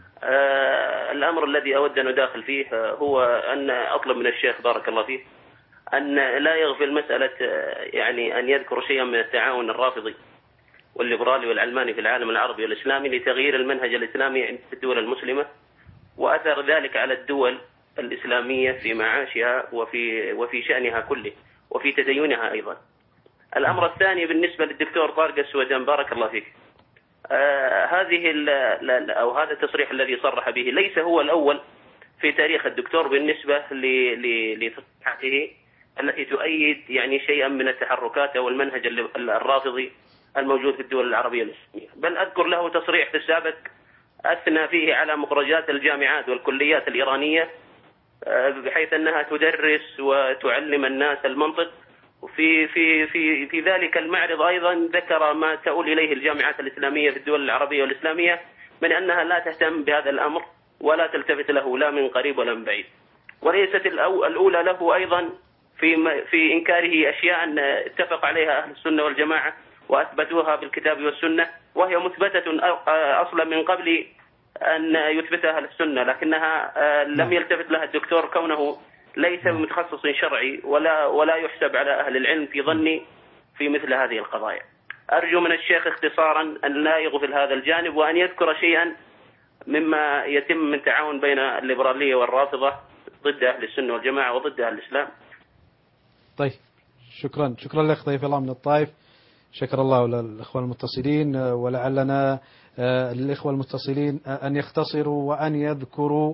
آه الأمر الذي أود أن أداخل فيه هو أن أطلب من الشيخ بارك الله فيه أن لا يغفل مسألة يعني أن يذكر شيئا من التعاون الرافضي والليبرالي والعلماني في العالم العربي والإسلامي لتغيير المنهج الإسلامي عند الدول المسلمة، وأثر ذلك على الدول الإسلامية في معاشها وفي وفي شأنها كله وفي تدينها أيضا. الأمر الثاني بالنسبة للدكتور طارق السويدان بارك الله فيك، آه هذه ال ال أو هذا التصريح الذي صرح به ليس هو الأول في تاريخ الدكتور بالنسبة لتصريحاته التي تؤيد يعني شيئا من التحركات أو المنهج الرافضي الموجود في الدول العربية الإسلامية. بل أذكر له تصريح في السابق أثنى فيه على مخرجات الجامعات والكليات الإيرانية بحيث أنها تدرس وتعلم الناس المنطق، وفي في في في ذلك المعرض أيضا ذكر ما تؤول إليه الجامعات الإسلامية في الدول العربية والإسلامية من أنها لا تهتم بهذا الأمر ولا تلتفت له لا من قريب ولا من بعيد. وليست الأولى له أيضا في في إنكاره أشياء اتفق عليها أهل السنة والجماعة وأثبتوها بالكتاب والسنة، وهي مثبتة أصلا من قبل أن يثبتها أهل السنة، لكنها لم يلتفت لها الدكتور كونه ليس بمتخصص شرعي ولا ولا يحسب على أهل العلم في ظني في مثل هذه القضايا. أرجو من الشيخ اختصارا أن لا يغفل هذا الجانب وأن يذكر شيئا مما يتم من تعاون بين الليبرالية والرافضة ضد أهل السنة والجماعة وضد أهل الإسلام. طيب شكرا شكرا لك ضيف الله من الطائف. شكر الله للإخوة المتصلين، ولعلنا للإخوة المتصلين أن يختصروا وأن يذكروا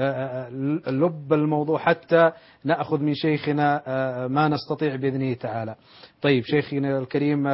لب الموضوع حتى نأخذ من شيخنا ما نستطيع بإذنه تعالى. طيب شيخنا الكريم،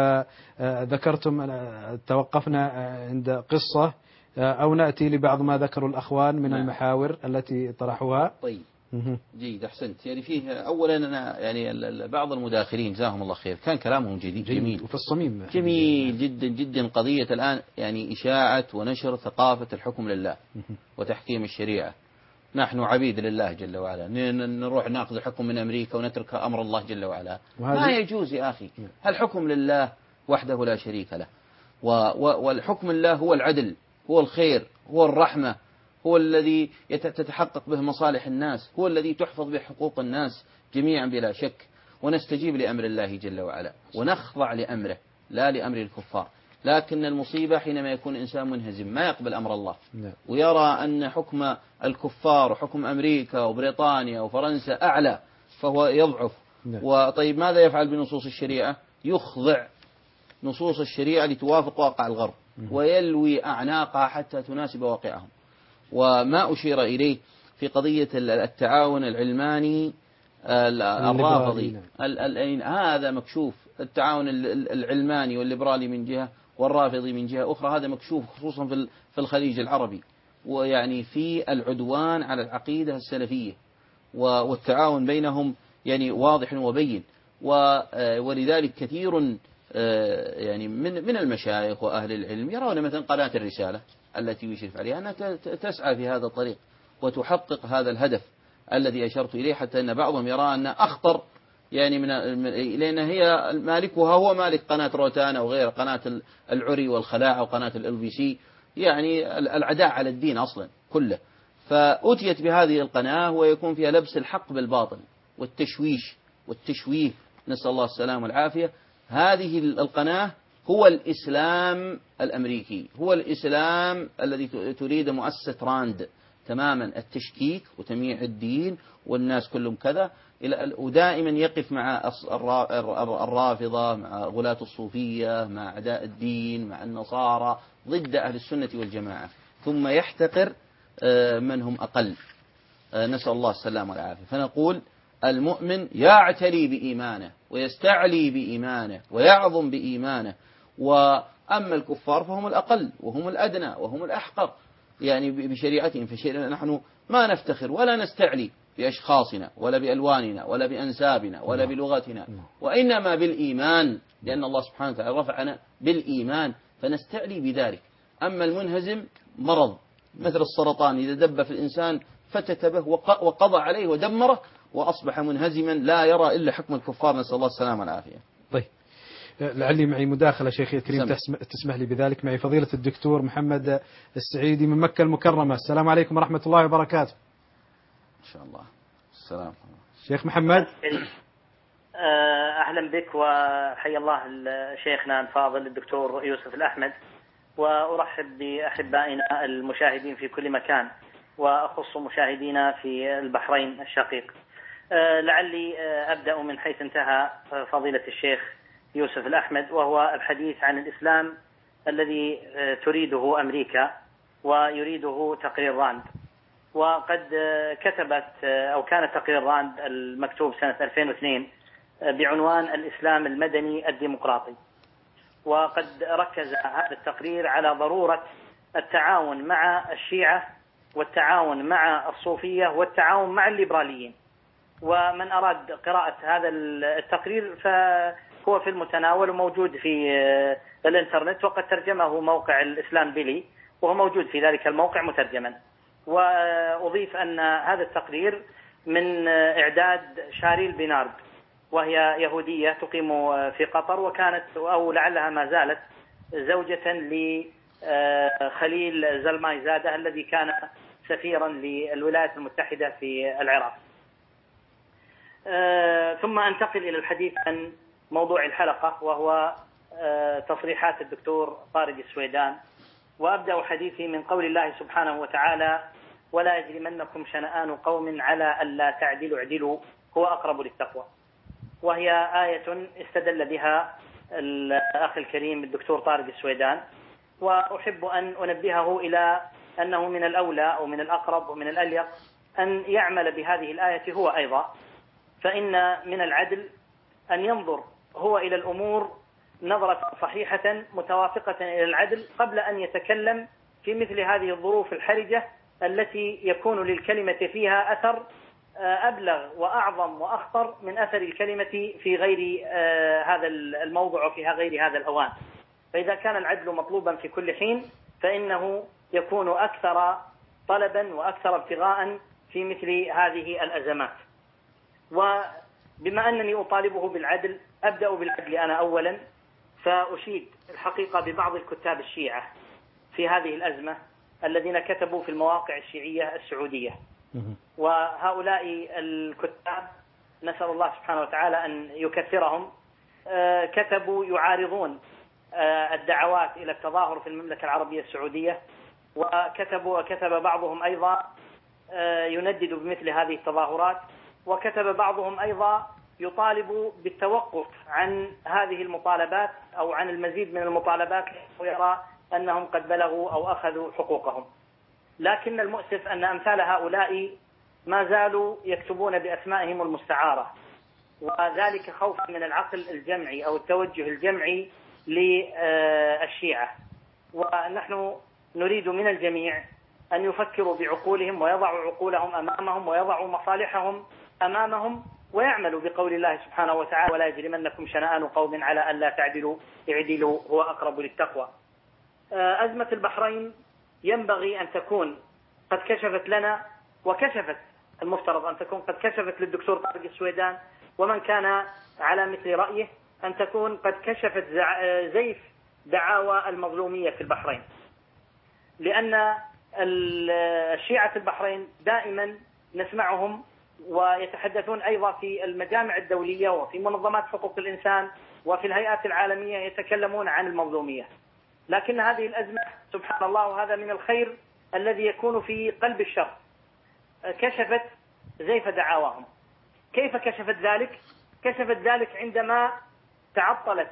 ذكرتم توقفنا عند قصة أو نأتي لبعض ما ذكروا الأخوان من نعم. المحاور التي طرحوها. طيب جيد أحسنت. يعني فيه أولا أنا يعني بعض المداخلين جزاهم الله خير كان كلامهم جديد جميل وفي الصميم جميل جدا جدا. قضية الآن يعني إشاعة ونشر ثقافة الحكم لله وتحكيم الشريعة. نحن عبيد لله جل وعلا، نروح نأخذ الحكم من أمريكا ونترك أمر الله جل وعلا، ما يجوز يا أخي. الحكم لله وحده لا شريك له، والحكم لله هو العدل، هو الخير، هو الرحمة، هو الذي تتحقق به مصالح الناس، هو الذي تحفظ به حقوق الناس جميعا بلا شك. ونستجيب لأمر الله جل وعلا ونخضع لأمره لا لأمر الكفار. لكن المصيبة حينما يكون إنسان منهزم ما يقبل أمر الله ويرى أن حكم الكفار وحكم أمريكا وبريطانيا وفرنسا أعلى فهو يضعف. وطيب ماذا يفعل بنصوص الشريعة؟ يخضع نصوص الشريعة لتوافق واقع الغرب ويلوي أعناقها حتى تناسب واقعهم. وما أشير إليه في قضية التعاون العلماني الرافضي هذا مكشوف. التعاون العلماني والليبرالي من جهة والرافضي من جهة أخرى هذا مكشوف خصوصا في الخليج العربي، ويعني في العدوان على العقيدة السلفية والتعاون بينهم يعني واضح وبين. ولذلك كثير يعني من من المشايخ وأهل العلم يرون مثلا قناة الرسالة التي يشرف عليها أنها تسعى في هذا الطريق وتحقق هذا الهدف الذي أشرت إليه، حتى أن بعضهم يرى أن أخطر يعني من لأن هي مالكها هو مالك قناة روتانا وغير قناة العري والخلاع وقناة ال بي سي، يعني العداء على الدين أصلا كله. فأتيت بهذه القناة ويكون فيها لبس الحق بالباطل والتشويش والتشويه، نسأل الله السلام والعافية. هذه القناة هو الإسلام الأمريكي، هو الإسلام الذي تريد مؤسسة راند تماما، التشكيك وتمييع الدين والناس كلهم كذا، ودائما يقف مع الرافضة، مع غلاة الصوفية، مع أعداء الدين، مع النصارى، ضد أهل السنة والجماعة، ثم يحتقر من هم أقل. نسأل الله السلام والعافية. فنقول المؤمن يعتلي بإيمانه ويستعلي بإيمانه ويعظم بإيمانه، وأما الكفار فهم الأقل وهم الأدنى وهم الأحقر يعني بشريعتهم. فشيء نحن ما نفتخر ولا نستعلي بأشخاصنا ولا بألواننا ولا بأنسابنا ولا بلغتنا، وإنما بالإيمان، لأن الله سبحانه وتعالى رفعنا بالإيمان، فنستعلي بذلك. أما المنهزم مرض مثل السرطان، إذا دب في الإنسان فتت به وقضى عليه ودمره وأصبح منهزما لا يرى إلا حكم الكفار، نسأل الله السلامة والعافية. طيب لعلي معي مداخلة شيخي الكريم تسمح لي بذلك. معي فضيلة الدكتور محمد السعيدي من مكة المكرمة. السلام عليكم ورحمة الله وبركاته. إن شاء الله. السلام. شيخ محمد. أهلا بك وحيا الله شيخنا الفاضل الدكتور يوسف الأحمد، وأرحب بأحبائنا المشاهدين في كل مكان، وأخص مشاهدينا في البحرين الشقيق. لعلي أبدأ من حيث انتهى فضيلة الشيخ يوسف الأحمد، وهو الحديث عن الإسلام الذي تريده أمريكا ويريده تقرير راند. وقد كتبت أو كان تقرير راند المكتوب سنة ألفين واثنين بعنوان الإسلام المدني الديمقراطي، وقد ركز هذا التقرير على ضرورة التعاون مع الشيعة والتعاون مع الصوفية والتعاون مع الليبراليين. ومن أراد قراءة هذا التقرير فهو في المتناول وموجود في الإنترنت، وقد ترجمه موقع الإسلام بيلي وهو موجود في ذلك الموقع مترجما. وأضيف أن هذا التقرير من إعداد شاريل بينارد، وهي يهودية تقيم في قطر، وكانت أو لعلها ما زالت زوجة لخليل زلماي زادة الذي كان سفيرا للولايات المتحدة في العراق. ثم أنتقل إلى الحديث عن موضوع الحلقة، وهو تصريحات الدكتور طارق السويدان. وأبدأ حديثي من قول الله سبحانه وتعالى: ولا يجرمنكم شنآن قوم على ألا تعدلوا اعدلوا هو أقرب للتقوى. وهي آية استدل بها الأخ الكريم الدكتور طارق السويدان، وأحب أن أنبهه إلى أنه من الأولى ومن الأقرب ومن الأليق أن يعمل بهذه الآية هو أيضا، فإن من العدل أن ينظر هو إلى الأمور نظرة صحيحة متوافقة إلى العدل قبل أن يتكلم في مثل هذه الظروف الحرجة التي يكون للكلمة فيها أثر أبلغ وأعظم وأخطر من أثر الكلمة في غير هذا الموضع وفي غير هذا الأوان. فإذا كان العدل مطلوبا في كل حين فإنه يكون أكثر طلبا وأكثر ابتغاء في مثل هذه الأزمات. وبما أنني أطالبه بالعدل أبدأ بالعدل أنا أولا، فأشيد الحقيقة ببعض الكتاب الشيعة في هذه الأزمة الذين كتبوا في المواقع الشيعية السعودية. وهؤلاء الكتاب نسأل الله سبحانه وتعالى أن يكثرهم، كتبوا يعارضون الدعوات إلى التظاهر في المملكة العربية السعودية، وكتبوا وكتب بعضهم أيضا يندد بمثل هذه التظاهرات، وكتب بعضهم أيضا يطالب بالتوقف عن هذه المطالبات أو عن المزيد من المطالبات ويرى أنهم قد بلغوا أو أخذوا حقوقهم. لكن المؤسف أن أمثال هؤلاء ما زالوا يكتبون بأسمائهم المستعارة، وذلك خوفا من العقل الجمعي أو التوجه الجمعي للشيعة. ونحن نريد من الجميع أن يفكروا بعقولهم ويضعوا عقولهم أمامهم ويضعوا مصالحهم أمامهم ويعملوا بقول الله سبحانه وتعالى: ولا يجرمنكم شنآن قوم على ألا تعدلوا اعدلوا هو أقرب للتقوى. أزمة البحرين ينبغي أن تكون قد كشفت لنا، وكشفت المفترض أن تكون قد كشفت للدكتور طارق السويدان ومن كان على مثل رأيه أن تكون قد كشفت زيف دعاوى المظلومية في البحرين. لأن الشيعة في البحرين دائما نسمعهم ويتحدثون أيضا في المجامع الدولية وفي منظمات حقوق الإنسان وفي الهيئات العالمية يتكلمون عن المظلومية. لكن هذه الأزمة سبحان الله، وهذا من الخير الذي يكون في قلب الشر، كشفت زيف دعاواهم. كيف كشفت ذلك؟ كشفت ذلك عندما تعطلت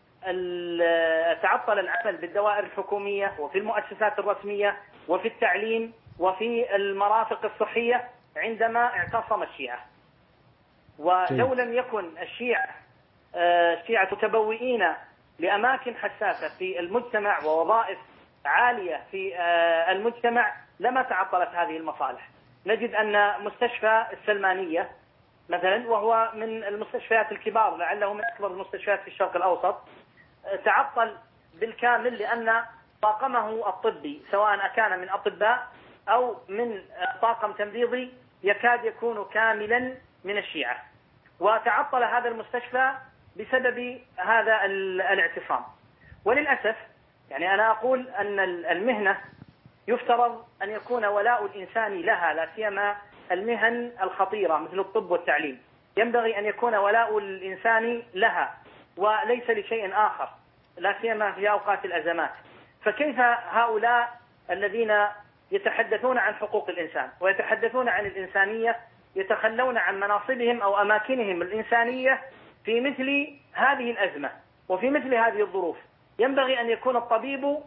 تعطل العمل بالدوائر الحكومية وفي المؤسسات الرسمية وفي التعليم وفي المرافق الصحية عندما اعتصم الشيعة. ولو لم يكن الشيعة الشيعة متبوئين لأماكن حساسة في المجتمع ووظائف عالية في المجتمع لما تعطلت هذه المصالح. نجد أن مستشفى السلمانية مثلا، وهو من المستشفيات الكبار لعله من أكبر المستشفيات في الشرق الأوسط، تعطل بالكامل لأن طاقمه الطبي سواء كان من أطباء أو من طاقم تمريضي يكاد يكون كاملا من الشيعة، وتعطل هذا المستشفى بسبب هذا الاعتصام. وللأسف يعني أنا أقول أن المهنة يفترض أن يكون ولاء الإنسان لها، لا سيما المهن الخطيرة مثل الطب والتعليم، ينبغي أن يكون ولاء الإنسان لها وليس لشيء آخر، لا سيما في أوقات الأزمات. فكيف هؤلاء الذين يتحدثون عن حقوق الإنسان ويتحدثون عن الإنسانية يتخلون عن مناصبهم أو أماكنهم الإنسانية في مثل هذه الأزمة وفي مثل هذه الظروف؟ ينبغي أن يكون الطبيب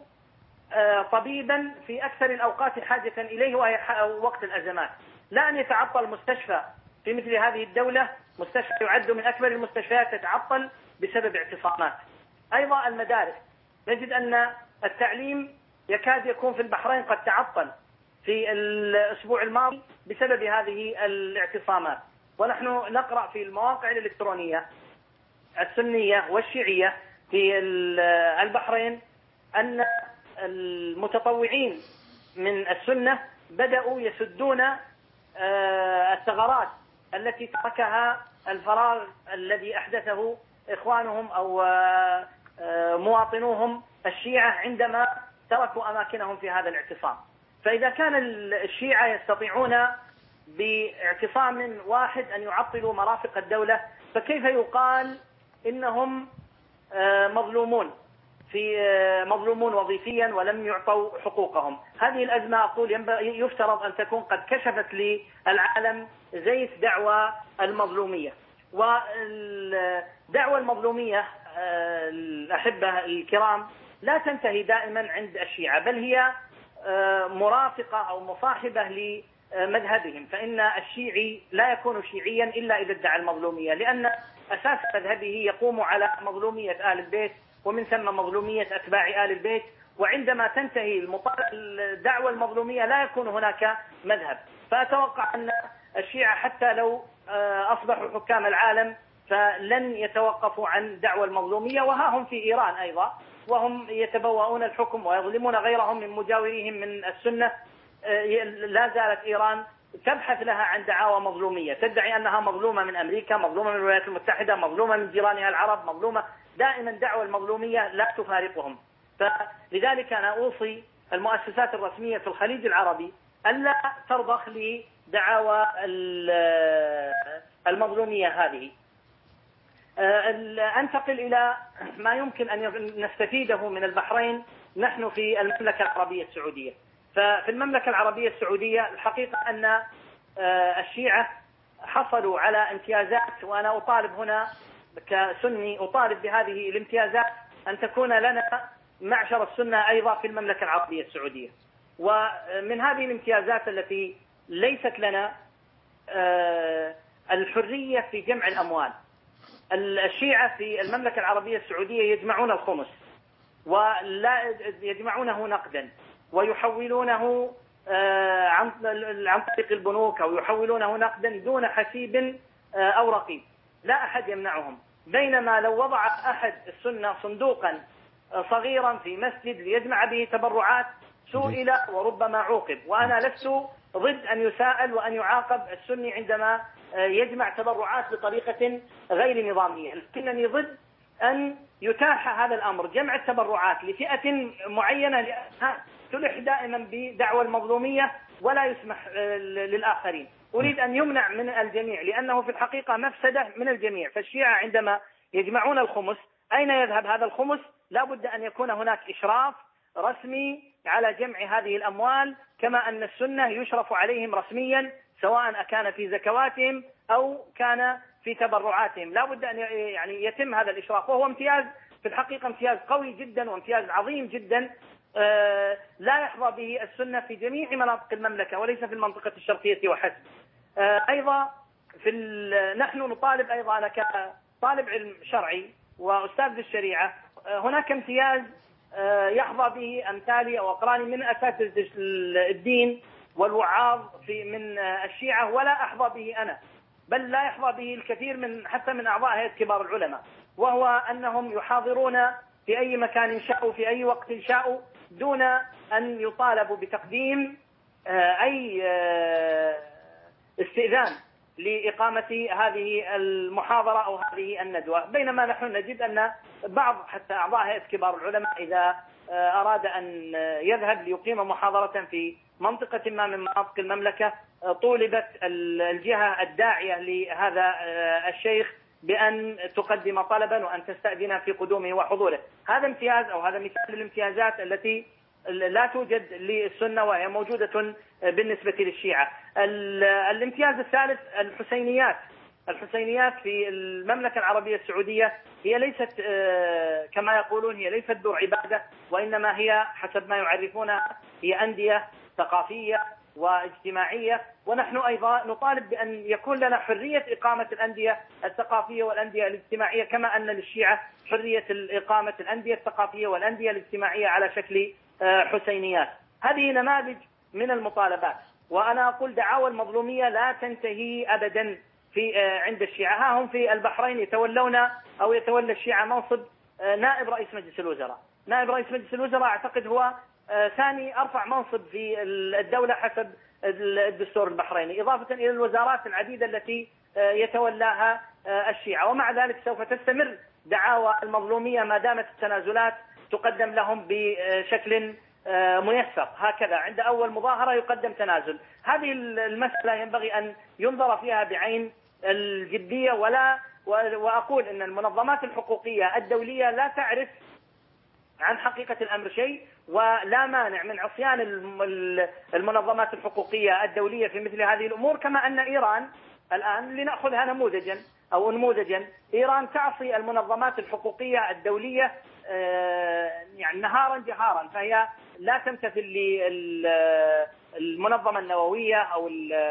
طبيبا في أكثر الأوقات حاجة إليه وهي وقت الأزمات، لا أن يتعطل مستشفى في مثل هذه الدولة، مستشفى يعد من أكبر المستشفيات تتعطل بسبب اعتصامات. أيضا المدارس، نجد أن التعليم يكاد يكون في البحرين قد تعطل في الأسبوع الماضي بسبب هذه الاعتصامات. ونحن نقرأ في المواقع الإلكترونية السنية والشيعية في البحرين أن المتطوعين من السنة بدأوا يسدون الثغرات التي تركها الفراغ الذي أحدثه إخوانهم أو مواطنوهم الشيعة عندما تركوا أماكنهم في هذا الاعتصام. فإذا كان الشيعة يستطيعون باعتصام واحد أن يعطلوا مرافق الدولة، فكيف يقال إنهم مظلومون في مظلومون وظيفيا ولم يعطوا حقوقهم؟ هذه الأزمة أقول ينبغي يفترض أن تكون قد كشفت للعالم زيف دعوى المظلومية. والدعوى المظلومية الأحبة الكرام لا تنتهي دائما عند الشيعة، بل هي مرافقة أو مصاحبة لمذهبهم، فإن الشيعي لا يكون شيعيا إلا إذا ادعى المظلومية، لأن أساس مذهبه يقوم على مظلومية آل البيت ومن ثم مظلومية أتباع آل البيت. وعندما تنتهي الدعوة المظلومية لا يكون هناك مذهب. فأتوقع أن الشيعة حتى لو أصبحوا حكام العالم فلن يتوقفوا عن دعوة المظلومية. وها هم في إيران أيضا، وهم يتبوؤون الحكم ويظلمون غيرهم من مجاوريهم من السنة. لا زالت إيران تبحث لها عن دعاوى مظلومية، تدعي أنها مظلومة من أمريكا، مظلومة من الولايات المتحدة، مظلومة من جيرانها العرب، مظلومة. دائما دعوى المظلومية لا تفارقهم. فلذلك أنا أوصي المؤسسات الرسمية في الخليج العربي ألا ترضخ لدعاوى المظلومية هذه. أنتقل إلى ما يمكن أن نستفيده من البحرين نحن في المملكة العربية السعودية. ففي المملكة العربية السعودية الحقيقة أن الشيعة حصلوا على امتيازات، وأنا أطالب هنا كسني أطالب بهذه الامتيازات أن تكون لنا معشر السنة أيضا في المملكة العربية السعودية. ومن هذه الامتيازات التي ليست لنا الحرية في جمع الأموال. الشيعة في المملكة العربية السعودية يجمعون الخمس ولا يجمعونه نقدا ويحولونه عن عن طريق البنوك أو يحولونه نقدا دون حسيب أو رقيب، لا أحد يمنعهم. بينما لو وضع أحد السنة صندوقا صغيرا في مسجد ليجمع به تبرعات سئل وربما عوقب. وأنا لست ضد أن يساءل وأن يعاقب السني عندما يجمع تبرعات بطريقة غير نظامية، لكنني ضد أن يتاح هذا الأمر، جمع التبرعات لفئة معينة لأنها تلح دائما بدعوى المظلومية ولا يسمح للآخرين. أريد أن يمنع من الجميع، لأنه في الحقيقة مفسدة من الجميع. فالشيعة عندما يجمعون الخمس أين يذهب هذا الخمس؟ لا بد أن يكون هناك إشراف رسمي على جمع هذه الأموال، كما أن السنة يشرف عليهم رسميا سواء كان في زكواتهم أو كان في تبرعاتهم. لا بد أن يعني يتم هذا الإشراف، وهو امتياز في الحقيقة امتياز قوي جدا وامتياز عظيم جدا لا يحظى به السنة في جميع مناطق المملكة وليس في المنطقة الشرقية وحسب. أيضا في نحن نطالب أيضا أنا كطالب علم شرعي وأستاذ بالشريعة هناك امتياز يحظى به أمثالي أو أقراني من أساتذة الدين والوعاظ في من الشيعة ولا أحظى به أنا، بل لا يحظى به الكثير من حتى من أعضاء هيئة كبار العلماء، وهو أنهم يحاضرون في أي مكان شاءوا في أي وقت شاءوا دون أن يطالبوا بتقديم أي استئذان لإقامة هذه المحاضرة أو هذه الندوة. بينما نحن نجد أن بعض حتى أعضاء هيئة كبار العلماء إذا أراد أن يذهب ليقيم محاضرة في منطقة ما من مناطق المملكة طولبت الجهة الداعية لهذا الشيخ بأن تقدم طلبا وأن تستأذن في قدومه وحضوره. هذا امتياز أو هذا مثال الامتيازات التي لا توجد للسنة وهي موجودة بالنسبة للشيعة. الامتياز الثالث الحسينيات. الحسينيات في المملكة العربية السعودية هي ليست كما يقولون هي ليست ذو عبادة، وإنما هي حسب ما يعرفونها هي أندية ثقافية واجتماعية، ونحن أيضا نطالب بأن يكون لنا حرية إقامة الأندية الثقافية والأندية الاجتماعية كما أن للشيعة حرية إقامة الأندية الثقافية والأندية الاجتماعية على شكل حسينيات. هذه نماذج من المطالبات، وأنا أقول دعاوى المظلومية لا تنتهي أبدا في عند الشيعة. ها هم في البحرين يتولون أو يتولى الشيعة منصب نائب رئيس مجلس الوزراء. نائب رئيس مجلس الوزراء أعتقد هو ثاني أرفع منصب في الدولة حسب الدستور البحريني، إضافة إلى الوزارات العديدة التي يتولاها الشيعة. ومع ذلك سوف تستمر دعاوى المظلومية ما دامت التنازلات تقدم لهم بشكل ميسر. هكذا عند أول مظاهرة يقدم تنازل. هذه المسألة ينبغي أن ينظر فيها بعين الجدية، ولا وأقول أن المنظمات الحقوقية الدولية لا تعرف عن حقيقة الأمر شيء، ولا مانع من عصيان المنظمات الحقوقية الدولية في مثل هذه الأمور. كما أن إيران الآن لنأخذها نموذجا أو نموذجا إيران تعصي المنظمات الحقوقية الدولية يعني نهارا جهارا، فهي لا تمتثل للمنظمة النووية أو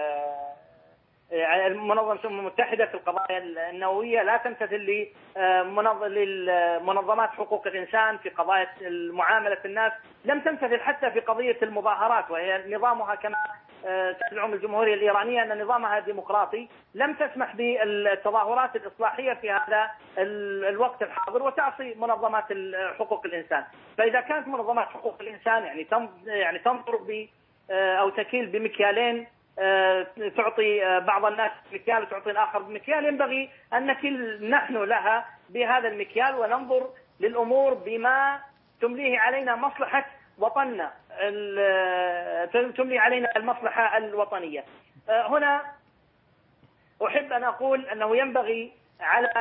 المنظمة المتحدة في القضايا النووية، لا تمتثل لمنظمات حقوق الإنسان في قضايا معاملة الناس، لم تمتثل حتى في قضية المظاهرات، وهي نظامها كما تزعم الجمهورية الإيرانية أن نظامها ديمقراطي، لم تسمح بالتظاهرات الإصلاحية في هذا الوقت الحاضر، وتعصي منظمات حقوق الإنسان. فإذا كانت منظمات حقوق الإنسان يعني يعني تنظر ب أو تكيل بمكيالين، تعطي بعض الناس مكيال وتعطي الآخر بمكيال، ينبغي أن نكل نحن لها بهذا المكيال وننظر للأمور بما تمليه علينا مصلحة وطننا، تملي علينا المصلحة الوطنية. هنا أحب أن أقول أنه ينبغي على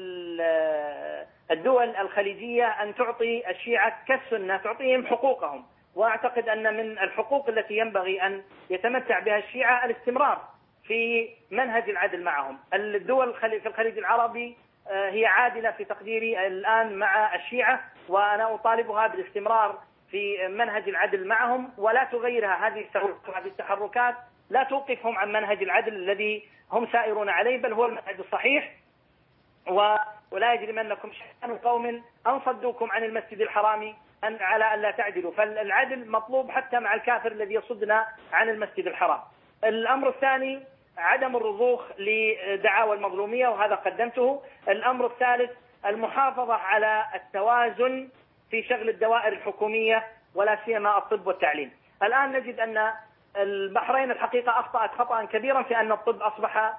الدول الخليجية أن تعطي الشيعة كالسنة، تعطيهم حقوقهم. وأعتقد أن من الحقوق التي ينبغي أن يتمتع بها الشيعة الاستمرار في منهج العدل معهم. الدول في الخليج العربي هي عادلة في تقديري الآن مع الشيعة، وأنا أطالبها بالاستمرار في منهج العدل معهم ولا تغيرها. هذه التحركات لا توقفهم عن منهج العدل الذي هم سائرون عليه، بل هو المنهج الصحيح. ولا يجرمنكم شأن قوم أن صدوكم عن المسجد الحرام أن على أن لا تعدلوا، فالعدل مطلوب حتى مع الكافر الذي يصدنا عن المسجد الحرام. الأمر الثاني عدم الرضوخ لدعاوى المظلومية، وهذا قدمته. الأمر الثالث المحافظة على التوازن في شغل الدوائر الحكومية ولا سيما الطب والتعليم. الآن نجد أن البحرين الحقيقة أخطأت خطأ كبيرا في أن الطب أصبح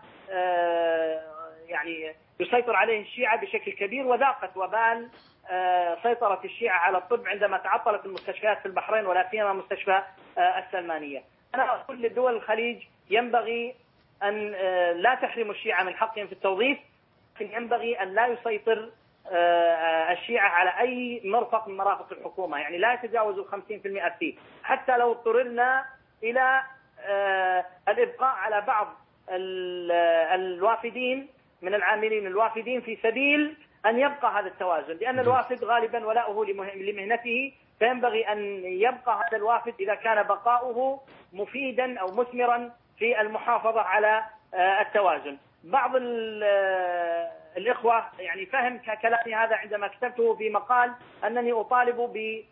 يعني يسيطر عليه الشيعة بشكل كبير، وذاقت وبال سيطرة الشيعة على الطب عندما تعطلت المستشفيات في البحرين ولا سيما مستشفى السلمانية. أنا أقول لدول الخليج ينبغي أن لا تحرم الشيعة من حقهم في التوظيف، لكن ينبغي أن لا يسيطر الشيعة على أي مرفق من مرافق الحكومة، يعني لا يتجاوزوا خمسين بالمئة فيه، حتى لو اضطررنا إلى الإبقاء على بعض الوافدين من العاملين الوافدين في سبيل أن يبقى هذا التوازن، لأن الوافد غالبا ولاؤه لمهنته، فينبغي أن يبقى هذا الوافد إذا كان بقاؤه مفيدا أو مثمرا في المحافظة على التوازن. بعض الإخوة يعني فهم كلامي هذا عندما كتبته في مقال أنني أطالب ب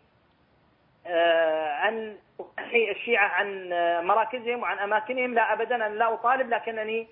أن أنحي الشيعة عن مراكزهم وعن أماكنهم. لا أبدا، أنا لا أطالب، لكنني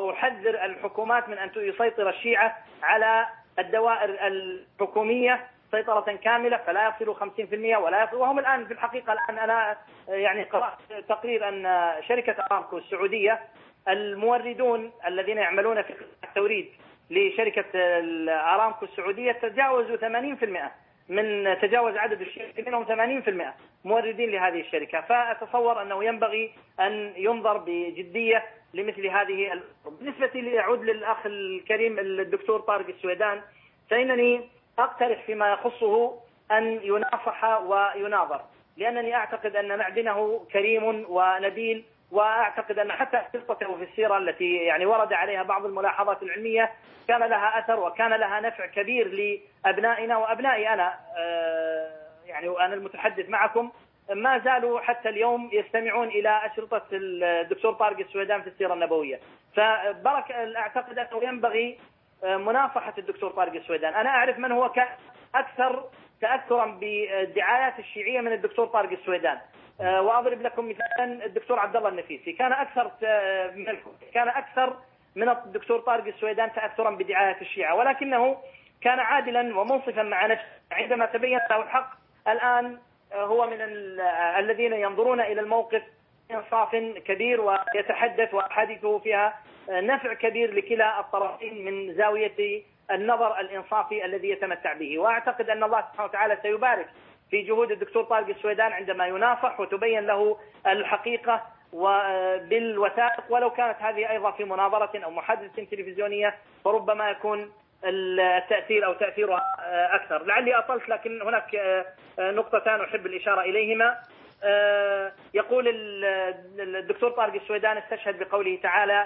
أحذر الحكومات من أن يسيطر الشيعة على الدوائر الحكومية سيطرة كاملة فلا يصل خمسين بالمئة ولا يصل، وهم الآن في الحقيقة الآن أنا يعني قرأت تقرير أن شركة أرامكو السعودية الموردون الذين يعملون في التوريد لشركة أرامكو السعودية تجاوزوا ثمانين بالمئة من تجاوز عدد الشركة منهم ثمانين بالمئة موردين لهذه الشركة. فأتصور أنه ينبغي أن ينظر بجدية لمثل هذه الأمور. بالنسبة لي أعود للأخ الكريم الدكتور طارق السويدان، فإنني أقترح فيما يخصه أن يناصح ويناظر، لأنني أعتقد أن معدنه كريم ونبيل، وأعتقد أن حتى قصته في السيرة التي يعني ورد عليها بعض الملاحظات العلمية كان لها أثر وكان لها نفع كبير لأبنائنا وأبنائي أنا يعني وأنا المتحدث معكم ما زالوا حتى اليوم يستمعون إلى أشرطة الدكتور طارق السويدان في السيرة النبوية. فبرك أعتقد أنه ينبغي مناصحة الدكتور طارق السويدان. أنا أعرف من هو أكثر تأثرا بالدعايات الشيعية من الدكتور طارق السويدان، وأضرب لكم مثلا الدكتور عبد الله النفيسي كان أكثر كان أكثر من الدكتور طارق السويدان تأثرا بدعاية الشيعة، ولكنه كان عادلا ومنصفا مع نفسه عندما تبين له الحق. الآن هو من الذين ينظرون إلى الموقف إنصاف كبير ويتحدث وأحاديثه فيها نفع كبير لكلا الطرفين من زاوية النظر الإنصافي الذي يتمتع به. وأعتقد أن الله سبحانه وتعالى سيبارك في جهود الدكتور طارق السويدان عندما يناصح وتبين له الحقيقة وبالوثائق، ولو كانت هذه أيضا في مناظرة أو محادثة تلفزيونية فربما يكون التأثير أو تأثيرها أكثر. لعلي أطلت، لكن هناك نقطتان أحب الإشارة إليهما. يقول الدكتور طارق السويدان استشهد بقوله تعالى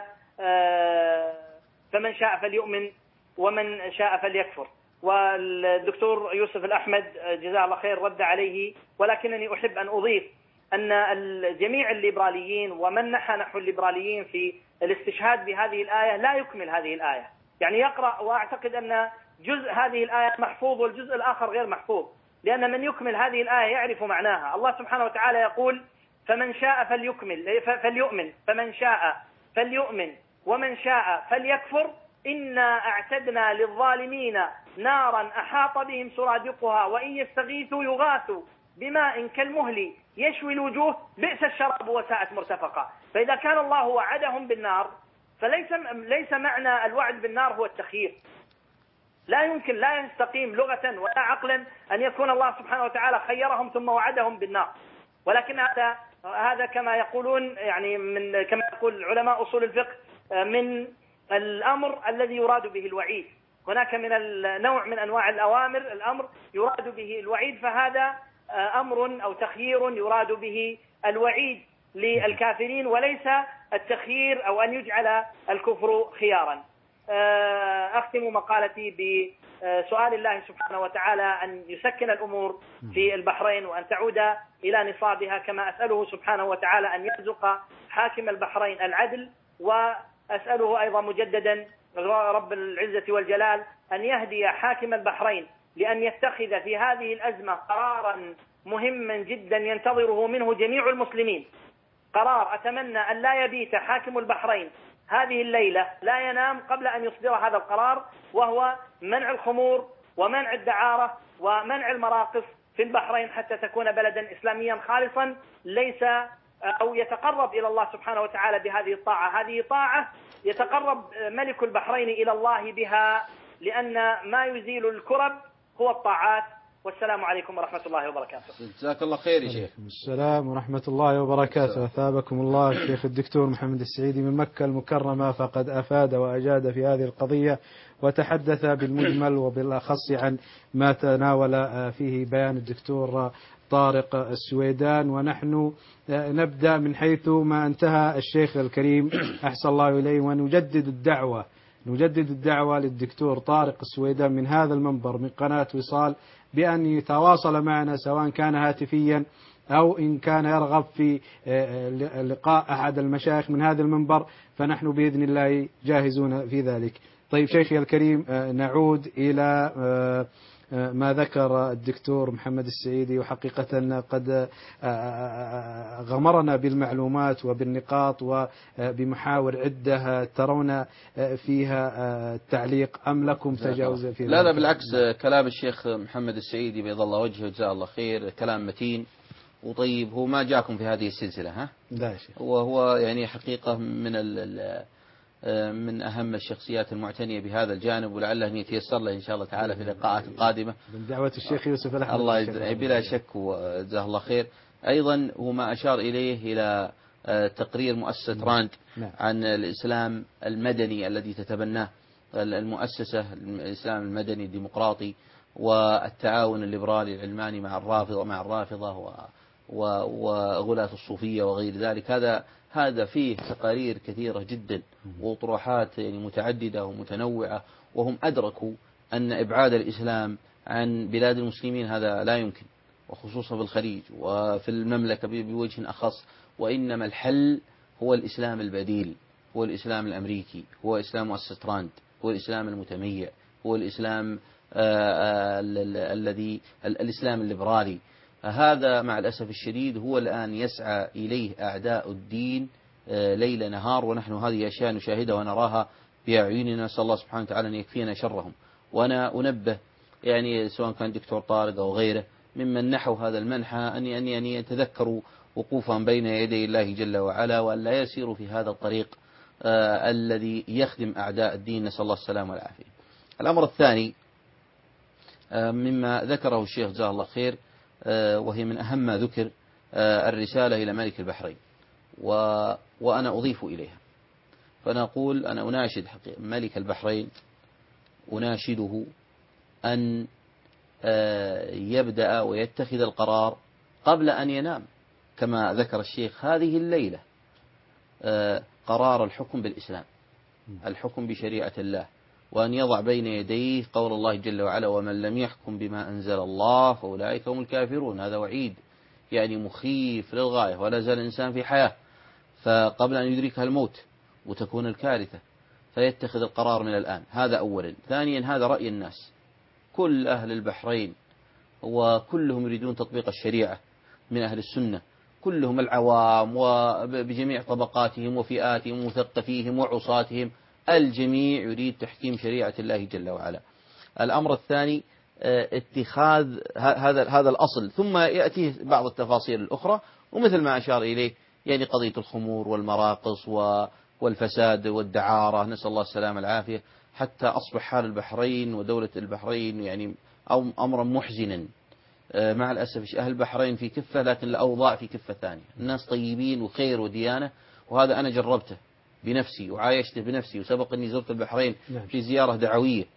فمن شاء فليؤمن ومن شاء فليكفر، والدكتور يوسف الأحمد جزاه الله خير رد عليه، ولكنني أحب أن أضيف أن جميع الليبراليين ومن نحى نحو الليبراليين في الاستشهاد بهذه الآية لا يكمل هذه الآية، يعني يقرأ وأعتقد أن جزء هذه الآية محفوظ والجزء الآخر غير محفوظ، لأن من يكمل هذه الآية يعرف معناها. الله سبحانه وتعالى يقول فمن شاء فليكمل فليؤمن فمن شاء فليؤمن ومن شاء فليكفر إنا أعتدنا للظالمين نارا أحاط بهم سرادقها وإن يستغيثوا يغاثوا بماء كالمهل يشوي الوجوه بئس الشراب وساءت مرتفقا. فإذا كان الله وعدهم بالنار فليس ليس معنى الوعد بالنار هو التخيير. لا يمكن، لا يستقيم لغة ولا عقلا أن يكون الله سبحانه وتعالى خيرهم ثم وعدهم بالنار، ولكن هذا هذا كما يقولون يعني من كما يقول علماء أصول الفقه من الأمر الذي يراد به الوعيد. هناك من النوع من أنواع الأوامر الأمر يراد به الوعيد، فهذا أمر أو تخيير يراد به الوعيد للكافرين وليس التخيير أو أن يجعل الكفر خيارا. أختم مقالتي بسؤال الله سبحانه وتعالى أن يسكن الأمور في البحرين وأن تعود إلى نصابها، كما أسأله سبحانه وتعالى أن يرزق حاكم البحرين العدل، وأسأله أيضا مجددا رب العزة والجلال أن يهدي حاكم البحرين لأن يتخذ في هذه الأزمة قرارا مهما جدا ينتظره منه جميع المسلمين. قرار أتمنى أن لا يبيت حاكم البحرين هذه الليلة لا ينام قبل أن يصدر هذا القرار، وهو منع الخمور ومنع الدعارة ومنع المراقص في البحرين حتى تكون بلدا إسلاميا خالصا ليس أو يتقرب إلى الله سبحانه وتعالى بهذه الطاعة. هذه طاعة يتقرب ملك البحرين إلى الله بها، لأن ما يزيل الكرب هو الطاعات. والسلام عليكم ورحمة الله وبركاته. جزاك الله خير يا شيخ. السلام ورحمة الله وبركاته. أثابكم الله الشيخ الدكتور محمد السعيدي من مكة المكرمة، فقد أفاد وأجاد في هذه القضية وتحدث بالمجمل وبالأخص عن ما تناول فيه بيان الدكتور طارق السويدان. ونحن نبدأ من حيث ما انتهى الشيخ الكريم أحسن الله إليه، ونجدد الدعوة نجدد الدعوة للدكتور طارق السويدان من هذا المنبر من قناة وصال بأن يتواصل معنا سواء كان هاتفيا أو إن كان يرغب في لقاء أحد المشايخ من هذا المنبر، فنحن بإذن الله جاهزون في ذلك. طيب شيخي الكريم، نعود إلى ما ذكر الدكتور محمد السعيدي، وحقيقة قد غمرنا بالمعلومات وبالنقاط وبمحاور عدة ترون فيها التعليق، أم لكم تجاوز في ذلك؟ لا لا بالعكس، كلام الشيخ محمد السعيدي بيض الله وجهه وجزاه الله خير كلام متين وطيب. هو ما جاكم في هذه السلسلة ها؟ لا يا شيخ. وهو يعني حقيقة من ال من أهم الشخصيات المعتنية بهذا الجانب، ولعله أن يتيسر له إن شاء الله تعالى في لقاءات قادمة من دعوة الشيخ يوسف الأحمد الله يجزاه بلا شك وجزاه الله خير. أيضا هو ما أشار إليه إلى تقرير مؤسسة راند عن الإسلام المدني الذي تتبناه المؤسسة، الإسلام المدني الديمقراطي والتعاون الليبرالي العلماني مع الرافضة مع الرافضة وغلاة الصوفية وغير ذلك. هذا هذا فيه تقارير كثيرة جدا وأطروحات يعني متعددة ومتنوعة، وهم أدركوا أن إبعاد الإسلام عن بلاد المسلمين هذا لا يمكن، وخصوصا في الخليج وفي المملكة بوجه أخص، وإنما الحل هو الإسلام البديل، هو الإسلام الأمريكي، هو إسلام مؤسسة راند، هو الإسلام المتميع، هو الإسلام الذي الإسلام الليبرالي. هذا مع الأسف الشديد هو الآن يسعى إليه أعداء الدين ليل نهار، ونحن هذه أشياء نشاهدها ونراها بأعيننا، نسأل الله سبحانه وتعالى أن يكفينا شرهم. وأنا أنبه يعني سواء كان دكتور طارق أو غيره ممن نحوا هذا المنحى أن أن يتذكروا وقوفهم بين يدي الله جل وعلا، وأن لا يسيروا في هذا الطريق آه الذي يخدم أعداء الدين، نسأل الله السلامة والعافية. الأمر الثاني آه مما ذكره الشيخ جزاه الله خير، آه وهي من أهم ما ذكر، آه الرسالة إلى ملك البحرين، و وأنا أضيف إليها، فنقول أنا أناشد حقيقة ملك البحرين، أناشده أن آه يبدأ ويتخذ القرار قبل أن ينام، كما ذكر الشيخ هذه الليلة، آه قرار الحكم بالإسلام، الحكم بشريعة الله، وأن يضع بين يديه قول الله جل وعلا: ومن لم يحكم بما أنزل الله فأولئك هم الكافرون. هذا وعيد يعني مخيف للغاية، ولا زال الإنسان في حياة، فقبل أن يدركها الموت وتكون الكارثة فيتخذ القرار من الآن. هذا أولا. ثانيا هذا رأي الناس، كل أهل البحرين وكلهم يريدون تطبيق الشريعة من أهل السنة، كلهم العوام وبجميع طبقاتهم وفئاتهم ومثقفيهم وعصاتهم، الجميع يريد تحكيم شريعة الله جل وعلا. الأمر الثاني اتخاذ هذا هذا الأصل، ثم يأتيه بعض التفاصيل الأخرى، ومثل ما أشار إليه يعني قضية الخمور والمراقص والفساد والدعارة، نسأل الله السلامة والعافية، حتى أصبح حال البحرين ودولة البحرين يعني أو أمرا محزنا. مع الأسف أهل البحرين في كفة، لكن الأوضاع في كفة ثانية. الناس طيبين وخير وديانة، وهذا أنا جربته بنفسي وعايشته بنفسي، وسبق أني زرت البحرين في زيارة دعوية.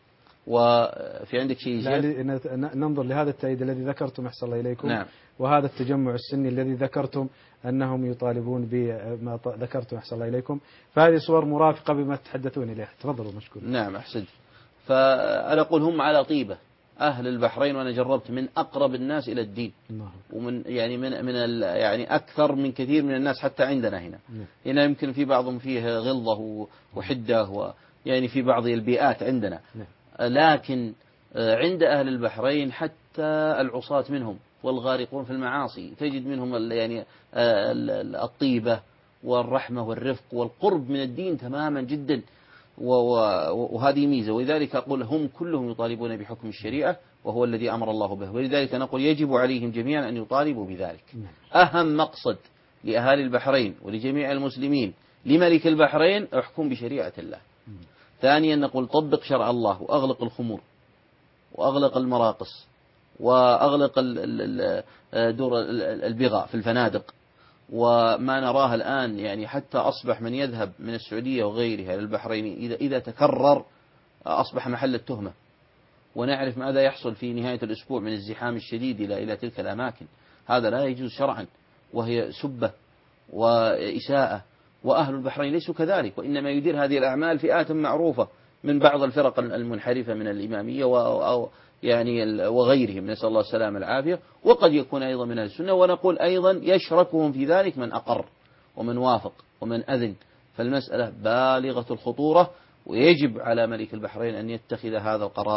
وفي عندك شيء لا ننظر لهذا التأييد الذي ذكرتم أحسن الله إليكم، نعم. وهذا التجمع السني الذي ذكرتم أنهم يطالبون بما ذكرتم أحسن الله إليكم، فهذه صور مرافقة بما تحدثون إليه. تفضلوا مشكور. نعم أحسنت. فأنا أقول هم على طيبة أهل البحرين، وأنا جربت من أقرب الناس إلى الدين، ومن يعني من من يعني أكثر من كثير من الناس حتى عندنا هنا. هنا يمكن في بعضهم فيه غلظة وحدة، ويعني في بعض البيئات عندنا، لكن عند أهل البحرين حتى العصاة منهم والغارقون في المعاصي تجد منهم يعني الطيبة والرحمة والرفق والقرب من الدين تماما جدا، وهذه ميزة. ولذلك أقول هم كلهم يطالبون بحكم الشريعة، وهو الذي أمر الله به، ولذلك نقول يجب عليهم جميعا أن يطالبوا بذلك. أهم مقصد لأهالي البحرين ولجميع المسلمين لملك البحرين: احكم بشريعة الله. ثانيا نقول طبق شرع الله، وأغلق الخمور، وأغلق المراقص، وأغلق دور البغاء في الفنادق. وما نراه الآن يعني حتى أصبح من يذهب من السعودية وغيرها إلى البحرين إذا إذا تكرر أصبح محل التهمة، ونعرف ماذا يحصل في نهاية الأسبوع من الزحام الشديد إلى إلى تلك الأماكن. هذا لا يجوز شرعا، وهي سبة وإساءة. وأهل البحرين ليسوا كذلك، وإنما يدير هذه الأعمال فئات معروفة من بعض الفرق المنحرفة من الإمامية أو يعني وغيرهم، نسأل الله السلامة والعافية، وقد يكون أيضا من أهل السنة. ونقول أيضا يشركهم في ذلك من أقر ومن وافق ومن أذن، فالمسألة بالغة الخطورة، ويجب على ملك البحرين أن يتخذ هذا القرار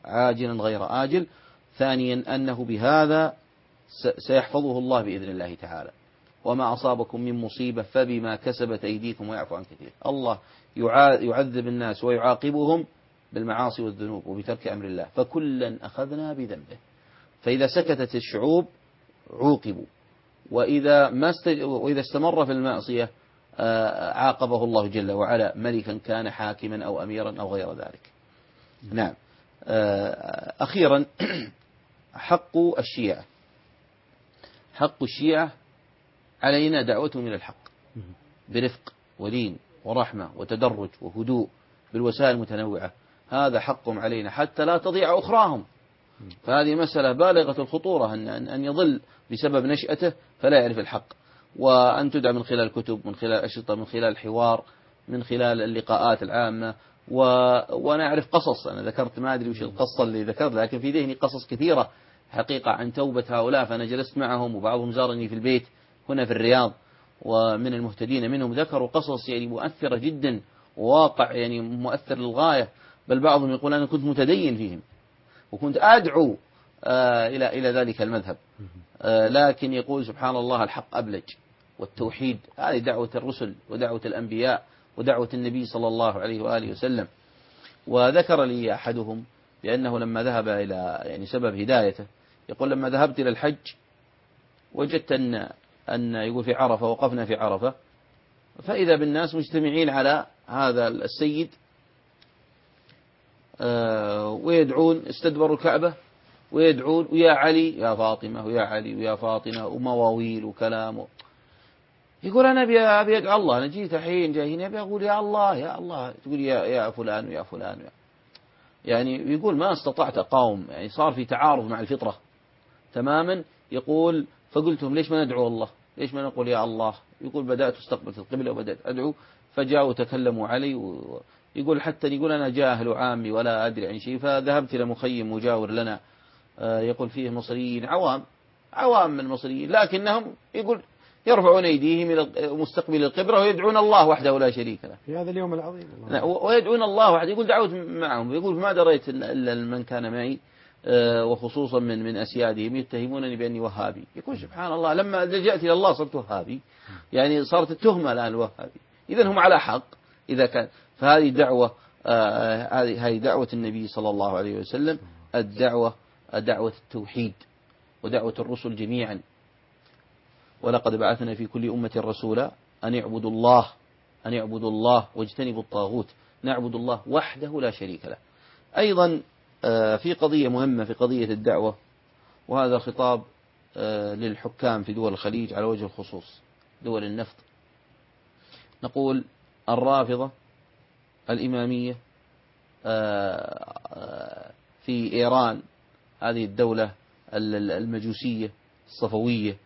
عاجلا غير آجل. ثانيا أنه بهذا سيحفظه الله بإذن الله تعالى. وما أصابكم من مصيبة فبما كسبت أيديكم ويعفو عن كثير. الله يعذب الناس ويعاقبهم بالمعاصي والذنوب وبترك أمر الله، فكلا أخذنا بذنبه. فإذا سكتت الشعوب عوقبوا، وإذا ما وإذا استمر في المعصية عاقبه الله جل وعلا، ملكا كان حاكما أو أميرا أو غير ذلك. نعم. أخيرا حق الشيعة. حق الشيعة علينا دعوتهم إلى الحق برفق ولين ورحمة وتدرج وهدوء بالوسائل المتنوعة. هذا حقهم علينا حتى لا تضيع أخراهم. فهذه مسألة بالغة الخطورة، أن أن يضل بسبب نشأته فلا يعرف الحق، وأن تدعى من خلال الكتب، من خلال الأشرطة، من خلال الحوار، من خلال اللقاءات العامة. و... وأنا أعرف قصص، أنا ذكرت ما أدري وش القصة اللي ذكرت، لكن في ذهني قصص كثيرة حقيقة عن توبة هؤلاء. فأنا جلست معهم وبعضهم زارني في البيت هنا في الرياض، ومن المهتدين منهم ذكروا قصص يعني مؤثرة جدا وواقع يعني مؤثر للغاية. بل بعضهم يقول أنا كنت متدين فيهم وكنت أدعو آه إلى إلى ذلك المذهب، آه لكن يقول سبحان الله الحق أبلج، والتوحيد هذه دعوة الرسل ودعوة الأنبياء ودعوة النبي صلى الله عليه وآله وسلم. وذكر لي أحدهم بأنه لما ذهب إلى يعني سبب هدايته، يقول لما ذهبت إلى الحج وجدت أن أن يقول في عرفة، وقفنا في عرفة فإذا بالناس مجتمعين على هذا السيد آه ويدعون، استدبروا الكعبة ويدعون ويا علي يا فاطمة ويا علي ويا فاطمة ومواويل وكلام. يقول أنا أبي أبي أدعو الله، أنا جيت الحين جاي هنا أبي أقول يا الله يا الله، تقول يا يا فلان ويا فلان ويا. يعني يقول ما استطعت أقاوم، يعني صار في تعارض مع الفطرة تماما. يقول فقلتهم ليش ما ندعو الله، ليش ما نقول يا الله. يقول بدأت استقبلت القبلة وبدأت أدعو، فجاءوا وتكلموا علي. ويقول حتى يقول أنا جاهل عامي ولا أدري عن شيء، فذهبت إلى مخيم مجاور لنا يقول فيه مصريين عوام عوام من المصريين، لكنهم يقول يرفعون أيديهم إلى مستقبل القبلة ويدعون الله وحده لا شريك له في هذا اليوم العظيم، ويدعون الله وحده. يقول دعوت معهم، يقول ما دريت إلا من كان معي وخصوصا من من أسيادهم يتهمونني بأني وهابي. يقول سبحان الله لما لجأت إلى الله صرت وهابي، يعني صارت التهمة الآن الوهابي. إذن هم على حق إذا كان. فهذه دعوة هذه هذه دعوة النبي صلى الله عليه وسلم، الدعوة دعوة التوحيد ودعوة الرسل جميعا. ولقد بعثنا في كل أمة رسولا أن يعبدوا الله أن يعبدوا الله واجتنبوا الطاغوت، نعبد الله وحده لا شريك له. أيضا في قضية مهمة في قضية الدعوة، وهذا خطاب للحكام في دول الخليج على وجه الخصوص دول النفط. نقول الرافضة الإمامية في إيران، هذه الدولة المجوسية الصفوية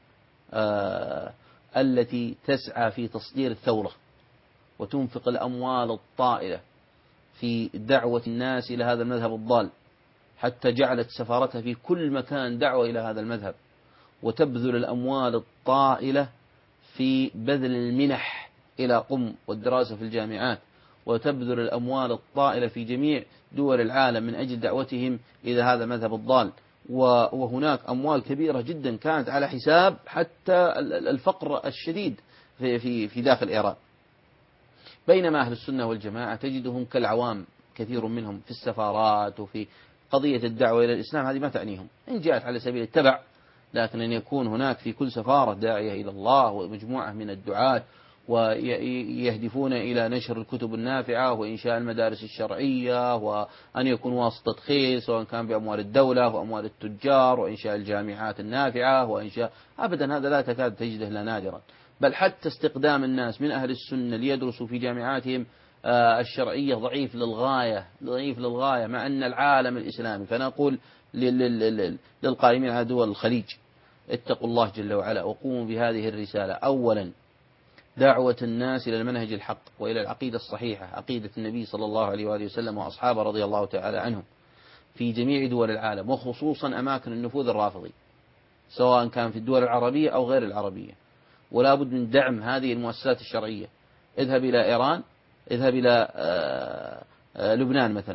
التي تسعى في تصدير الثورة وتنفق الأموال الطائلة في دعوة الناس إلى هذا المذهب الضال، حتى جعلت سفارتها في كل مكان دعوة إلى هذا المذهب، وتبذل الأموال الطائلة في بذل المنح إلى قم والدراسة في الجامعات، وتبذل الأموال الطائلة في جميع دول العالم من أجل دعوتهم إلى هذا المذهب الضال. وهناك أموال كبيرة جدا كانت على حساب حتى الفقر الشديد في في في داخل إيران. بينما أهل السنة والجماعة تجدهم كالعوام، كثير منهم في السفارات وفي قضية الدعوة إلى الإسلام هذه ما تعنيهم، إن جاءت على سبيل التبع، لكن أن يكون هناك في كل سفارة داعية إلى الله ومجموعة من الدعاة ويهدفون إلى نشر الكتب النافعة وإنشاء المدارس الشرعية، وأن يكون واسطة خير سواء كان بأموال الدولة وأموال التجار، وإنشاء الجامعات النافعة وإنشاء أبدا هذا لا تكاد تجده إلا نادرا. بل حتى استقدام الناس من أهل السنة ليدرسوا في جامعاتهم الشرعية ضعيف للغاية ضعيف للغاية مع أن العالم الإسلامي. فنقول للقائمين على دول الخليج اتقوا الله جل وعلا وقوموا بهذه الرسالة. أولا دعوة الناس إلى المنهج الحق وإلى العقيدة الصحيحة، عقيدة النبي صلى الله عليه وآله وسلم وأصحابه رضي الله تعالى عنهم في جميع دول العالم، وخصوصا أماكن النفوذ الرافضي سواء كان في الدول العربية أو غير العربية. ولا بد من دعم هذه المؤسسات الشرعية. اذهب إلى إيران، اذهب إلى لبنان مثلا،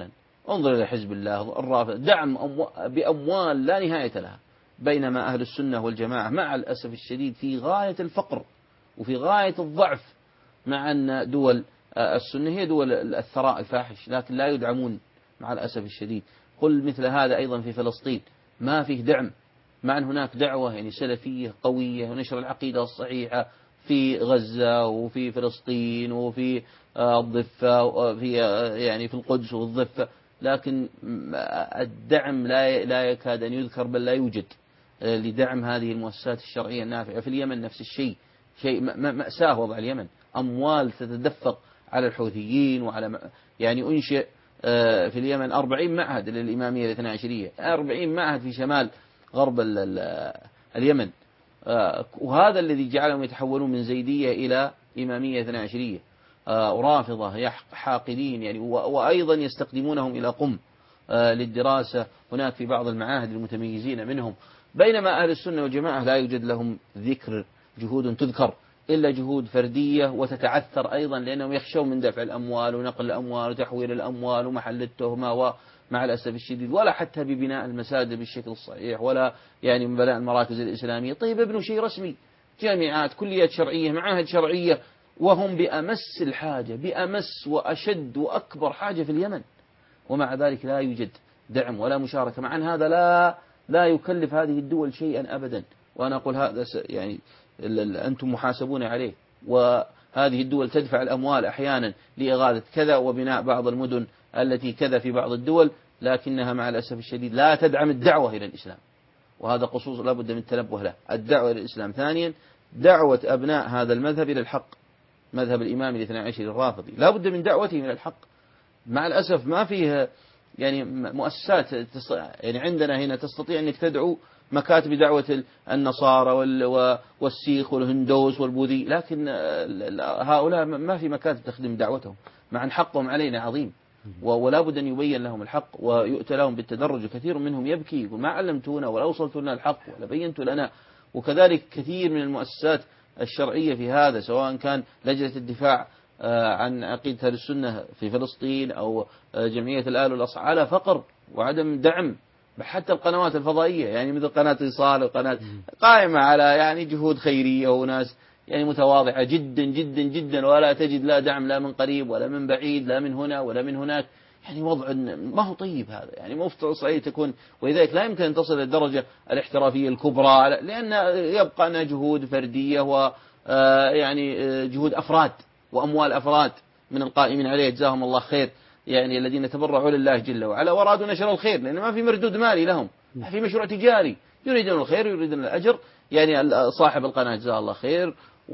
انظر إلى حزب الله الرافض، دعم بأموال لا نهاية لها، بينما أهل السنة والجماعة مع الأسف الشديد في غاية الفقر وفي غاية الضعف، مع أن دول السنة هي دول الثراء الفاحش لكن لا يدعمون مع الأسف الشديد. قل مثل هذا أيضا في فلسطين ما فيه دعم، مع أن هناك دعوة يعني سلفية قوية ونشر العقيدة الصحيحة في غزة وفي فلسطين وفي الضفة وفي يعني في القدس والضفة، لكن الدعم لا لا يكاد أن يذكر بل لا يوجد لدعم هذه المؤسسات الشرعية النافعة. في اليمن نفس الشيء، شيء مأساة وضع اليمن، أموال تتدفق على الحوثيين وعلى يعني أنشئ في اليمن أربعين معهد للإمامية الاثنى عشرية، أربعين معهد في شمال غرب اليمن، وهذا الذي جعلهم يتحولون من زيدية إلى إمامية اثنى عشرية، ورافضة حاقدين يعني، وأيضا يستخدمونهم إلى قم للدراسة هناك في بعض المعاهد المتميزين منهم، بينما أهل السنة والجماعة لا يوجد لهم ذكر جهود تذكر إلا جهود فردية وتتعثر أيضا لأنهم يخشون من دفع الأموال ونقل الأموال وتحويل الأموال ومحل التهمة، ومع الأسف الشديد ولا حتى ببناء المساجد بالشكل الصحيح ولا يعني من بناء المراكز الإسلامية. طيب ابنوا شيء رسمي، جامعات، كليات شرعية، معاهد شرعية، وهم بأمس الحاجة، بأمس وأشد وأكبر حاجة في اليمن، ومع ذلك لا يوجد دعم ولا مشاركة، مع أن هذا لا لا يكلف هذه الدول شيئا أبدا. وأنا أقول هذا يعني أنتم محاسبون عليه، وهذه الدول تدفع الأموال أحيانا لإغاثة كذا وبناء بعض المدن التي كذا في بعض الدول، لكنها مع الأسف الشديد لا تدعم الدعوة إلى الإسلام، وهذا قصوص لا بد من التنبه له، الدعوة إلى الإسلام. ثانيا دعوة أبناء هذا المذهب إلى الحق، مذهب الإمام الاثنى عشر الرافضي لا بد من دعوتهم إلى الحق. مع الأسف ما فيه يعني مؤسسات يعني عندنا هنا تستطيع أنك تدعو مكاتب دعوة النصارى والسيخ والهندوس والبوذي، لكن هؤلاء ما في مكاتب تخدم دعوتهم، مع أن حقهم علينا عظيم ولا بد أن يبين لهم الحق ويؤتى لهم بالتدرج. كثير منهم يبكي يقول ما علمتونا ولا وصلت لنا الحق ولا بينت لنا. وكذلك كثير من المؤسسات الشرعية في هذا، سواء كان لجنة الدفاع عن عقيدة أهل السنة في فلسطين أو جمعية الآل والأصحى، على فقر وعدم دعم. حتى القنوات الفضائية يعني مثل قناة إيصال وقناة قائمة على يعني جهود خيرية وناس يعني متواضعة جدا جدا جدا، ولا تجد لا دعم لا من قريب ولا من بعيد، لا من هنا ولا من هناك. يعني وضع ما هو طيب هذا، يعني مفترض صحيح تكون، ولذلك لا يمكن أن تصل للدرجة الاحترافية الكبرى، لأن يبقى أنها جهود فردية ويعني جهود أفراد وأموال أفراد من القائمين عليه جزاهم الله خير، يعني الذين تبرعوا لله جل وعلا وأرادوا نشر الخير، لأن ما في مردود مالي لهم، ما في مشروع تجاري، يريدون الخير ويريدون الأجر. يعني صاحب القناة جزاه الله خير،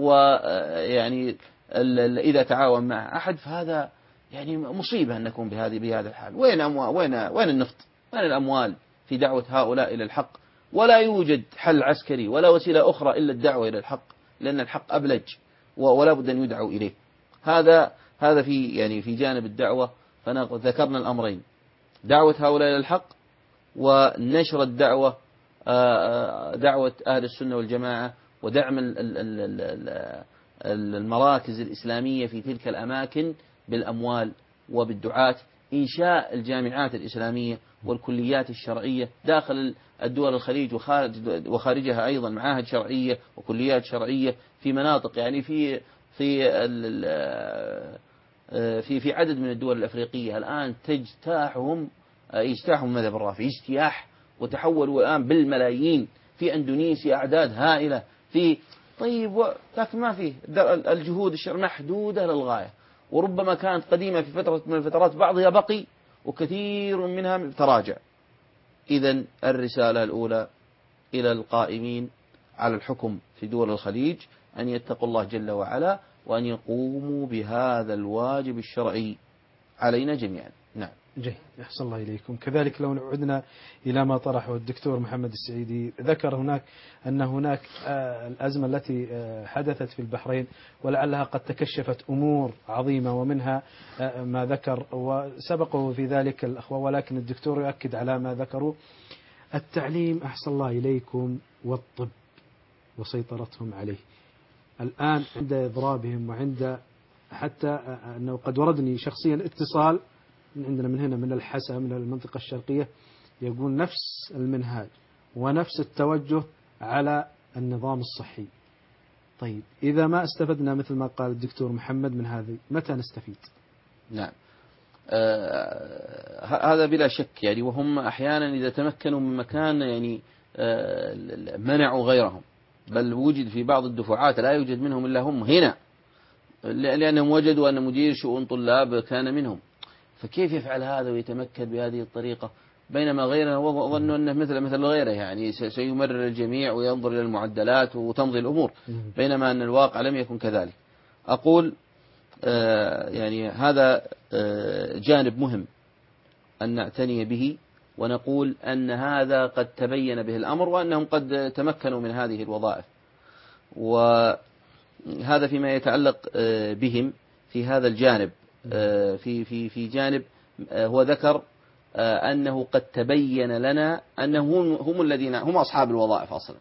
ويعني إذا تعاون مع أحد فهذا يعني مصيبة أن نكون بهذه بهذا الحال. وين أموال، وين وين النفط، وين الأموال في دعوة هؤلاء إلى الحق؟ ولا يوجد حل عسكري ولا وسيلة أخرى إلا الدعوة إلى الحق، لأن الحق أبلج ولا بد أن يدعوا إليه. هذا هذا في يعني في جانب الدعوة. فذكرنا الأمرين، دعوة هؤلاء إلى الحق ونشر الدعوة، دعوة أهل السنة والجماعة، ودعم المراكز الإسلامية في تلك الأماكن بالأموال وبالدعاة، إنشاء الجامعات الإسلامية والكليات الشرعية داخل الدول الخليج وخارجها، أيضا معاهد شرعية وكليات شرعية في مناطق يعني في في في في عدد من الدول الأفريقية الآن تجتاحهم يجتاحهم المذهب الرافعي اجتياح، وتحولوا الآن بالملايين. في أندونيسيا أعداد هائلة في طيب، لكن ما في الجهود الشرع محدودة للغاية، وربما كانت قديمة في فترة من الفترات، بعضها بقي وكثير منها تراجع. إذن الرسالة الأولى إلى القائمين على الحكم في دول الخليج أن يتقوا الله جل وعلا وأن يقوموا بهذا الواجب الشرعي علينا جميعا. نعم. جيد، أحسن الله إليكم. كذلك لو عدنا إلى ما طرحه الدكتور محمد السعيدي، ذكر هناك أن هناك الأزمة التي حدثت في البحرين ولعلها قد تكشفت أمور عظيمة، ومنها ما ذكر وسبقه في ذلك الأخوة، ولكن الدكتور يؤكد على ما ذكروا: التعليم أحسن الله إليكم والطب وسيطرتهم عليه الآن عند إضرابهم، وعند حتى أنه قد وردني شخصيا اتصال عندنا من هنا من الحسا من المنطقة الشرقية يقول نفس المنهاج ونفس التوجه على النظام الصحي. طيب إذا ما استفدنا مثل ما قال الدكتور محمد من هذه متى نستفيد؟ نعم آه هذا بلا شك يعني، وهم أحيانا إذا تمكنوا من مكان يعني آه منعوا غيرهم، بل وجد في بعض الدفعات لا يوجد منهم إلا هم هنا، لأنهم وجدوا أن مدير شؤون طلاب كان منهم، فكيف يفعل هذا ويتمكن بهذه الطريقة، بينما غيرنا ظنوا أنه مثل مثل غيره يعني سيمرر الجميع وينظر إلى المعدلات وتمضي الأمور، بينما أن الواقع لم يكن كذلك. أقول آه يعني هذا آه جانب مهم أن نعتني به، ونقول أن هذا قد تبين به الأمر وأنهم قد تمكنوا من هذه الوظائف، وهذا فيما يتعلق آه بهم في هذا الجانب. آه في في في جانب آه هو ذكر آه أنه قد تبين لنا أنهم هم الذين هم أصحاب الوظائف أصلا،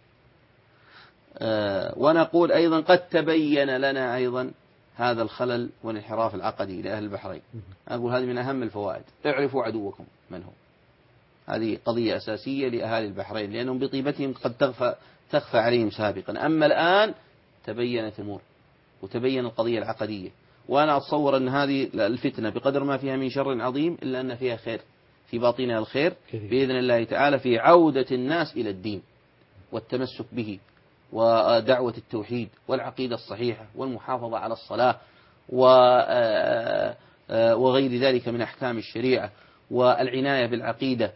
آه ونقول أيضا قد تبين لنا أيضا هذا الخلل والانحراف العقدي لأهل البحرين. أقول هذه من أهم الفوائد، اعرفوا عدوكم من هو. هذه قضية أساسية لأهالي البحرين، لأنهم بطيبتهم قد تخفى, تخفى عليهم سابقا، أما الآن تبينت الأمور وتبين القضية العقدية. وأنا أتصور أن هذه الفتنة بقدر ما فيها من شر عظيم إلا أن فيها خير، في باطنها الخير بإذن الله تعالى، في عودة الناس إلى الدين والتمسك به ودعوة التوحيد والعقيدة الصحيحة والمحافظة على الصلاة وغير ذلك من أحكام الشريعة والعناية بالعقيدة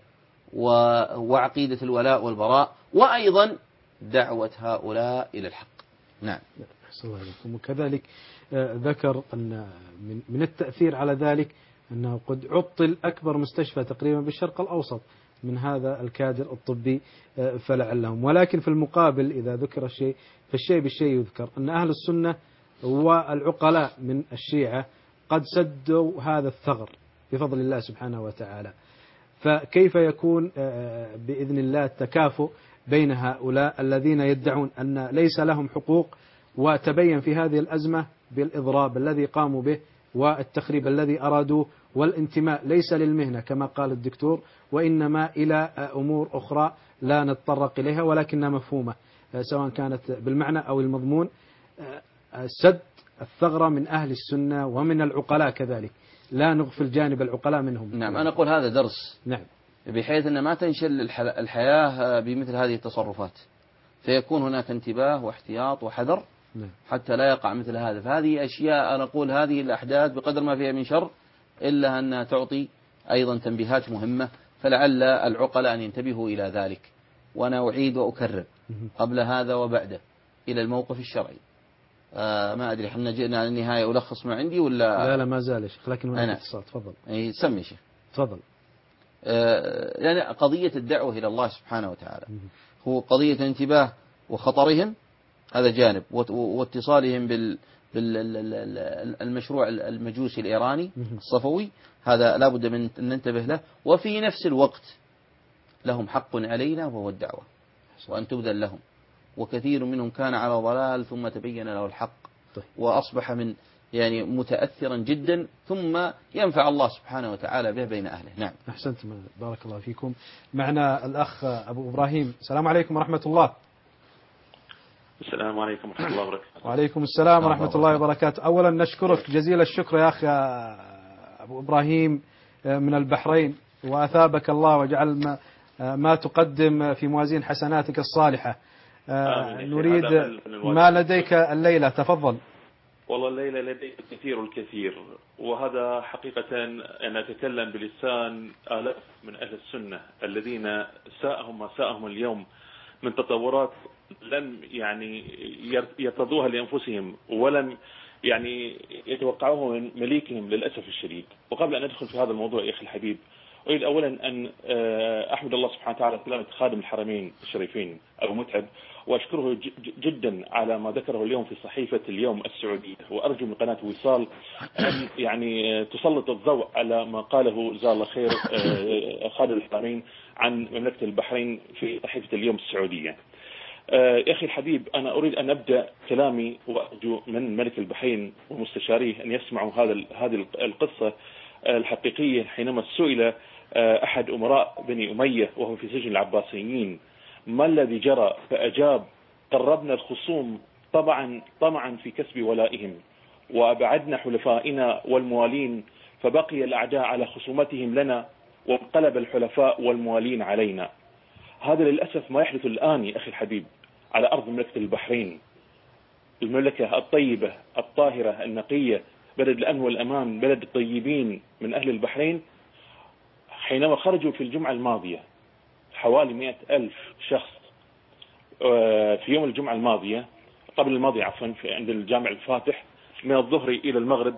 وعقيدة الولاء والبراء، وأيضا دعوة هؤلاء إلى الحق. نعم. أحسن الله عليكم. وكذلك ذكر أن من التأثير على ذلك أنه قد عطل أكبر مستشفى تقريبا بالشرق الأوسط من هذا الكادر الطبي فلعلهم. ولكن في المقابل إذا ذكر الشيء فالشيء بالشيء يذكر، أن أهل السنة والعقلاء من الشيعة قد سدوا هذا الثغر بفضل الله سبحانه وتعالى. فكيف يكون بإذن الله التكافؤ بين هؤلاء الذين يدعون أن ليس لهم حقوق، وتبين في هذه الأزمة بالإضراب الذي قاموا به والتخريب الذي أرادوه، والانتماء ليس للمهنة كما قال الدكتور، وإنما إلى أمور أخرى لا نتطرق إليها ولكنها مفهومة سواء كانت بالمعنى أو المضمون. سد الثغرة من أهل السنة ومن العقلاء كذلك، لا نغفل جانب العقلاء منهم. نعم أنا أقول هذا درس، نعم، بحيث أن ما تنشل الحياة بمثل هذه التصرفات، فيكون هناك انتباه واحتياط وحذر حتى لا يقع مثل هذا. فهذه أشياء أنا أقول هذه الأحداث بقدر ما فيها من شر إلا أنها تعطي أيضا تنبيهات مهمة، فلعل العقلاء أن ينتبهوا إلى ذلك. وأنا أعيد وأكرر قبل هذا وبعده إلى الموقف الشرعي. آه ما أدري احنا جئنا على النهاية ألخص ما عندي ولا لا لا ما زال يا شيخ، لكن هناك اتصال. تفضل. أي سمي شيخ. تفضل. آه يعني قضية الدعوة إلى الله سبحانه وتعالى هو قضية الانتباه وخطرهم، هذا جانب، واتصالهم بال بالمشروع المجوسي الإيراني الصفوي، هذا لا بد من أن ننتبه له. وفي نفس الوقت لهم حق علينا وهو الدعوة وأن تبذل لهم، وكثير منهم كان على ضلال ثم تبين له الحق وأصبح من يعني متأثرا جدا، ثم ينفع الله سبحانه وتعالى به بين أهله. نعم. أحسنتم، بارك الله فيكم. معنا الأخ أبو إبراهيم. السلام عليكم ورحمة الله. السلام عليكم ورحمة الله وبركاته. وعليكم السلام ورحمة الله وبركاته. أولا نشكرك جزيل الشكر يا أخي أبو إبراهيم من البحرين، وأثابك الله وجعل ما, ما تقدم في موازين حسناتك الصالحة. نريد ما لديك الليلة، تفضل. والله الليلة لدي الكثير الكثير، وهذا حقيقة أن أتكلم بلسان آلاف من أهل السنة الذين ساءهم ما ساءهم اليوم من تطورات لم يعني يرتضوها لأنفسهم ولم يعني يتوقعوه من مليكهم للأسف الشديد. وقبل أن أدخل في هذا الموضوع يا أخي الحبيب، أريد أولا أن أحمد الله سبحانه وتعالى سلامة خادم الحرمين الشريفين أبو متعب، وأشكره جدا على ما ذكره اليوم في صحيفة اليوم السعودية، وأرجو من قناة وصال أن يعني تسلط الضوء على ما قاله جزاه الله خير خادم الحرمين عن مملكة البحرين في صحيفة اليوم السعودية. يا أخي الحبيب، أنا أريد أن أبدأ كلامي وأرجو من ملك البحرين ومستشاريه أن يسمعوا هذا هذه القصة الحقيقية حينما سئل أحد أمراء بني أمية وهو في سجن العباسيين ما الذي جرى، فأجاب: قربنا الخصوم طبعا طمعا في كسب ولائهم، وأبعدنا حلفائنا والموالين، فبقي الأعداء على خصومتهم لنا، وانقلب الحلفاء والموالين علينا. هذا للأسف ما يحدث الآن يا أخي الحبيب على أرض مملكة البحرين، المملكة الطيبة الطاهرة النقية، بلد الأمن والأمان، بلد الطيبين من أهل البحرين. حينما خرجوا في الجمعة الماضية حوالي مئة ألف شخص في يوم الجمعة الماضية قبل الماضية عفوا عند الجامع الفاتح من الظهر إلى المغرب،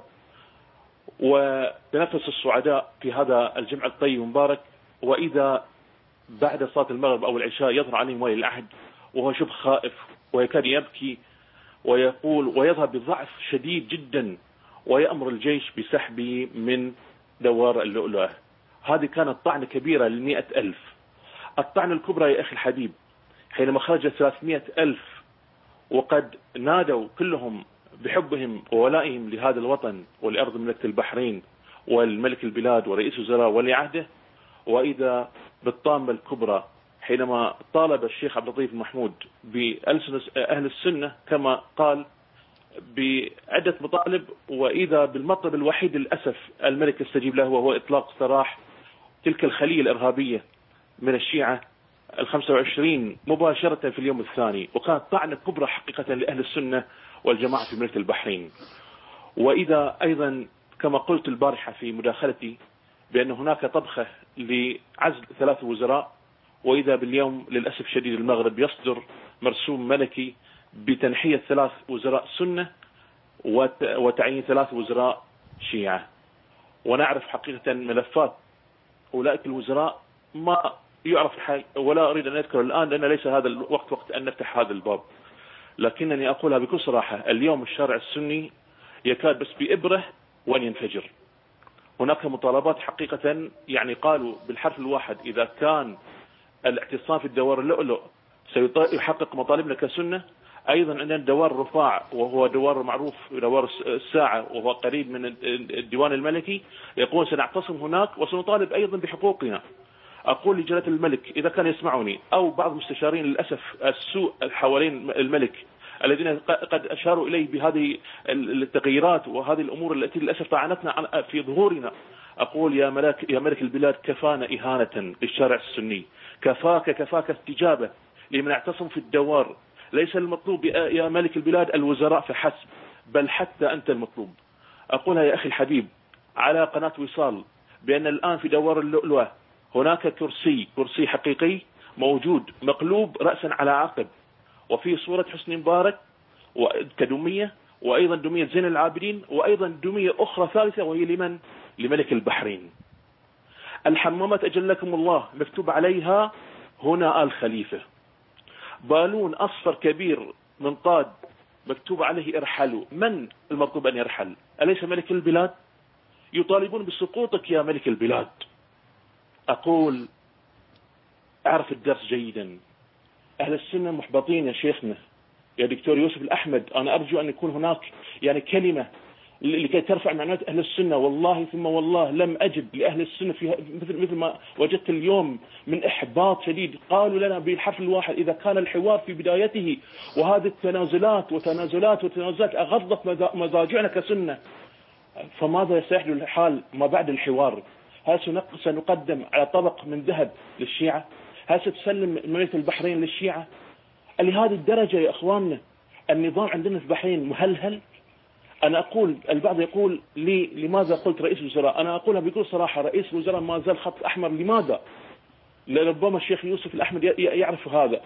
وتنفس السعداء في هذا الجمع الطيب المبارك، وإذا بعد صلاة المغرب أو العشاء يظهر عليهم ولي العهد وهو شبه خائف ويكاد يبكي ويقول ويظهر بضعف شديد جدا، ويأمر الجيش بسحبه من دوار اللؤلؤة. هذه كانت طعنة كبيرة للمئة ألف. الطعنة الكبرى يا أخي الحبيب حينما خرج ثلاثمئة ألف وقد نادوا كلهم بحبهم وولائهم لهذا الوطن ولأرض مملكة البحرين والملك البلاد ورئيس وزراء ولي عهده، وإذا بالطامة الكبرى حينما طالب الشيخ عبد اللطيف محمود بألسنة أهل السنة كما قال بعدة مطالب، وإذا بالمطلب الوحيد للأسف الملك استجيب له وهو إطلاق سراح تلك الخلية الإرهابية من الشيعة الخمسة وعشرين مباشرة في اليوم الثاني، وكانت طعنة كبرى حقيقة لأهل السنة والجماعة في مملكة البحرين. وإذا أيضا كما قلت البارحة في مداخلتي بأن هناك طبخة لعزل ثلاث وزراء، وإذا باليوم للأسف شديد المغرب يصدر مرسوم ملكي بتنحية ثلاث وزراء سنة وتعيين ثلاث وزراء شيعة. ونعرف حقيقة ملفات أولئك الوزراء ما يعرف حال، ولا أريد أن أذكر الآن لأن ليس هذا الوقت وقت أن نفتح هذا الباب، لكنني أقولها بكل صراحة: اليوم الشارع السني يكاد بس بإبرة وأن ينفجر. هناك مطالبات حقيقة، يعني قالوا بالحرف الواحد إذا كان الاعتصام في الدوار اللؤلؤ سيحقق مطالبنا كسنة، أيضا عندنا دوار رفاع وهو دوار معروف دوار الساعة وهو قريب من الديوان الملكي، يقول سنعتصم هناك وسنطالب أيضا بحقوقنا. أقول لجلالة الملك إذا كان يسمعني أو بعض المستشارين للأسف السوء حوالين الملك الذين قد أشاروا إليه بهذه التغييرات وهذه الأمور التي للأسف طعنتنا في ظهورنا، أقول يا ملك يا ملك البلاد كفانا إهانة للشارع السني، كفاك كفاك استجابة لمن اعتصم في الدوار. ليس المطلوب يا ملك البلاد الوزراء فحسب، بل حتى أنت المطلوب. أقولها يا أخي الحبيب على قناة وصال بأن الآن في دوار اللؤلؤة هناك كرسي كرسي حقيقي موجود مقلوب رأسا على عقب، وفي صورة حسني مبارك كدمية، وأيضا دمية زين العابدين، وأيضا دمية أخرى ثالثة وهي لمن؟ لملك البحرين. الحمامات أجلكم الله مكتوب عليها هنا آل خليفة. بالون أصفر كبير منطاد مكتوب عليه ارحلوا. من المطلوب أن يرحل؟ أليس ملك البلاد؟ يطالبون بسقوطك يا ملك البلاد. أقول أعرف الدرس جيدا، أهل السنة محبطين يا شيخنا يا دكتور يوسف الأحمد. أنا أرجو أن يكون هناك يعني كلمة لكي ترفع معنويات أهل السنة. والله ثم والله لم أجد لأهل السنة في مثل مثل ما وجدت اليوم من إحباط شديد. قالوا لنا بالحرف الواحد إذا كان الحوار في بدايته وهذه التنازلات وتنازلات وتنازلات أغضت مضاجعنا كسنة، فماذا سيحدث الحال ما بعد الحوار؟ هل سنقدم على طبق من ذهب للشيعة؟ هل ستسلم مملكة البحرين للشيعة؟ لهذه الدرجة يا أخواننا النظام عندنا في البحرين مهلهل. أنا أقول البعض يقول لي لماذا قلت رئيس الوزراء؟ أنا أقولها بكل صراحة، رئيس الوزراء ما زال خط أحمر. لماذا؟ لربما الشيخ يوسف الأحمد يعرف هذا.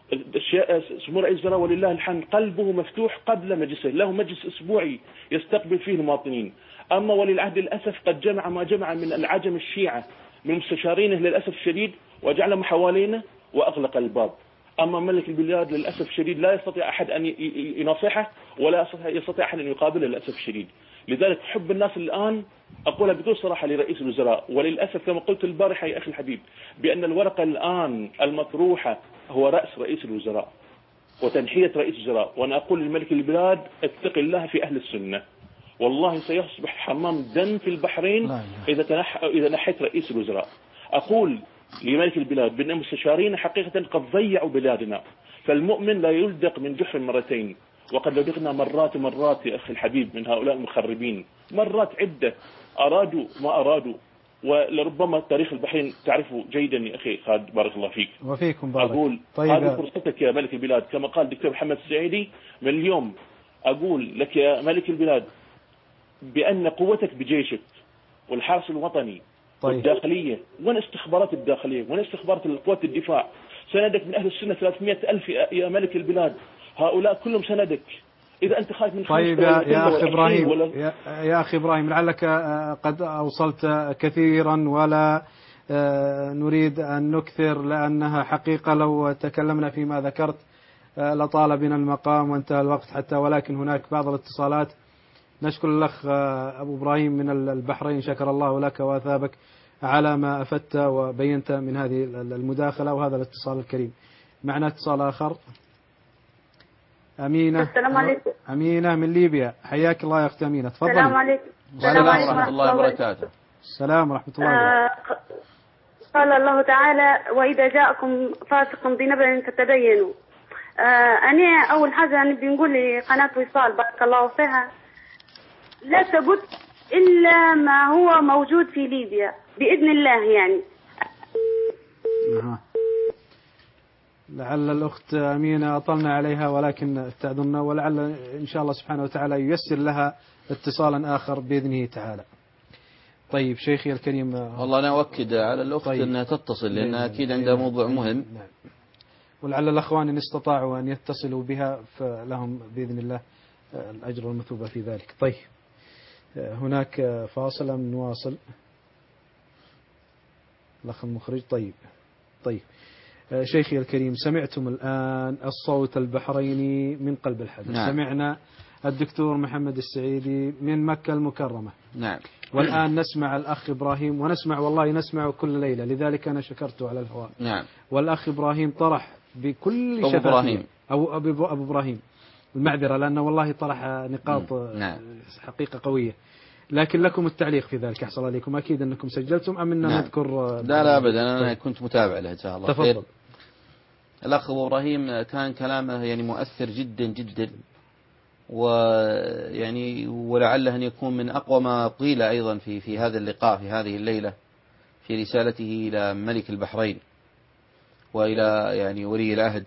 سمو رئيس الوزراء ولله الحمد قلبه مفتوح قبل مجلسه، له مجلس أسبوعي يستقبل فيه المواطنين. أما ولي العهد للأسف قد جمع ما جمع من العجم الشيعة من مستشارينه للأسف الشديد وجعلهم حوالينا وأغلق الباب. أما ملك البلاد للأسف الشديد لا يستطيع أحد أن يناصحه ولا يستطيع أحد أن يقابله للأسف الشديد. لذلك حب الناس الآن أقولها بكل صراحة لرئيس الوزراء، وللأسف كما قلت البارحة يا أخي الحبيب بأن الورقة الآن المطروحة هو رأس رئيس الوزراء وتنحية رئيس الوزراء. وأنا أقول للملك البلاد اتق الله في أهل السنة والله سيصبح حمام دم في البحرين إذا تنح... إذا نحيت رئيس الوزراء. أقول لملك البلاد بأن المستشارين حقيقة قد ضيعوا بلادنا، فالمؤمن لا يلدق من جحر مرتين، وقد لدغنا مرات ومرات يا أخي الحبيب من هؤلاء المخربين، مرات عدة أرادوا ما أرادوا، ولربما تاريخ البحرين تعرفه جيدا يا أخي خالد بارك الله فيك. وفيكم بارك. أقول طيب هذه فرصتك يا ملك البلاد كما قال الدكتور محمد السعيدي من اليوم. أقول لك يا ملك البلاد بأن قوتك بجيشك والحرس الوطني طيب. والداخلية والاستخبارات الداخلية والاستخبارات القوات الدفاع سندك من أهل السنة ثلاثمائة ألف يا ملك البلاد، هؤلاء كلهم سندك. إذا أنت خايف من طيب يا, يا أخي إبراهيم ولا... يا, يا أخي إبراهيم لعلك قد أوصلت كثيرا ولا نريد أن نكثر، لأنها حقيقة لو تكلمنا فيما ذكرت لطال بنا المقام وانتهى الوقت حتى، ولكن هناك بعض الاتصالات. نشكر الأخ أبو إبراهيم من البحرين، شكر الله لك وأثابك على ما أفدت وبينت من هذه المداخلة وهذا الاتصال الكريم. معنا اتصال آخر. أمينة. السلام عليكم. أمينة من ليبيا، حياك الله يا أختي أمينة، تفضلي. السلام عليكم. السلام ورحمة الله وبركاته. السلام ورحمة الله وبركاته. قال الله تعالى وإذا جاءكم فاسق بنبأ فتبينوا. أنا أول حاجة نبي نقول لقناة وصال بارك الله فيها لا تبث إلا ما هو موجود في ليبيا بإذن الله يعني. أه. لعل الأخت أمينة أطلنا عليها ولكن تعذرنا، ولعل إن شاء الله سبحانه وتعالى ييسر لها اتصالا آخر بإذنه تعالى. طيب شيخي الكريم. والله أنا أؤكد على الأخت طيب. أنها تتصل لأنها أكيد عندها موضوع مهم. نعم. ولعل الأخوان إن استطاعوا أن يتصلوا بها فلهم بإذن الله الأجر والمثوبة في ذلك. طيب هناك فاصل أم نواصل؟ الأخ المخرج. طيب طيب شيخي الكريم سمعتم الآن الصوت البحريني من قلب الحدث. نعم. سمعنا الدكتور محمد السعيدي من مكة المكرمة. نعم. والآن نسمع الأخ إبراهيم ونسمع والله نسمع كل ليلة، لذلك أنا شكرته على الهواء. نعم. والأخ إبراهيم طرح بكل أبو شفافية إبراهيم. أو أبو, أبو إبراهيم المعذرة لأنه والله طرح نقاط نعم. حقيقة قوية، لكن لكم التعليق في ذلك أحصل عليكم أكيد أنكم سجلتم أم أننا نعم. نذكر. لا لا أبدا أنا كنت متابع له إن شاء الله. تفضل. خير. الأخ أبو إبراهيم كان كلامه يعني مؤثر جدا جدا، ويعني ولعله أن يكون من أقوى ما قيل أيضا في في هذا اللقاء في هذه الليلة في رسالته إلى ملك البحرين وإلى يعني ولي العهد،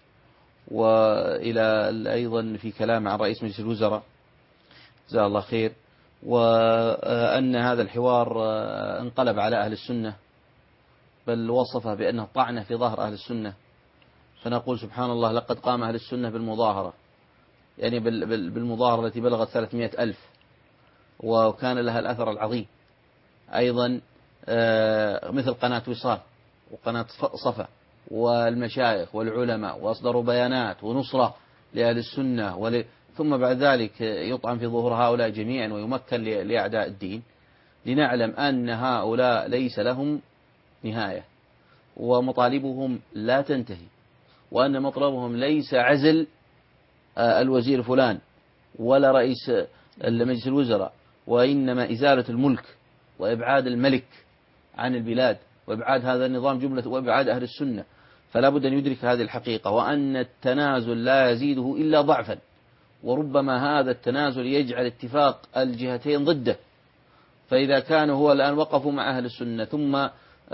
وإلى أيضا في كلام عن رئيس مجلس الوزراء جزاه الله خير، وأن هذا الحوار انقلب على أهل السنة بل وصفه بأنه طعنة في ظهر أهل السنة. فنقول سبحان الله لقد قام أهل السنة بالمظاهرة، يعني بالمظاهرة التي بلغت ثلاثمائة ألف وكان لها الأثر العظيم. أيضا مثل قناة وصال وقناة صفا والمشايخ والعلماء وأصدروا بيانات ونصرة لأهل السنة ول... ثم بعد ذلك يطعن في ظهور هؤلاء جميعا ويمكن لأعداء الدين، لنعلم أن هؤلاء ليس لهم نهاية ومطالبهم لا تنتهي، وأن مطلبهم ليس عزل الوزير فلان ولا رئيس مجلس الوزراء، وإنما إزالة الملك وإبعاد الملك عن البلاد وإبعاد هذا النظام جملة وإبعاد أهل السنة. فلا بد أن يدرك هذه الحقيقة، وأن التنازل لا يزيده إلا ضعفا، وربما هذا التنازل يجعل اتفاق الجهتين ضده. فإذا كانوا هو الآن وقفوا مع أهل السنة ثم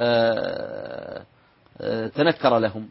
تنكر لهم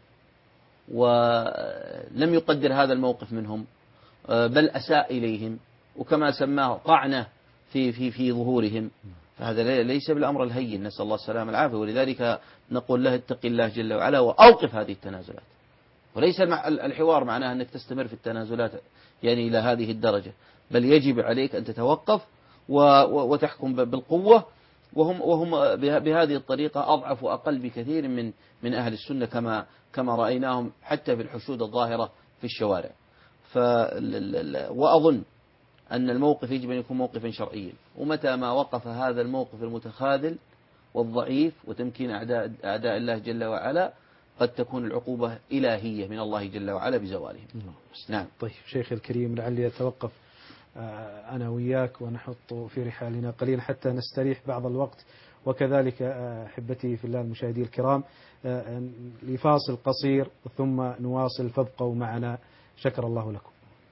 ولم يقدر هذا الموقف منهم بل أساء إليهم، وكما سماه طعنة في في في ظهورهم، فهذا ليس بالأمر الهين، نسأل الله السلامة والعافية. ولذلك نقول له اتق الله جل وعلا وأوقف هذه التنازلات. وليس الحوار معناه أنك تستمر في التنازلات يعني إلى هذه الدرجة، بل يجب عليك أن تتوقف وتحكم بالقوة، وهم وهم بهذه الطريقة أضعف وأقل بكثير من من أهل السنة كما كما رأيناهم حتى في الحشود الظاهرة في الشوارع. ف وأظن أن الموقف يجب أن يكون موقفا شرعيا، ومتى ما وقف هذا الموقف المتخاذل والضعيف وتمكين أعداء أعداء الله جل وعلا قد تكون العقوبة إلهية من الله جل وعلا بزوالهم. نعم. طيب شيخ الكريم لعلي أتوقف أنا وياك ونحط في رحالنا قليلا حتى نستريح بعض الوقت، وكذلك أحبتي في الله المشاهدين الكرام لفاصل قصير ثم نواصل، فابقوا معنا. شكر الله لكم.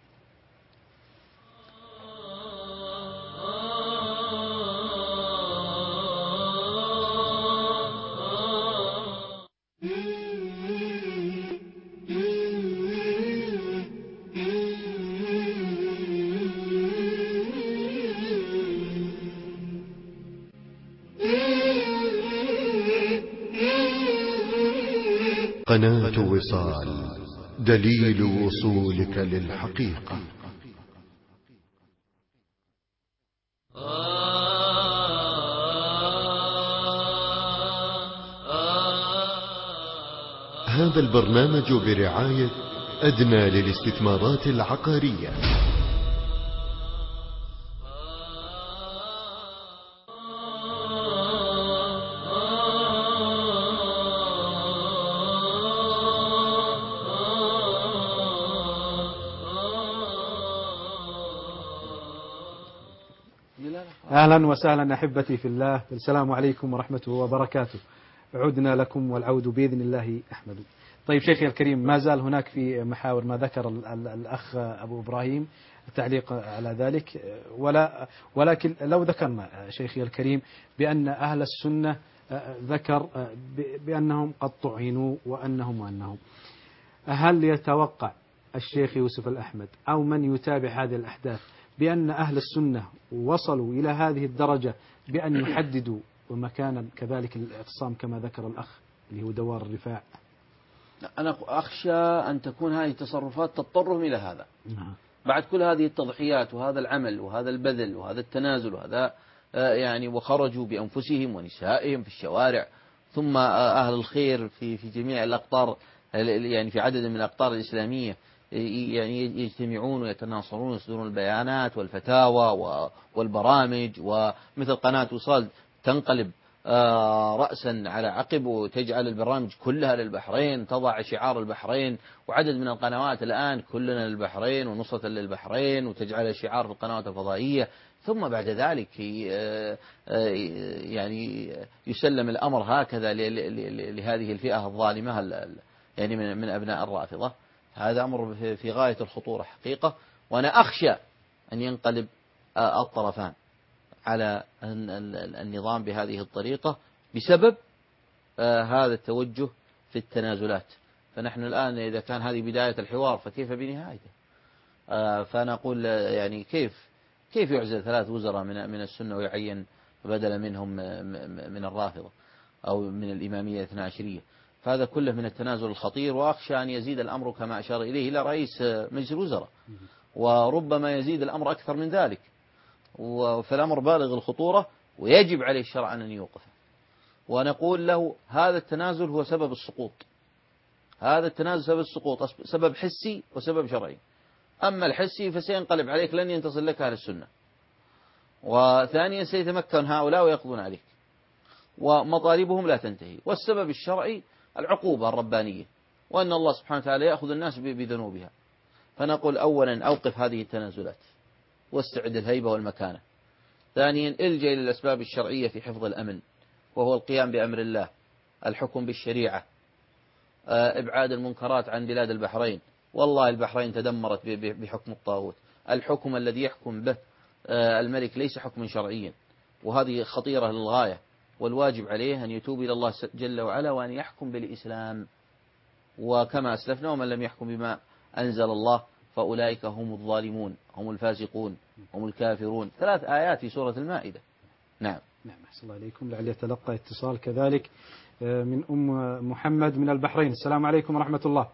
قناة وصال، دليل وصولك للحقيقة. هذا البرنامج برعاية أدنى للاستثمارات العقارية. أهلا وسهلا أحبتي في الله، السلام عليكم ورحمة الله وبركاته. عدنا لكم والعود بإذن الله أحمد. طيب شيخي الكريم، ما زال هناك في محاور ما ذكر الأخ أبو إبراهيم التعليق على ذلك، ولا ولكن لو ذكرنا شيخي الكريم بأن أهل السنة ذكر بأنهم قد طعنوا وأنهم وأنهم، هل يتوقع الشيخ يوسف الأحمد أو من يتابع هذه الأحداث بأن أهل السنة وصلوا إلى هذه الدرجة بأن يحددوا مكانا كذلك الاعتصام كما ذكر الأخ اللي هو دوار الرفاع؟ أنا أخشى أن تكون هذه التصرفات تضطرهم إلى هذا بعد كل هذه التضحيات وهذا العمل وهذا البذل وهذا التنازل وهذا يعني، وخرجوا بأنفسهم ونسائهم في الشوارع، ثم أهل الخير في في جميع الأقطار، يعني في عدد من الأقطار الإسلامية يعني يجتمعون ويتناصرون ويصدرون البيانات والفتاوى والبرامج، ومثل قناة وصال تنقلب رأسا على عقب وتجعل البرامج كلها للبحرين، تضع شعار البحرين، وعدد من القنوات الآن كلنا للبحرين ونصرة للبحرين، وتجعل شعار القنوات الفضائية، ثم بعد ذلك يعني يسلم الأمر هكذا لهذه الفئة الظالمة يعني من أبناء الرافضة. هذا أمر في غاية الخطورة حقيقة، وأنا أخشى أن ينقلب الطرفان على النظام بهذه الطريقة بسبب هذا التوجه في التنازلات. فنحن الآن إذا كان هذه بداية الحوار فكيف بنهايته؟ فأنا أقول يعني كيف كيف يعزل ثلاث وزراء من من السنة ويعين بدلا منهم من الرافضة أو من الإمامية الاثنى عشرية؟ فهذا كله من التنازل الخطير، وأخشى أن يزيد الأمر كما أشار إليه إلى رئيس مجلس الوزراء، وربما يزيد الأمر أكثر من ذلك، فالأمر بالغ الخطورة ويجب عليه الشرع أن يوقفه. ونقول له هذا التنازل هو سبب السقوط، هذا التنازل سبب السقوط، سبب حسي وسبب شرعي. أما الحسي فسينقلب عليك، لن ينتصر لك أهل السنة، وثانيا سيتمكن هؤلاء ويقضون عليك ومطالبهم لا تنتهي. والسبب الشرعي العقوبة الربانية، وأن الله سبحانه وتعالى يأخذ الناس بذنوبها. فنقول أولا أوقف هذه التنازلات واستعد الهيبة والمكانة. ثانيا الجأ إلى الأسباب الشرعية في حفظ الأمن، وهو القيام بأمر الله، الحكم بالشريعة، إبعاد المنكرات عن بلاد البحرين. والله البحرين تدمرت بحكم الطاغوت، الحكم الذي يحكم به الملك ليس حكما شرعيا، وهذه خطيرة للغاية. والواجب عليه أن يتوب إلى الله جل وعلا وأن يحكم بالإسلام. وكما أسلفنا ومن لم يحكم بما أنزل الله فأولئك هم الظالمون، هم الفاسقون، هم الكافرون. ثلاث آيات في سورة المائدة. نعم نعم أحسن الله عليكم. لعل يتلقى اتصال كذلك من أم محمد من البحرين. السلام عليكم ورحمة الله.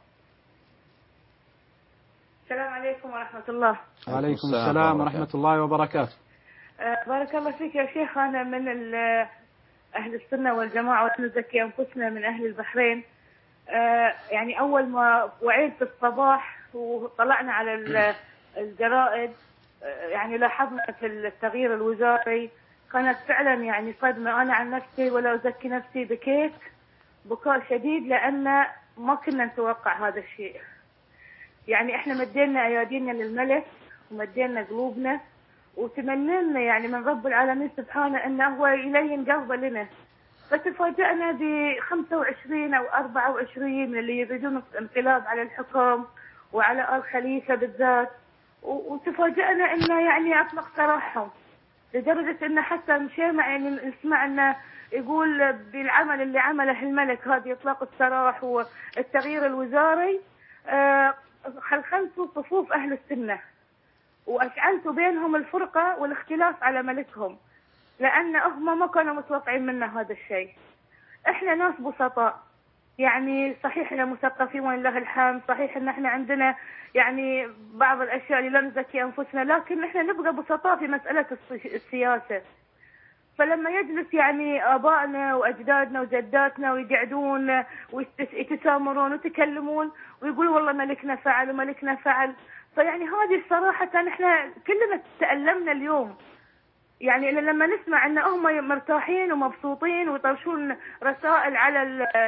السلام عليكم ورحمة الله. وعليكم السلام ورحمة الله وبركاته. بارك الله فيك يا شيخ. أنا من أهل السنة والجماعة ونزكي أنفسنا من أهل البحرين. يعني أول ما وعيت الصباح وطلعنا على الجرائد يعني لاحظنا في التغيير الوزاري كانت فعلا يعني صدمة. أنا عن نفسي ولا أزكي نفسي بكيت بكاء شديد، لأن ما كنا نتوقع هذا الشيء. يعني إحنا مدينا أيادينا للملك ومدينا قلوبنا وتمنينا يعني من رب العالمين سبحانه أنه هو يلين قلبه لنا. فتفاجأنا ب خمسة وعشرين أو أربعة وعشرين من اللي يريدون انقلاب على الحكم وعلى آل خليفة بالذات، وتفاجأنا أنه يعني أطلق سراحهم، لدرجة أنه حتى مشينا يعني نسمع أنه يقول بالعمل اللي عمله الملك هذا إطلاق السراح والتغيير الوزاري آه خلخلتوا صفوف أهل السنة وأشعلتوا بينهم الفرقة والاختلاف على ملكهم، لأن هم ما كانوا متوقعين منا هذا الشيء. إحنا ناس بسطاء، يعني صحيح إحنا مثقفين ولله الحمد، صحيح إن إحنا عندنا يعني بعض الأشياء اللي لا نزكي أنفسنا، لكن إحنا نبقى بسطاء في مسألة السياسة. فلما يجلس يعني آبائنا وأجدادنا وجداتنا ويقعدون ويتسامرون ويتكلمون ويقولوا والله ملكنا فعل وملكنا فعل، فيعني هذه الصراحة إحنا كلنا تألمنا اليوم، يعني لما نسمع أن هم مرتاحين ومبسوطين ويطرشون رسائل على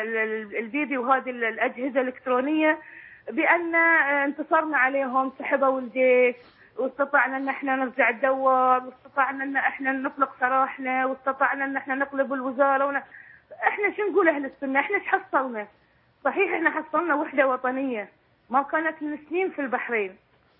الفيديو وهذه الأجهزة الإلكترونية بأن انتصرنا عليهم، سحبوا الجيش واستطعنا أن احنا نرجع الدوار واستطعنا أن احنا نطلق سراحنا واستطعنا أن احنا نقلب الوزارة ون... احنا شو نقول أهل السنة؟ احنا ايش حصلنا؟ صحيح احنا حصلنا وحدة وطنية ما كانت من سنين في البحرين،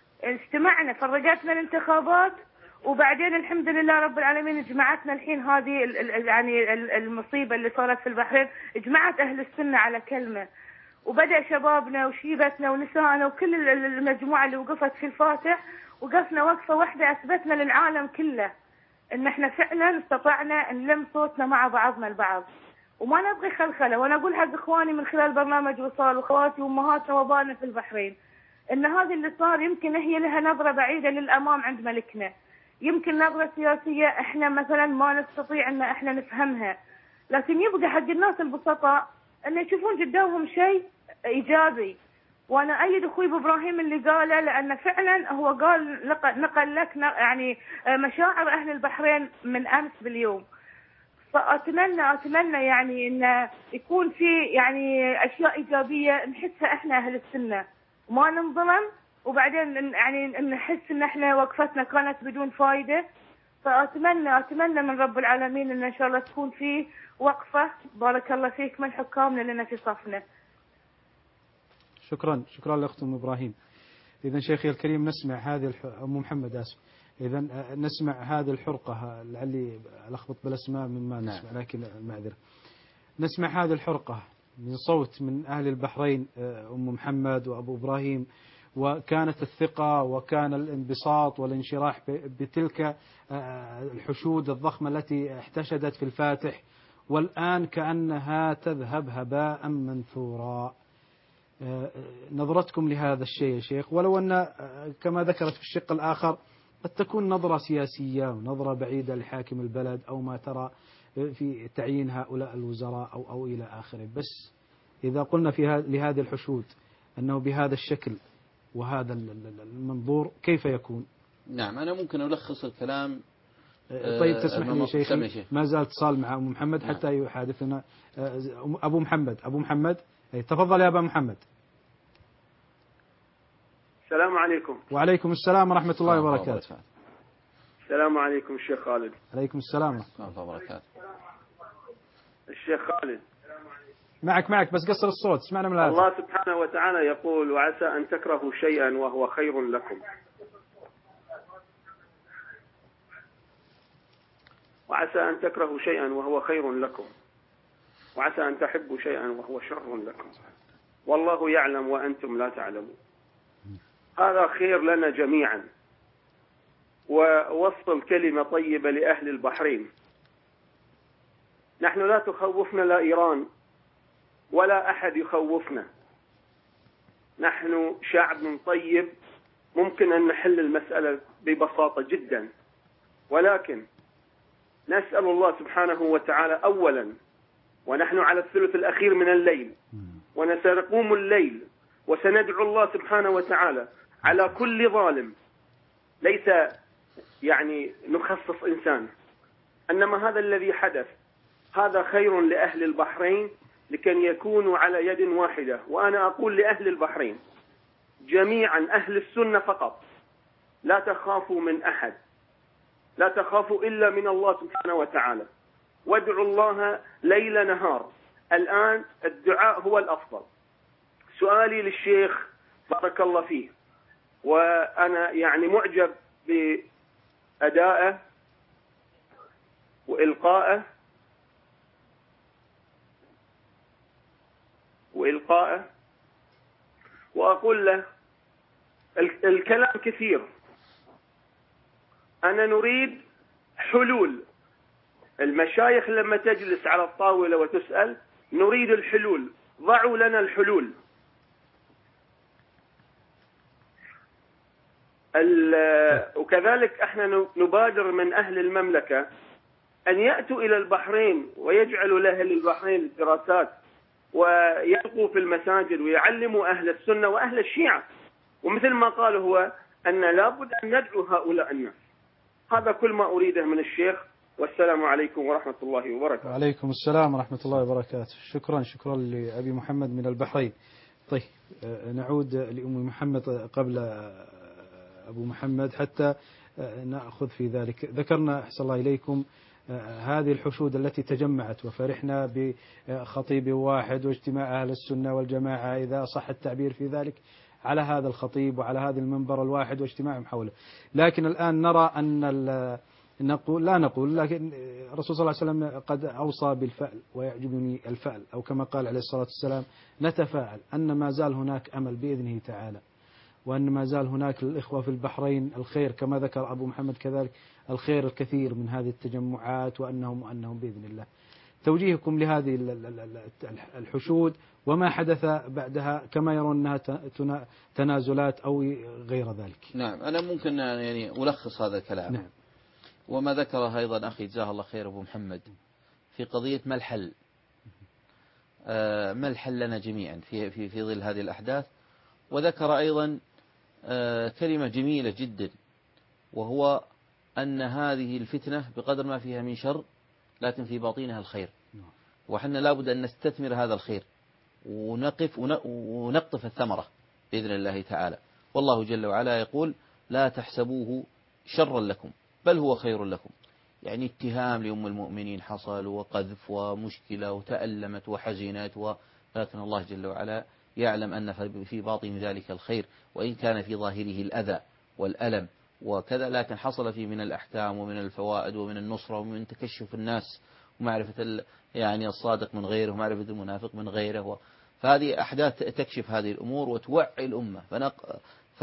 اجتمعنا فرقتنا الانتخابات وبعدين الحمد لله رب العالمين جمعتنا الحين هذه يعني المصيبة اللي صارت في البحرين، جمعت أهل السنة على كلمة، وبدأ شبابنا وشيبتنا ونسائنا وكل المجموعة اللي وقفت في الفاتح وقفنا وقفة واحدة، أثبتنا للعالم كله إن إحنا فعلا استطعنا نلم صوتنا مع بعضنا البعض وما نبغي خلخلة. وأنا أقول حق إخواني من خلال برنامج وصال وأخواتي وأمهاتنا وأبائنا في البحرين إن هذا اللي صار يمكن هي لها نظرة بعيدة للأمام عند ملكنا، يمكن نظرة سياسية إحنا مثلا ما نستطيع إن إحنا نفهمها، لكن يبقى حق الناس البسطاء إن يشوفون قدامهم شيء إيجابي. وأنا أيد أخوي إبراهيم اللي قاله، لأن فعلا هو قال نقل لك يعني مشاعر أهل البحرين من أمس باليوم. فأتمنى أتمنى يعني إن يكون في يعني أشياء إيجابية نحسها إحنا أهل السنة وما ننظلم، وبعدين يعني نحس إن إحنا وقفتنا كانت بدون فائدة. فأتمنى أتمنى من رب العالمين إن إن شاء الله تكون في وقفة. بارك الله فيك من حكامنا لنا في صفنا. شكرا شكرا لأخت أم إبراهيم. إذا شيخي الكريم نسمع هذه الح... أم محمد آسف، إذا نسمع هذه الحرقة، لعلي ألخبط بالأسماء مما نسمع نعم. لكن المعذرة، نسمع هذه الحرقة من صوت من أهل البحرين أم محمد وأبو إبراهيم، وكانت الثقة وكان الانبساط والانشراح بتلك الحشود الضخمة التي احتشدت في الفاتح، والآن كأنها تذهب هباء منثورا. نظرتكم لهذا الشيء يا شيخ، ولو أن كما ذكرت في الشق الآخر قد تكون نظرة سياسية ونظرة بعيدة لحاكم البلد أو ما ترى في تعيين هؤلاء الوزراء أو, أو إلى آخره، بس إذا قلنا في لهذه الحشود أنه بهذا الشكل وهذا المنظور كيف يكون؟ نعم أنا ممكن ألخص الكلام. طيب تسمح لي شيخي، ما زال اتصال مع أبو محمد حتى نعم. يحادثنا أبو محمد. أبو محمد تفضل يا أبا محمد. السلام عليكم. وعليكم السلام ورحمة الله وبركاته. السلام عليكم الشيخ خالد. عليكم السلام ورحمة الله وبركاته. الشيخ خالد معك معك بس قصر الصوت اسمعنا من الآن. الله سبحانه وتعالى يقول وعسى أن تكرهوا شيئا وهو خير لكم، وعسى أن تكرهوا شيئا وهو خير لكم، وعسى أن تحبوا شيئا وهو شر لكم، والله يعلم وأنتم لا تعلمون. هذا خير لنا جميعا. ووصل كلمة طيبة لأهل البحرين، نحن لا تخوفنا لا إيران ولا أحد يخوفنا، نحن شعب طيب ممكن أن نحل المسألة ببساطة جدا، ولكن نسأل الله سبحانه وتعالى أولا، ونحن على الثلث الأخير من الليل ونسنقوم الليل وسندعو الله سبحانه وتعالى على كل ظالم، ليس يعني نخصص إنسان، إنما هذا الذي حدث هذا خير لأهل البحرين لكي يكونوا على يد واحدة. وأنا أقول لأهل البحرين جميعا أهل السنة فقط، لا تخافوا من أحد، لا تخافوا إلا من الله سبحانه وتعالى، وادعوا الله ليل نهار. الآن الدعاء هو الأفضل. سؤالي للشيخ بارك الله فيه، وأنا يعني معجب بأدائه وإلقائه وإلقائه وأقول له الكلام كثير، أنا نريد حلول. المشايخ لما تجلس على الطاولة وتسأل نريد الحلول، ضعوا لنا الحلول. وكذلك احنا نبادر من أهل المملكة أن يأتوا إلى البحرين ويجعلوا لأهل البحرين الدراسات ويلقوا في المساجد ويعلموا أهل السنة وأهل الشيعة. ومثل ما قال هو أن لابد أن ندعو هؤلاء الناس. هذا كل ما أريده من الشيخ، والسلام عليكم ورحمة الله وبركاته. وعليكم السلام ورحمة الله وبركاته. شكرا شكرا لأبي محمد من البحرين. طيب نعود لأم محمد قبل أبو محمد حتى نأخذ في ذلك. ذكرنا أحسن الله إليكم هذه الحشود التي تجمعت وفرحنا بخطيب واحد واجتماع أهل السنة والجماعة إذا صح التعبير في ذلك على هذا الخطيب وعلى هذا المنبر الواحد واجتماعهم حوله. لكن الآن نرى أن نقول لا نقول لكن الرسول صلى الله عليه وسلم قد أوصى بالفأل ويعجبني الفأل، أو كما قال عليه الصلاة والسلام نتفاءل أن ما زال هناك أمل بإذنه تعالى، وأن ما زال هناك للإخوة في البحرين الخير كما ذكر أبو محمد كذلك الخير الكثير من هذه التجمعات، وأنهم وأنهم بإذن الله. توجيهكم لهذه الحشود وما حدث بعدها كما يرون أنها تنازلات أو غير ذلك. نعم أنا ممكن يعني ألخص هذا الكلام. نعم. وما ذكره أيضا أخي جزاه الله خير أبو محمد في قضية ما الحل، آه ما الحل لنا جميعا في في في ظل هذه الأحداث. وذكر أيضا آه كلمة جميلة جدا، وهو أن هذه الفتنة بقدر ما فيها من شر لكن في باطنها الخير، وحنا لابد أن نستثمر هذا الخير ونقف ونقطف الثمرة بإذن الله تعالى. والله جل وعلا يقول لا تحسبوه شرا لكم بل هو خير لكم. يعني اتهام لأم المؤمنين حصل وقذف ومشكلة وتألمت وحزنت، ولكن الله جل وعلا يعلم أن في باطن ذلك الخير، وإن كان في ظاهره الأذى والألم وكذا، لكن حصل فيه من الأحكام ومن الفوائد ومن النصرة ومن تكشف الناس ومعرفة يعني الصادق من غيره ومعرفة المنافق من غيره. فهذه أحداث تكشف هذه الأمور وتوعي الأمة، فنق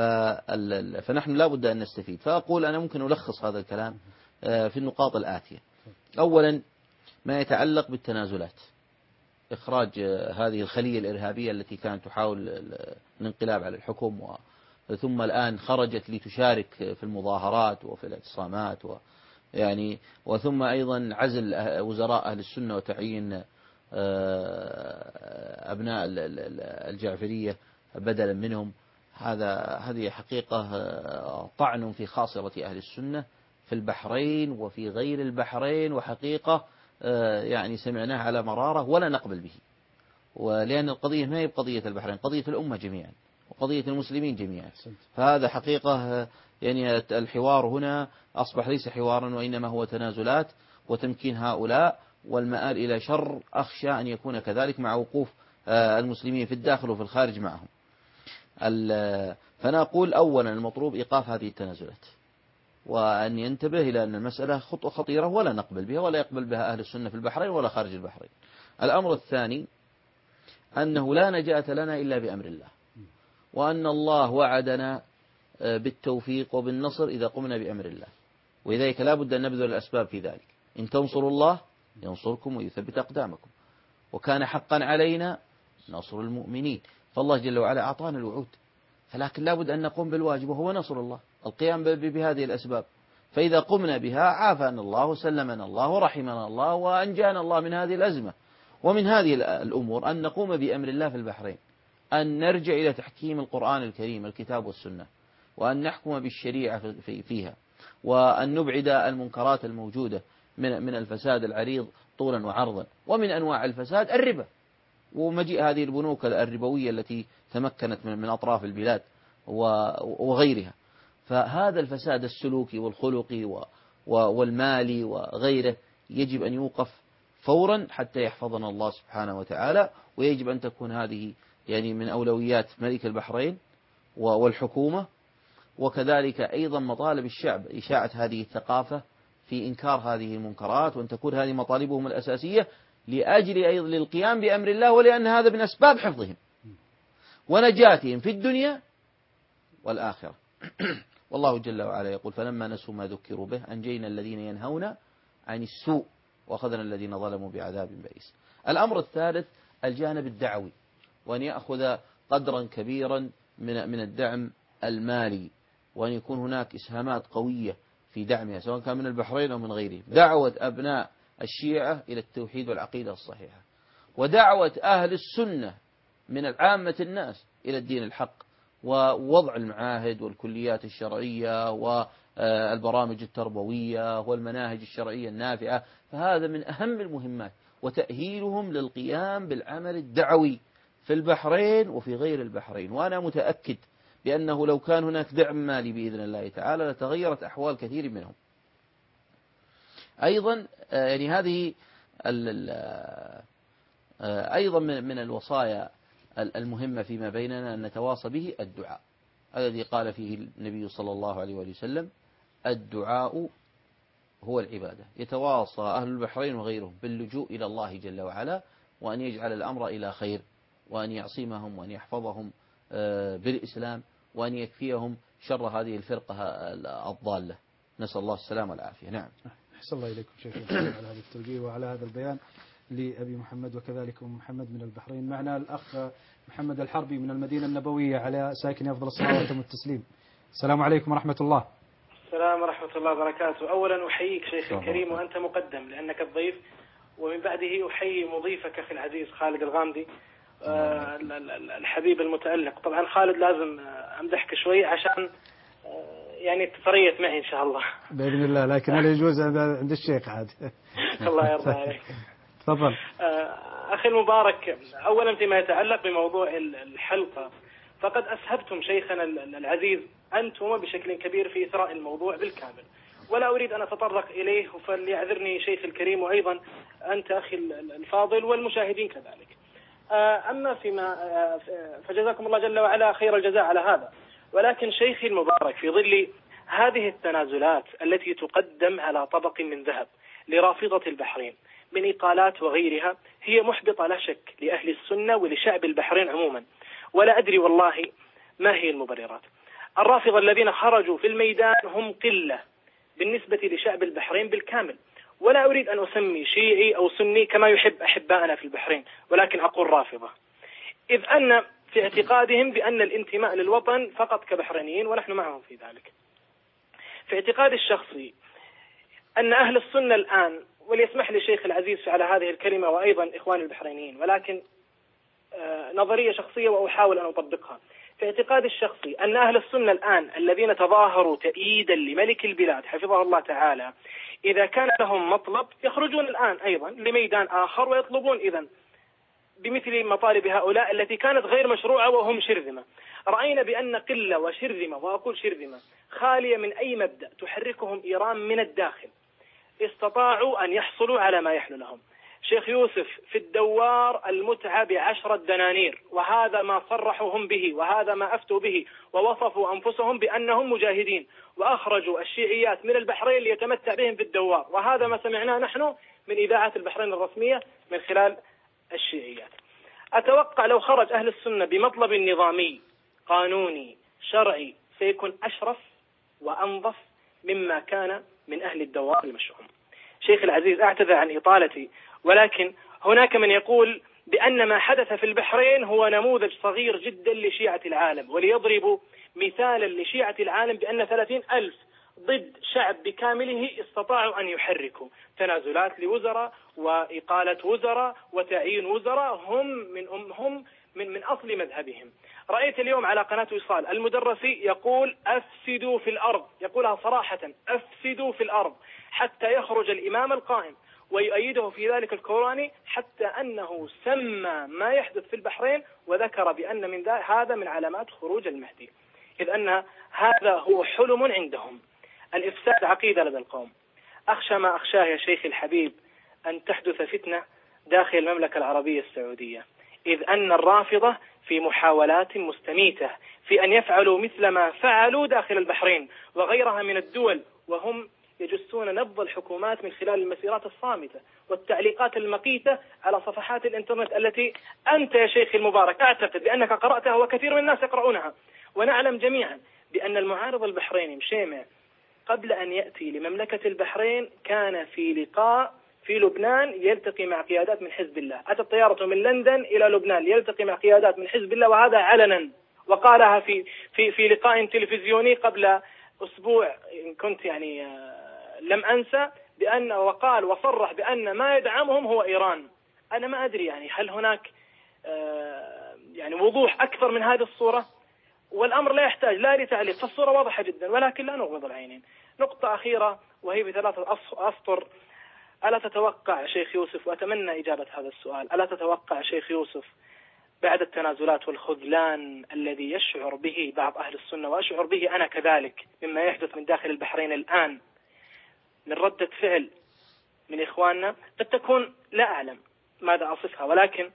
فنحن لا بد أن نستفيد. فأقول أنا ممكن ألخص هذا الكلام في النقاط الآتية. أولا ما يتعلق بالتنازلات، إخراج هذه الخلية الإرهابية التي كانت تحاول الانقلاب على الحكم ثم الآن خرجت لتشارك في المظاهرات وفي الاعتصامات ويعني وثم أيضا عزل وزراء أهل السنة وتعيين أبناء الجعفرية بدلا منهم. هذا هذه حقيقة طعن في خاصرة أهل السنة في البحرين وفي غير البحرين، وحقيقة يعني سمعناها على مرارة ولا نقبل به. ولأن القضية ما هي بقضية البحرين، قضية الأمة جميعا وقضية المسلمين جميعا. فهذا حقيقة يعني الحوار هنا أصبح ليس حوارا وإنما هو تنازلات وتمكين هؤلاء والمآل إلى شر، أخشى أن يكون كذلك مع وقوف المسلمين في الداخل وفي الخارج معهم. فأنا أقول أولا المطلوب إيقاف هذه التنازلات، وأن ينتبه إلى أن المسألة خطوة خطيرة ولا نقبل بها ولا يقبل بها أهل السنة في البحرين ولا خارج البحرين. الأمر الثاني أنه لا نجاة لنا إلا بأمر الله، وأن الله وعدنا بالتوفيق وبالنصر إذا قمنا بأمر الله، ولذلك لا بد أن نبذل الأسباب في ذلك. إن تنصروا الله ينصركم ويثبت أقدامكم، وكان حقا علينا نصر المؤمنين. فالله جل وعلا أعطانا الوعود، فلكن لا بد أن نقوم بالواجب وهو نصر الله، القيام بهذه الأسباب. فإذا قمنا بها عافانا الله وسلمنا الله ورحمنا الله وأنجانا الله من هذه الأزمة. ومن هذه الأمور أن نقوم بأمر الله في البحرين، أن نرجع إلى تحكيم القرآن الكريم الكتاب والسنة، وأن نحكم بالشريعة فيها، وأن نبعد المنكرات الموجودة من من الفساد العريض طولا وعرضا. ومن أنواع الفساد الربا ومجيء هذه البنوك الربوية التي تمكنت من أطراف البلاد وغيرها. فهذا الفساد السلوكي والخلقي والمالي وغيره يجب أن يوقف فورا حتى يحفظنا الله سبحانه وتعالى، ويجب أن تكون هذه يعني من أولويات ملك البحرين والحكومة، وكذلك أيضا مطالب الشعب إشاعة هذه الثقافة في إنكار هذه المنكرات، وأن تكون هذه مطالبهم الأساسية لأجل أيضا للقيام بأمر الله، ولأن هذا من أسباب حفظهم ونجاتهم في الدنيا والآخرة. والله جل وعلا يقول: فلما نسوا ما ذكروا به أنجينا الذين ينهون عن السوء وأخذنا الذين ظلموا بعذاب بئيس. الأمر الثالث الجانب الدعوي، وأن يأخذ قدرا كبيرا من من الدعم المالي، وأن يكون هناك إسهامات قوية في دعمها سواء كان من البحرين أو من غيره. دعوة أبناء الشيعة إلى التوحيد والعقيدة الصحيحة، ودعوة أهل السنة من عامة الناس إلى الدين الحق، ووضع المعاهد والكليات الشرعية والبرامج التربوية والمناهج الشرعية النافعة، فهذا من أهم المهمات، وتأهيلهم للقيام بالعمل الدعوي في البحرين وفي غير البحرين. وأنا متأكد بأنه لو كان هناك دعم مالي بإذن الله تعالى لتغيرت أحوال كثير منهم. أيضا يعني هذه أيضا من الوصايا المهمة فيما بيننا أن نتواصى به الدعاء الذي قال فيه النبي صلى الله عليه وسلم: الدعاء هو العبادة. يتواصى أهل البحرين وغيرهم باللجوء إلى الله جل وعلا، وأن يجعل الأمر إلى خير، وأن يعصمهم وأن يحفظهم بالإسلام، وأن يكفيهم شر هذه الفرقة الضالة. نسأل الله السلامة والعافية. نعم. أحسن الله إليكم شيخ على هذا التوجيه وعلى هذا البيان لأبي محمد، وكذلك أم محمد من البحرين. معنا الأخ محمد الحربي من المدينة النبوية، على ساكن أفضل الصلاة والتسليم. السلام عليكم ورحمة الله. السلام ورحمة الله وبركاته. أولا أحييك شيخ الكريم وأنت مقدم لأنك الضيف، ومن بعده أحيي مضيفك أخي العزيز خالد الغامدي آه الحبيب المتألق. طبعا خالد لازم أمدحك شوي عشان آه يعني تفريت معي إن شاء الله بإذن الله، لكن هل يجوز عند الشيخ عاد؟ الله يرضى عليك. تفضل. أخي المبارك، أولا فيما يتعلق بموضوع الحلقة، فقد أسهبتم شيخنا العزيز أنتم بشكل كبير في إثراء الموضوع بالكامل، ولا أريد أن أتطرق إليه، فليعذرني شيخ الكريم، وأيضا أنت أخي الفاضل والمشاهدين كذلك. أما فيما فجزاكم الله جل وعلا خير الجزاء على هذا. ولكن شيخي المبارك، في ظل هذه التنازلات التي تقدم على طبق من ذهب لرافضة البحرين من إقالات وغيرها، هي محبطة لا شك لأهل السنة ولشعب البحرين عموما، ولا أدري والله ما هي المبررات. الرافضة الذين خرجوا في الميدان هم قلة بالنسبة لشعب البحرين بالكامل، ولا أريد أن أسمي شيعي أو سني كما يحب أحبائنا في البحرين، ولكن أقول رافضة، إذ أن في اعتقادهم بأن الانتماء للوطن فقط كبحرينيين، ونحن معهم في ذلك. في اعتقادي الشخصي أن أهل السنة الآن، وليسمح لي شيخ العزيز على هذه الكلمة وأيضا إخوان البحرينيين، ولكن نظرية شخصية وأحاول أن أطبقها. في اعتقادي الشخصي أن أهل السنة الآن الذين تظاهروا تأييدا لملك البلاد حفظه الله تعالى، إذا كان لهم مطلب يخرجون الآن أيضا لميدان آخر ويطلبون إذن بمثل مطالب هؤلاء التي كانت غير مشروعة وهم شرذمة. رأينا بأن قلة وشرذمة، وأقول شرذمة خالية من أي مبدأ تحركهم إيران من الداخل، استطاعوا أن يحصلوا على ما يحلو لهم. شيخ يوسف في الدوار المتعة بعشرة دنانير، وهذا ما صرحوا هم به، وهذا ما أفتوا به، ووصفوا أنفسهم بأنهم مجاهدين، وأخرجوا الشيعيات من البحرين ليتمتع بهم في الدوار، وهذا ما سمعناه نحن من إذاعة البحرين الرسمية من خلال الشيعيات. أتوقع لو خرج أهل السنة بمطلب نظامي قانوني شرعي سيكون أشرف وأنظف مما كان من أهل الدوار المشؤوم. شيخ العزيز، أعتذر عن إطالتي، ولكن هناك من يقول بأن ما حدث في البحرين هو نموذج صغير جدا لشيعة العالم، وليضربوا مثالا لشيعة العالم بأن ثلاثين ألف ضد شعب بكامله استطاعوا أن يحركوا تنازلات لوزراء وإقالة وزراء وتعيين وزراء هم من هم من من أصل مذهبهم. رأيت اليوم على قناة وصال المدرسي يقول أفسدوا في الأرض، يقولها صراحة أفسدوا في الأرض، حتى يخرج الإمام القائم ويؤيده في ذلك الكوراني، حتى أنه سمى ما يحدث في البحرين وذكر بأن من هذا من علامات خروج المهدي. إذ أن هذا هو حلم عندهم، الإفساد عقيدة لدى القوم. أخشى ما أخشاه يا شيخ الحبيب أن تحدث فتنة داخل المملكة العربية السعودية، إذ أن الرافضة في محاولات مستميتة في أن يفعلوا مثل ما فعلوا داخل البحرين وغيرها من الدول، وهم يجسون نبض الحكومات من خلال المسيرات الصامتة والتعليقات المقيتة على صفحات الإنترنت التي أنت يا شيخ المبارك أعتقد بأنك قرأتها وكثير من الناس يقرؤونها. ونعلم جميعا بأن المعارض البحريني مشيمع قبل أن يأتي لمملكة البحرين كان في لقاء في لبنان يلتقي مع قيادات من حزب الله، أتت طيارته من لندن إلى لبنان يلتقي مع قيادات من حزب الله، وهذا علنا، وقالها في في في لقاء تلفزيوني قبل أسبوع إن كنت يعني لم أنسى، بأن وقال وصرح بأن ما يدعمهم هو إيران. أنا ما أدري يعني هل هناك يعني وضوح أكثر من هذه الصورة؟ والأمر لا يحتاج لا لتعليق، فالصورة واضحة جدا، ولكن لا نغمض العينين. نقطة أخيرة وهي بثلاثة أسطر. ألا تتوقع شيخ يوسف، وأتمنى إجابة هذا السؤال، ألا تتوقع شيخ يوسف بعد التنازلات والخذلان الذي يشعر به بعض أهل السنة وأشعر به أنا كذلك مما يحدث من داخل البحرين الآن من ردة فعل من إخواننا، قد تكون لا أعلم ماذا أصفها، ولكن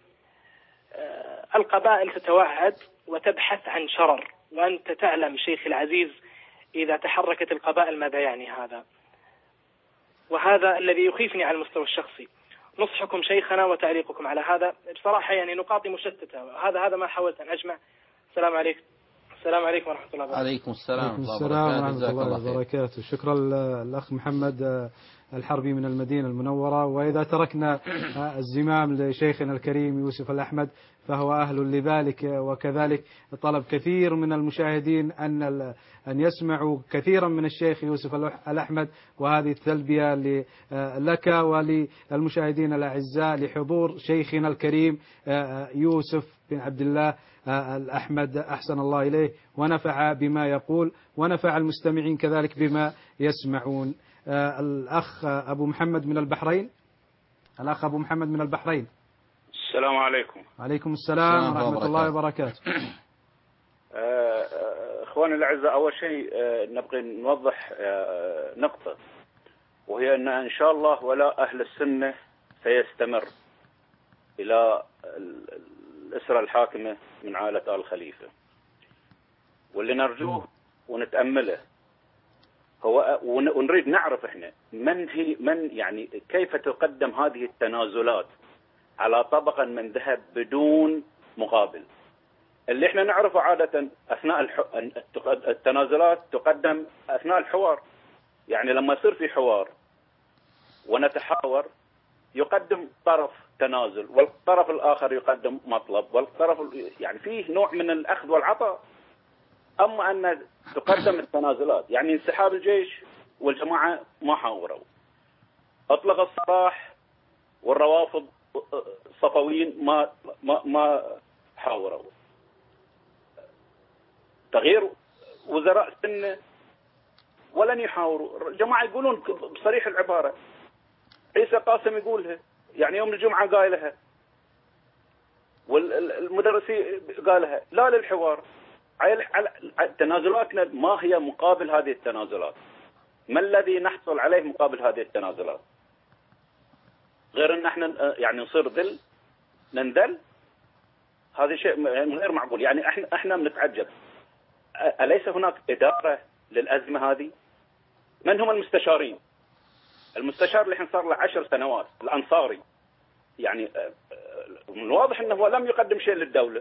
القبائل تتوعد وتبحث عن شرر، وأنت تعلم شيخ العزيز إذا تحركت القبائل ماذا يعني هذا، وهذا الذي يخيفني على المستوى الشخصي. نصحكم شيخنا وتعليقكم على هذا، بصراحة يعني نقاطي مشتتة، هذا هذا ما حاولت أن أجمع. السلام عليكم. السلام عليكم ورحمة الله وبركاته. عليكم السلام ورحمة الله وبركاته. شكرا الأخ محمد الحربي من المدينة المنورة. وإذا تركنا الزمام لشيخنا الكريم يوسف الأحمد فهو أهل لذلك، وكذلك طلب كثير من المشاهدين أن أن يسمعوا كثيرا من الشيخ يوسف الأحمد، وهذه التلبية لك وللمشاهدين الأعزاء لحضور شيخنا الكريم يوسف بن عبد الله الأحمد أحسن الله إليه، ونفع بما يقول ونفع المستمعين كذلك بما يسمعون. الأخ أبو محمد من البحرين. الأخ أبو محمد من البحرين. السلام عليكم. وعليكم السلام ورحمة الله وبركاته. إخواني الأعزاء، أول شيء نبغي نوضح نقطة، وهي أن إن شاء الله ولا أهل السنة سيستمر إلى الأسرة الحاكمة من عائلة آل خليفة، واللي نرجوه ونتأمله هو ونريد نعرف احنا من هي من يعني كيف تقدم هذه التنازلات على طبقا من ذهب بدون مقابل. اللي احنا نعرفه عادة اثناء الح... التنازلات تقدم اثناء الحوار، يعني لما يصير في حوار ونتحاور يقدم طرف تنازل والطرف الاخر يقدم مطلب، والطرف يعني فيه نوع من الاخذ والعطاء. اما ان تقدم التنازلات يعني انسحاب الجيش والجماعة ما حاوروا، اطلق السراح والروافض الصفويين ما ما ما حاوروا، تغيير وزراء سنة ولن يحاوروا. الجماعة يقولون بصريح العبارة، عيسى قاسم يقولها يعني يوم الجمعة قايلها، والمدرسي قالها، لا للحوار. تنازلاتنا ما هي مقابل هذه التنازلات؟ ما الذي نحصل عليه مقابل هذه التنازلات؟ غير ان احنا يعني نصير ذل ننذل، هذا شيء غير معقول. يعني احنا احنا بنتعجب، اليس هناك اداره للازمه هذه؟ من هم المستشارين؟ المستشار اللي الحين صار له عشر سنوات الانصاري، يعني من الواضح انه هو لم يقدم شيء للدوله.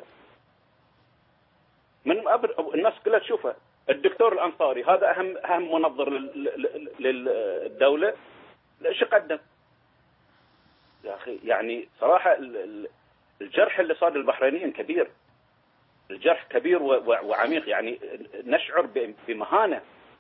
من أبر... الناس كلها تشوفه، الدكتور الأنصاري هذا أهم أهم منظر للدولة، ايش قدم؟ يا أخي يعني صراحة الجرح اللي صار للبحرينيين كبير، الجرح كبير وعميق، يعني نشعر بمهانة.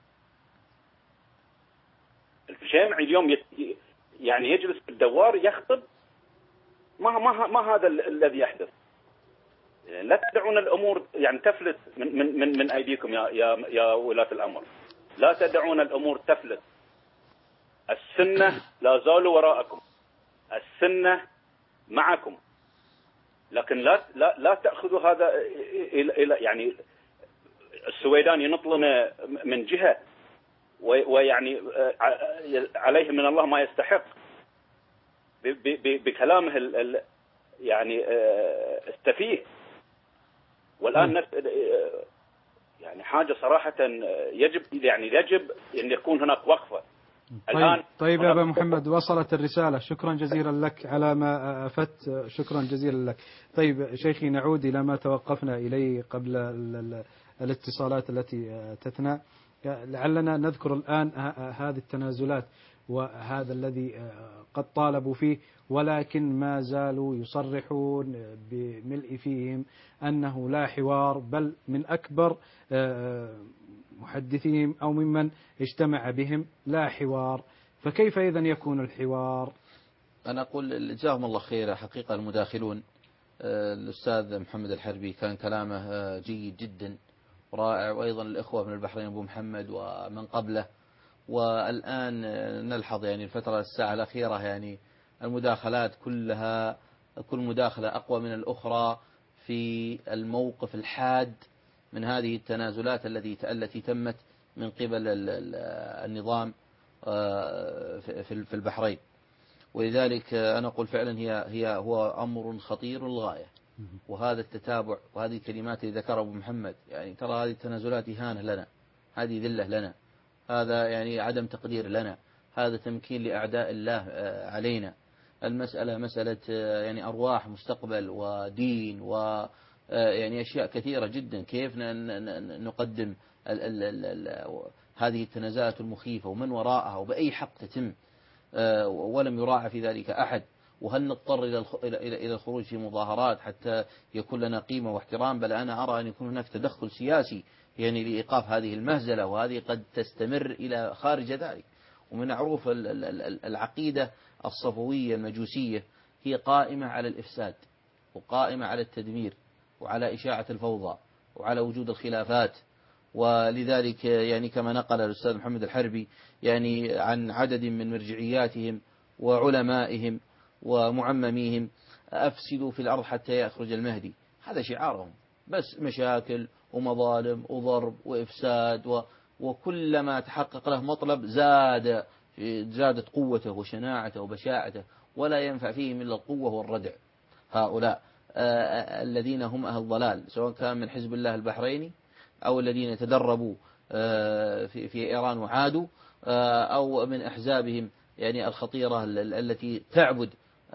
الجامعي اليوم يت... يعني يجلس بالدوار يخطب، ما ما ما هذا الذي يحدث. لا تدعون الأمور يعني تفلت من من من, من أيديكم يا يا يا ولاة الأمر، لا تدعون الأمور تفلت. السنة لا زالوا وراءكم، السنة معكم، لكن لا لا لا تأخذوا هذا إلى يعني السويدان ينط لنا من جهة، ويعني عليه من الله ما يستحق بكلامه يعني السفيه. والآن يعني حاجة صراحة يجب يعني يجب أن يكون هناك وقفة الآن. طيب, طيب يا أبا محمد، وصلت الرسالة، شكرا جزيلا لك على ما أفدت، شكرا جزيلا لك. طيب شيخي، نعود إلى ما توقفنا إليه قبل الاتصالات التي تثنى. لعلنا نذكر الآن هذه التنازلات وهذا الذي قد طالبوا فيه، ولكن ما زالوا يصرحون بملء فيهم أنه لا حوار، بل من أكبر محدثيهم أو ممن اجتمع بهم لا حوار. فكيف إذن يكون الحوار؟ أنا أقول جزاهم الله خير. حقيقة المداخلون الأستاذ محمد الحربي كان كلامه جيد جدا رائع، وأيضا الإخوة من البحرين أبو محمد ومن قبله. والآن نلحظ يعني الفترة الساعة الأخيرة يعني المداخلات كلها كل مداخلة أقوى من الأخرى في الموقف الحاد من هذه التنازلات التي التي تمت من قبل النظام في البحرين. ولذلك أنا أقول فعلا هي هي هو أمر خطير للغاية. وهذا التتابع وهذه الكلمات اللي ذكرها أبو محمد، يعني ترى هذه التنازلات إهانة لنا، هذه ذلة لنا، هذا يعني عدم تقدير لنا، هذا تمكين لأعداء الله علينا. المسألة مسألة يعني أرواح، مستقبل ودين و يعني أشياء كثيرة جدا. كيف نقدم ال ال ال ال هذه التنازلات المخيفة ومن وراءها وبأي حق تتم ولم يراعى في ذلك أحد؟ وهل نضطر إلى الخروج في مظاهرات حتى يكون لنا قيمة واحترام؟ بل أنا أرى أن يكون هناك تدخل سياسي يعني لإيقاف هذه المهزلة، وهذه قد تستمر إلى خارج ذلك. ومن معروف العقيدة الصفوية المجوسية هي قائمة على الإفساد وقائمة على التدمير وعلى إشاعة الفوضى وعلى وجود الخلافات. ولذلك يعني كما نقل الأستاذ محمد الحربي يعني عن عدد من مرجعياتهم وعلمائهم ومعمميهم: أفسدوا في الأرض حتى يخرج المهدي. هذا شعارهم، بس مشاكل ومظالم وضرب وإفساد، و وكلما تحقق له مطلب زاد زادت قوته وشناعته وبشاعته، ولا ينفع فيهم إلا القوة والردع. هؤلاء آه الذين هم أهل الضلال، سواء كان من حزب الله البحريني أو الذين تدربوا آه في, في إيران وعادوا، آه أو من أحزابهم يعني الخطيرة التي تعبد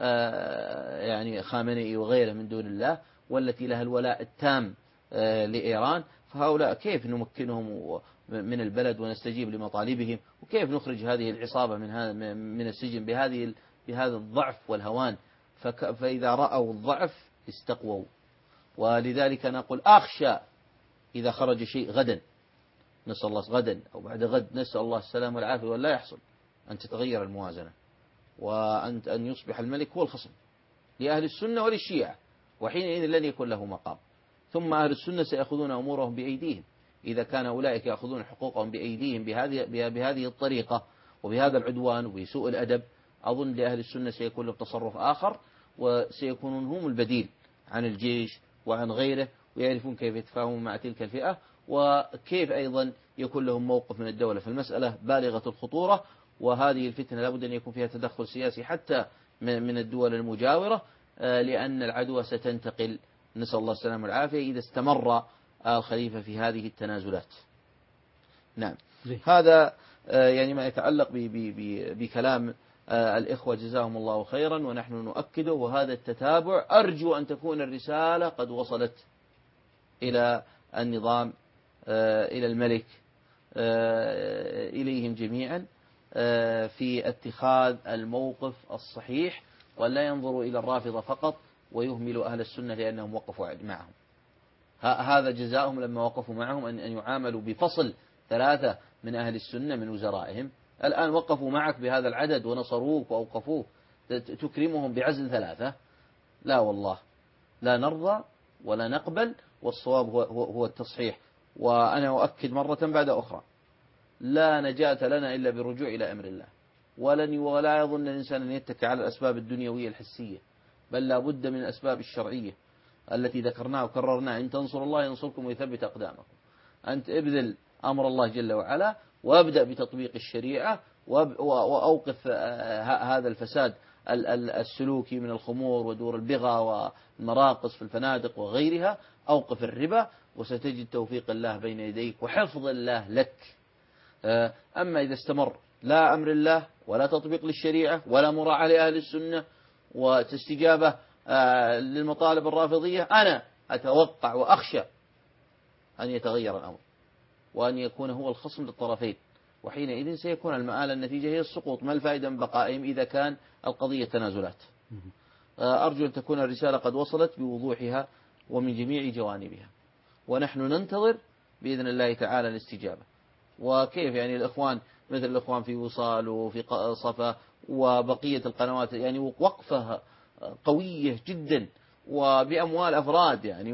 آه يعني خامنئي وغيره من دون الله، والتي لها الولاء التام آه لإيران. فهؤلاء كيف نمكنهم من البلد ونستجيب لمطالبهم؟ وكيف نخرج هذه العصابة من هذا من السجن بهذه بهذا الضعف والهوان؟ فإذا رأوا الضعف استقووا. ولذلك أنا أقول أخشى إذا خرج شيء غدا، نسأل الله غدا أو بعد غد، نسأل الله السلام والعافية، ولا يحصل أن تتغير الموازنة، وأن أن يصبح الملك هو الخصم لأهل السنة وللشيعة، وحينئذ لن يكون له مقام. ثم أهل السنة سيأخذون أمورهم بأيديهم. إذا كان أولئك يأخذون حقوقهم بأيديهم بهذه بهذه الطريقة وبهذا العدوان وبسوء الأدب، أظن لأهل السنة سيكون له تصرف آخر، وسيكونون هم البديل عن الجيش وعن غيره، ويعرفون كيف يتفاهمون مع تلك الفئة، وكيف أيضا يكون لهم موقف من الدولة. فالمسألة بالغة الخطورة، وهذه الفتنة لابد أن يكون فيها تدخل سياسي حتى من الدول المجاورة، لأن العدوى ستنتقل، نسأل الله السلامة والعافية، إذا استمر الخليفة في هذه التنازلات. نعم، هذا يعني ما يتعلق بكلام الإخوة جزاهم الله خيرا، ونحن نؤكده. وهذا التتابع أرجو أن تكون الرسالة قد وصلت إلى النظام، إلى الملك، إليهم جميعا في اتخاذ الموقف الصحيح، ولا ينظروا إلى الرافضة فقط ويهملوا أهل السنة لأنهم وقفوا معهم. هذا جزاؤهم لما وقفوا معهم، أن يعاملوا بفصل ثلاثة من أهل السنة من وزرائهم. الآن وقفوا معك بهذا العدد ونصروك وأوقفوك، تكرمهم بعزل ثلاثة؟ لا والله، لا نرضى ولا نقبل، والصواب هو, هو التصحيح. وأنا أؤكد مرة بعد أخرى: لا نجاة لنا إلا بالرجوع إلى أمر الله، ولن ولا يظن الإنسان أن يتكي على الأسباب الدنيوية الحسية، بل لا بد من الأسباب الشرعية التي ذكرناها وكررناها: إن تنصروا الله ينصركم ويثبت أقدامكم. أنت ابذل أمر الله جل وعلا وابدأ بتطبيق الشريعة وأوقف هذا الفساد السلوكي من الخمور ودور البغى والمراقص في الفنادق وغيرها. أوقف الربا وستجد توفيق الله بين يديك وحفظ الله لك. أما إذا استمر لا أمر الله ولا تطبيق للشريعة ولا مراعاة لأهل السنة وتستجابة للمطالب الرافضية، أنا أتوقع وأخشى أن يتغير الأمر وأن يكون هو الخصم للطرفين، وحينئذ سيكون المآل النتيجة هي السقوط. ما الفائدة من بقائهم إذا كان القضية تنازلات؟ أرجو أن تكون الرسالة قد وصلت بوضوحها ومن جميع جوانبها، ونحن ننتظر بإذن الله تعالى الاستجابة. وكيف يعني الإخوان مثل الإخوان في وصال وفي صفا وبقية القنوات يعني وقفة قوية جدا وبأموال أفراد يعني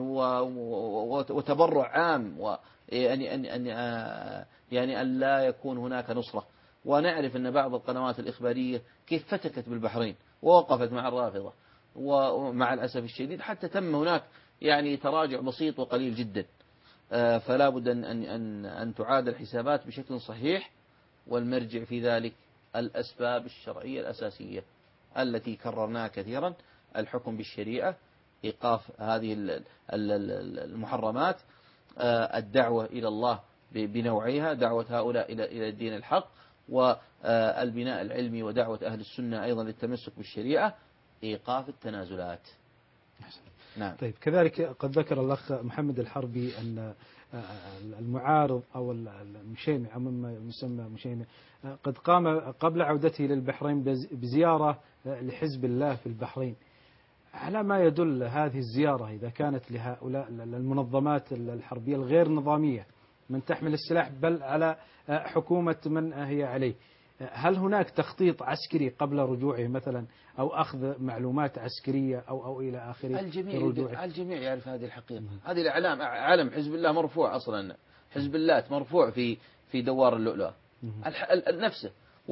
وتبرع عام، ويعني أن أن يعني أن لا يكون هناك نصرة. ونعرف أن بعض القنوات الإخبارية كيف فتكت بالبحرين ووقفت مع الرافضة، ومع الأسف الشديد حتى تم هناك يعني تراجع بسيط وقليل جدا. فلا بد أن أن أن تعاد الحسابات بشكل صحيح، والمرجع في ذلك الأسباب الشرعية الأساسية التي كررناها كثيرا: الحكم بالشريعة، إيقاف هذه المحرمات، الدعوة إلى الله بنوعيها، دعوة هؤلاء إلى إلى الدين الحق، والبناء العلمي ودعوة أهل السنة أيضا للتمسك بالشريعة، إيقاف التنازلات. نعم. طيب، كذلك قد ذكر الأخ محمد الحربي أن المعارض أو المشيمي أو مما يسمى مشيمي قد قام قبل عودته للبحرين بزيارة لحزب الله في البحرين. على ما يدل هذه الزيارة إذا كانت لهؤلاء المنظمات الحربية الغير نظامية من تحمل السلاح بل على حكومة من هي عليه، هل هناك تخطيط عسكري قبل رجوعه مثلا أو أخذ معلومات عسكرية أو أو إلى آخره؟ الجميع الجميع يعرف هذه الحقيقة. هذه الإعلام علم حزب الله مرفوع أصلا، حزب الله مرفوع في في دوار اللؤلؤة نفسه،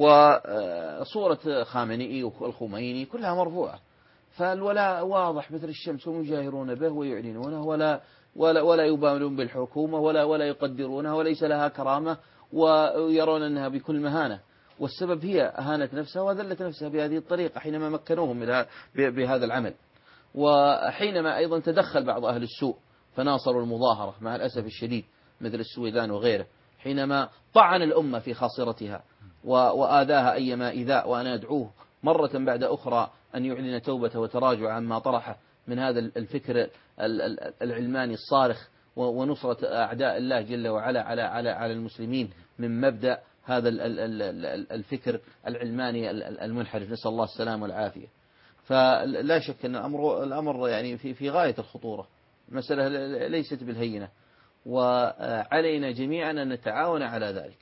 وصورة خامنئي والخميني كلها مرفوعة. فالولاء واضح مثل الشمس، هم يجاهرون به ويعلنونه ولا ولا ولا يبالون بالحكومة ولا ولا يقدرونها وليس لها كرامة، ويرون أنها بكل مهانة. والسبب هي أهانة نفسها وذلت نفسها بهذه الطريقة حينما مكنوهم بهذا العمل، وحينما أيضا تدخل بعض أهل السوء فناصروا المظاهرة مع الأسف الشديد مثل السويدان وغيره، حينما طعن الأمة في خاصرتها وآذاها أيما إيذاء. وأنا أدعوه مرة بعد أخرى أن يعلن توبته وتراجع عما طرحه من هذا الفكر العلماني الصارخ ونصرة أعداء الله جل وعلا على على على المسلمين من مبدأ هذا الفكر العلماني المنحرف، نسأل الله السلامة والعافية. فلا شك أن الأمر الأمر يعني في في غاية الخطورة، مسألة ليست بالهينة، وعلينا جميعا أن نتعاون على ذلك.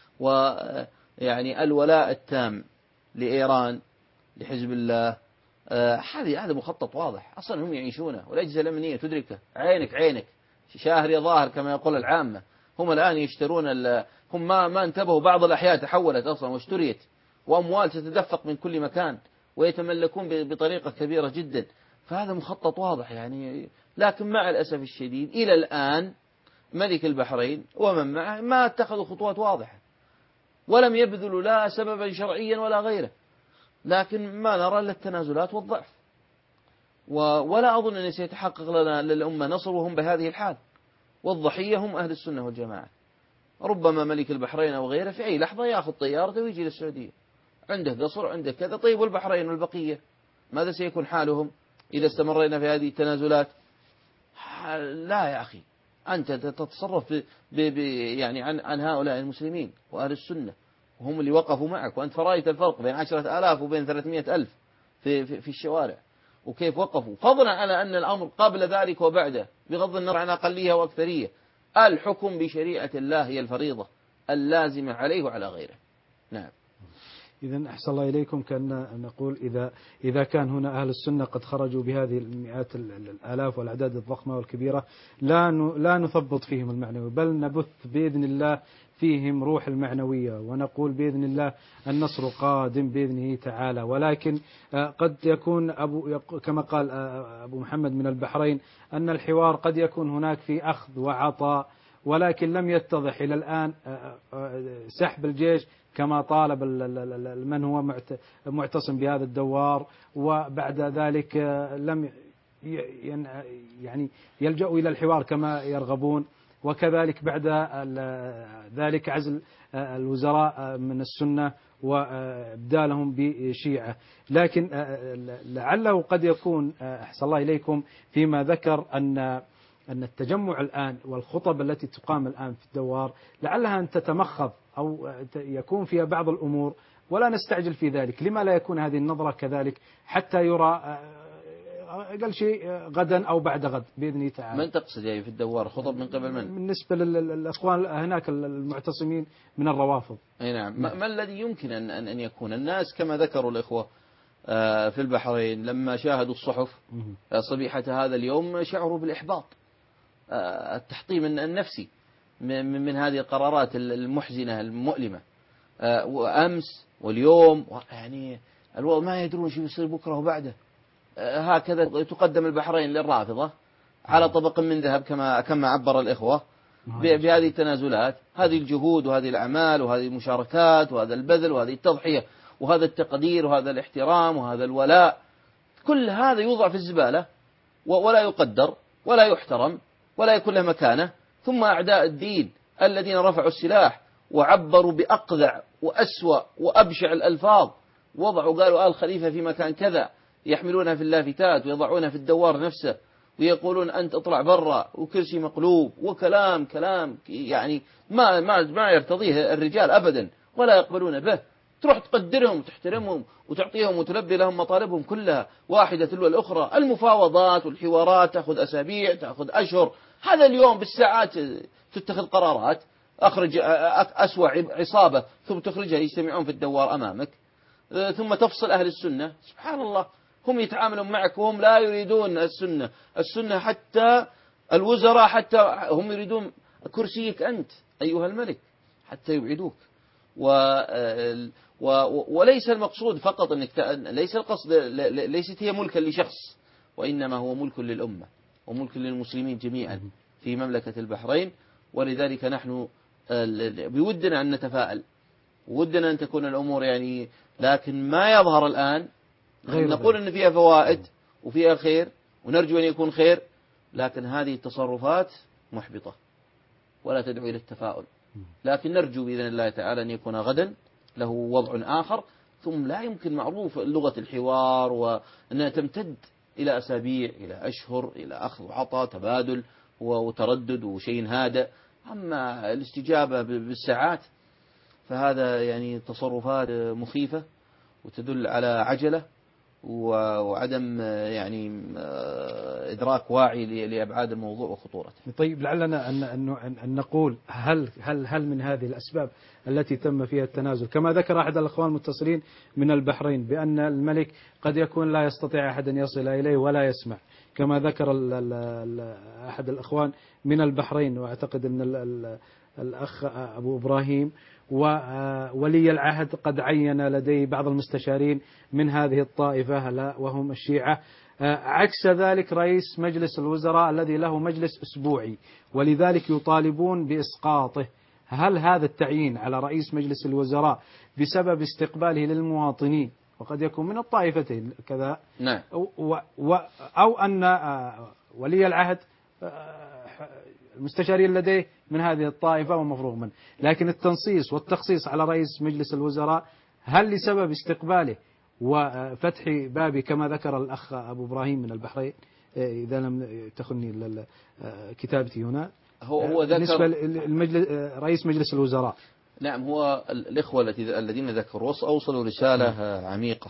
ويعني الولاء التام لإيران لحزب الله هذه هذا مخطط واضح أصلا هم يعيشونه، والأجهزة الأمنية تدركه، عينك عينك شاهر يا ظاهر كما يقول العامة. هم الآن يشترون، هم ما ما انتبهوا، بعض الأحياء تحولت أصلا واشتريت، وأموال تتدفق من كل مكان ويتملكون بطريقة كبيرة جدا. فهذا مخطط واضح يعني. لكن مع الأسف الشديد إلى الآن ملك البحرين ومن معه ما اتخذوا خطوات واضحة ولم يبذلوا لا سببا شرعيا ولا غيره، لكن ما نرى إلا التنازلات والضعف. ولا أظن أن سيتحقق لنا للأمة نصر وهم بهذه الحال، والضحية هم أهل السنة والجماعة. ربما ملك البحرين أو غيره في أي لحظة يأخذ طيارته ويجي للسعودية، عنده قصر عنده كذا. طيب والبحرين والبقية ماذا سيكون حالهم إذا استمرينا في هذه التنازلات؟ لا يا أخي، أنت تتصرف ب ب يعني عن عن هؤلاء المسلمين وأهل السنة، وهم اللي وقفوا معك، وأنت رأيت الفرق بين عشرة آلاف وبين ثلاثمائة ألف في, في, في الشوارع، وكيف وقفوا، فضلا على أن الأمر قبل ذلك وبعده بغض النظر عن أقلية وأكثرية الحكم بشريعة الله هي الفريضة اللازمة عليه وعلى غيره. نعم. إذن أحسن الله إليكم، كأن نقول إذا إذا كان هنا أهل السنة قد خرجوا بهذه المئات الآلاف والأعداد الضخمة والكبيرة، لا لا نثبط فيهم المعنوي، بل نبث بإذن الله فيهم روح المعنوية، ونقول بإذن الله النصر قادم بإذنه تعالى. ولكن قد يكون أبو كما قال أبو محمد من البحرين أن الحوار قد يكون هناك في أخذ وعطاء، ولكن لم يتضح إلى الآن سحب الجيش كما طالب من هو معتصم بهذا الدوار، وبعد ذلك لم يعني يلجأوا إلى الحوار كما يرغبون، وكذلك بعد ذلك عزل الوزراء من السنة وابدالهم بشيعة. لكن لعله قد يكون أحسن الله إليكم فيما ذكر أن أن التجمع الآن والخطب التي تقام الآن في الدوار لعلها أن تتمخض أو يكون فيها بعض الأمور، ولا نستعجل في ذلك. لما لا يكون هذه النظرة كذلك حتى يرى أقل شيء غدا أو بعد غد بإذن الله تعالى. من تقصد يعني في الدوار خطب من قبل من؟ بالنسبة للأخوان هناك المعتصمين من الروافض. أي نعم. ما, ما الذي يمكن أن أن يكون؟ الناس كما ذكروا الإخوة في البحرين لما شاهدوا الصحف صبيحة هذا اليوم شعروا بالإحباط، التحطيم النفسي من هذه القرارات المحزنة المؤلمة. وأمس واليوم يعني الوضع ما يدرون شو يصير بكرة وبعده. هكذا تقدم البحرين للرافضة على طبق من ذهب كما كما عبر الإخوة بهذه التنازلات، هذه الجهود وهذه الأعمال وهذه المشاركات وهذا البذل وهذه التضحية وهذا التقدير وهذا الاحترام وهذا الولاء، كل هذا يوضع في الزبالة ولا يقدر ولا يحترم ولا يكون له مكانة. ثم أعداء الدين الذين رفعوا السلاح وعبروا بأقذع وأسوأ وأبشع الألفاظ، وضعوا قالوا آل خليفة في مكان كذا، يحملونها في اللافتات ويضعونها في الدوار نفسه ويقولون أنت اطلع برا وكرسي مقلوب وكلام كلام يعني ما ما ما يرتضيه الرجال أبدا ولا يقبلون به. تروح تقدرهم وتحترمهم وتعطيهم وتلبي لهم مطالبهم كلها واحدة تلو الأخرى. المفاوضات والحوارات تأخذ أسابيع تأخذ أشهر، هذا اليوم بالساعات تتخذ قرارات. أخرج أسوأ عصابة ثم تخرجها يجتمعون في الدوار أمامك، ثم تفصل أهل السنة. سبحان الله، هم يتعاملون معك وهم لا يريدون السنة. السنة حتى الوزراء حتى هم يريدون كرسيك أنت أيها الملك حتى يبعدوك. و و وليس المقصود فقط أنك ليس القصد ليست هي ملكا لشخص، وإنما هو ملك للأمة وملك للمسلمين جميعا في مملكة البحرين. ولذلك نحن بودنا أن نتفائل، ودنا أن تكون الأمور يعني، لكن ما يظهر الآن نقول أن فيها فوائد وفيها خير ونرجو أن يكون خير، لكن هذه التصرفات محبطة ولا تدعو إلى التفاؤل. لكن نرجو بإذن الله تعالى أن يكون غدا له وضع آخر. ثم لا يمكن معروف لغة الحوار وأنها تمتد إلى أسابيع إلى أشهر إلى أخذ وعطاء تبادل وتردد وشيء هادئ. أما الاستجابة بالساعات فهذا يعني تصرفات مخيفة وتدل على عجلة وعدم يعني إدراك واعي لأبعاد الموضوع وخطورته. طيب لعلنا أن أن نقول هل هل هل من هذه الأسباب التي تم فيها التنازل، كما ذكر أحد الأخوان المتصلين من البحرين بأن الملك قد يكون لا يستطيع أحد أن يصل إليه ولا يسمع، كما ذكر ال ال أحد الأخوان من البحرين، وأعتقد أن ال الأخ أبو إبراهيم، وولي العهد قد عين لديه بعض المستشارين من هذه الطائفة لا وهم الشيعة. عكس ذلك رئيس مجلس الوزراء الذي له مجلس أسبوعي، ولذلك يطالبون بإسقاطه. هل هذا التعيين على رئيس مجلس الوزراء بسبب استقباله للمواطنين وقد يكون من الطائفتين كذا؟ نعم. أو أن ولي العهد المستشارين لديه من هذه الطائفة ومفروغ منه، لكن التنصيص والتخصيص على رئيس مجلس الوزراء هل لسبب استقباله وفتح بابي كما ذكر الأخ أبو إبراهيم من البحرين إذا لم تخني كتابتي هنا؟ هو هو ذكر بالنسبة للمجلس رئيس مجلس الوزراء. نعم، هو الإخوة الذين ذكروا أوصلوا رسالة عميقة،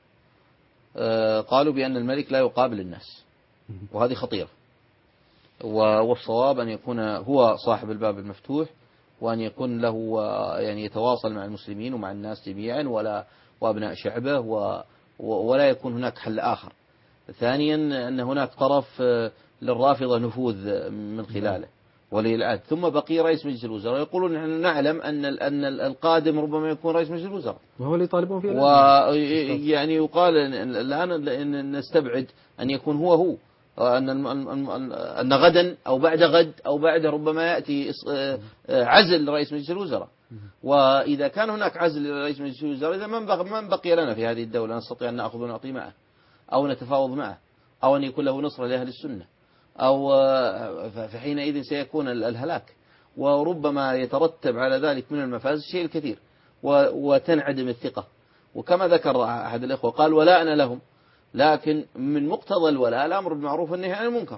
قالوا بأن الملك لا يقابل الناس، وهذه خطيرة. والصواب أن يكون هو صاحب الباب المفتوح، وأن يكون له يعني يتواصل مع المسلمين ومع الناس جميعا ولا وأبناء شعبه، ولا يكون هناك حل آخر. ثانيا أن هناك طرف للرافضة نفوذ من خلاله ولي العهد، ثم بقي رئيس مجلس الوزراء. يقولون نحن نعلم أن أن القادم ربما يكون رئيس مجلس الوزراء، وهو اللي يطالبون فيه. ويعني يقال الآن أن نستبعد أن يكون هو هو أن أن غدا أو بعد غد أو بعد ربما يأتي عزل رئيس مجلس الوزراء. وإذا كان هناك عزل رئيس مجلس الوزراء، إذا من بقي, من بقي لنا في هذه الدولة نستطيع أن نأخذ ونعطي معه أو نتفاوض معه أو أن يكون له نصرة لأهل السنة، أو فحينئذ سيكون الهلاك، وربما يترتب على ذلك من المفاسد الشيء الكثير وتنعدم الثقة. وكما ذكر أحد الإخوة قال ولاءنا لهم، لكن من مقتضى الولاء الأمر بالمعروف والنهي عن المنكر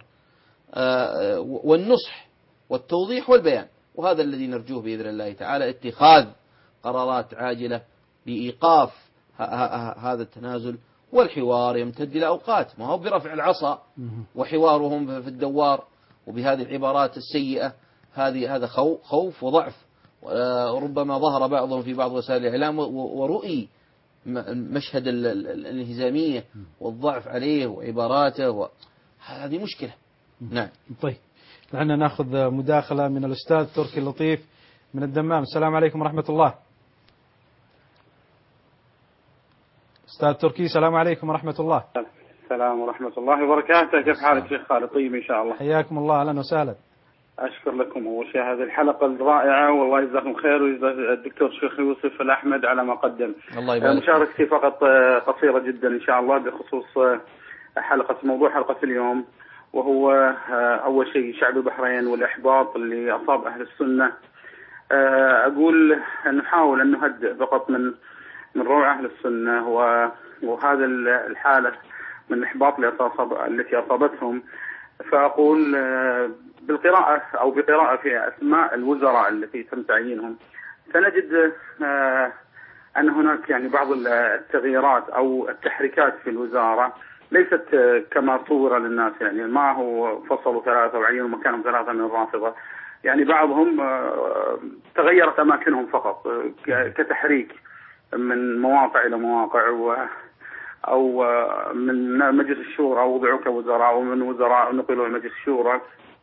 والنصح والتوضيح والبيان، وهذا الذي نرجوه بإذن الله تعالى، اتخاذ قرارات عاجلة بإيقاف هذا التنازل، والحوار يمتد إلى أوقات، ما هو برفع العصا وحوارهم في الدوار وبهذه العبارات السيئة. هذه هذا خوف وضعف، وربما ظهر بعضهم في بعض وسائل الإعلام ورؤي مشهد الانهزامية والضعف عليه وعباراته، هذه مشكلة. نعم. طيب، لعلنا نأخذ مداخلة من الأستاذ تركي اللطيف من الدمام. السلام عليكم ورحمة الله. أستاذ تركي، السلام عليكم ورحمة الله. السلام ورحمة الله وبركاته. كيف حالك شيخ خالد؟ طيب إن شاء الله. حياكم الله، أهلا وسهلا. أشكر لكم أول شيء هذه الحلقة الرائعة، والله يجزاكم خير، ويجزاك الدكتور شيخ يوسف الأحمد على ما قدم. الله يبارك. مشاركتي فقط قصيرة جدا إن شاء الله بخصوص حلقة موضوع حلقة اليوم، وهو أول شيء شعب البحرين والإحباط اللي أصاب أهل السنة. أقول نحاول أن نهدئ فقط من من روع أهل السنة وهذا الحالة من الإحباط التي أصابتهم. فأقول بالقراءة أو بقراءة في أسماء الوزراء التي تم تعيينهم، سنجد أن هناك يعني بعض التغييرات أو التحريكات في الوزارة ليست كما صور للناس، يعني ما هو فصلوا ثلاثة وعينوا مكانهم ثلاثة من الرافضة، يعني بعضهم تغيرت أماكنهم فقط كتحريك من مواقع إلى مواقع، أو من مجلس الشورى وضعوا كوزراء، ومن وزراء نقلوا إلى مجلس الشورى.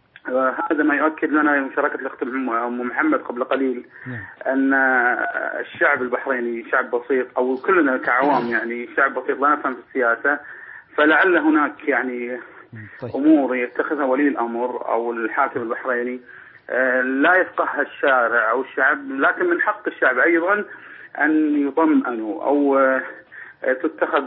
هذا ما يؤكد لنا مشاركة الأخت أم محمد قبل قليل أن الشعب البحريني شعب بسيط، أو كلنا كعوام يعني شعب بسيط لا نفهم في السياسة، فلعل هناك يعني أمور يتخذها ولي الأمر أو الحاكم البحريني لا يفقهها الشارع أو الشعب، لكن من حق الشعب أيضا أن يطمئنوا أو تتخذ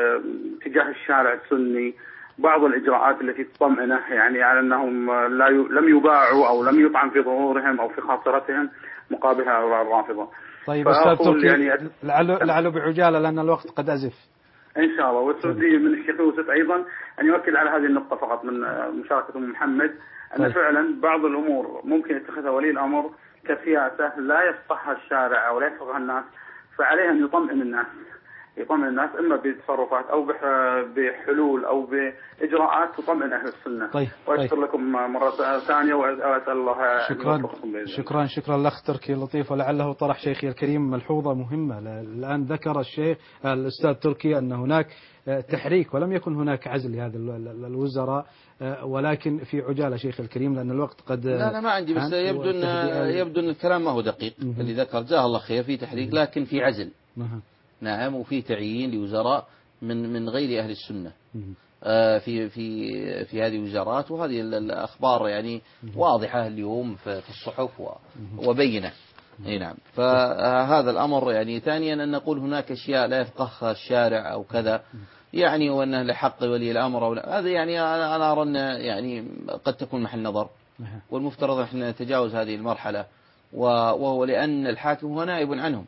تجاه الشارع السني بعض الإجراءات التي تطمئنه، يعني على أنهم لا ي... لم يباعوا أو لم يطعن في ظهورهم أو في خاطرتهم مقابل هؤلاء الرافضة. طيب أستاذ تركي، يعني لعله لعله بعجالة لأن الوقت قد أزف. إن شاء الله. والسعودي من الشيخ يوسف أيضا أن يؤكد على هذه النقطة فقط من مشاركة أم محمد، أن طيب. فعلا بعض الأمور ممكن يتخذها ولي الأمر كسياسة لا يفقهها الشارع أو لا يفقهها الناس، فعليه أن يطمئن الناس يطمئن الناس إما بتصرفات أو بحلول أو بإجراءات تطمئن أهل السنة. طيب. وأشكر طيب. لكم مرة ثانية وأسأل الله شكرا شكرا شكرا لك تركي اللطيف. ولعله طرح شيخي الكريم ملحوظة مهمة. الآن ذكر الشيخ الأستاذ تركي أن هناك تحريك ولم يكن هناك عزل لهذا الوزراء، ولكن في عجالة شيخ الكريم لأن الوقت قد لا لا ما عندي، بس يبدو أن يبدو أن الكلام ما هو دقيق اللي ذكر. جزاه الله خير، في تحريك لكن في عزل. نعم، وفي تعيين لوزراء من من غير أهل السنة آه في في في هذه الوزارات، وهذه الأخبار يعني واضحة اليوم في الصحف وبينة. نعم. فهذا الأمر يعني. ثانيا أن نقول هناك أشياء لا يفقهها الشارع أو كذا، يعني وأنه لحق ولي الأمر أو لا، هذا يعني أنا أرى أن يعني قد تكون محل نظر، والمفترض أن نتجاوز هذه المرحلة، وهو لأن الحاكم هو نائب عنهم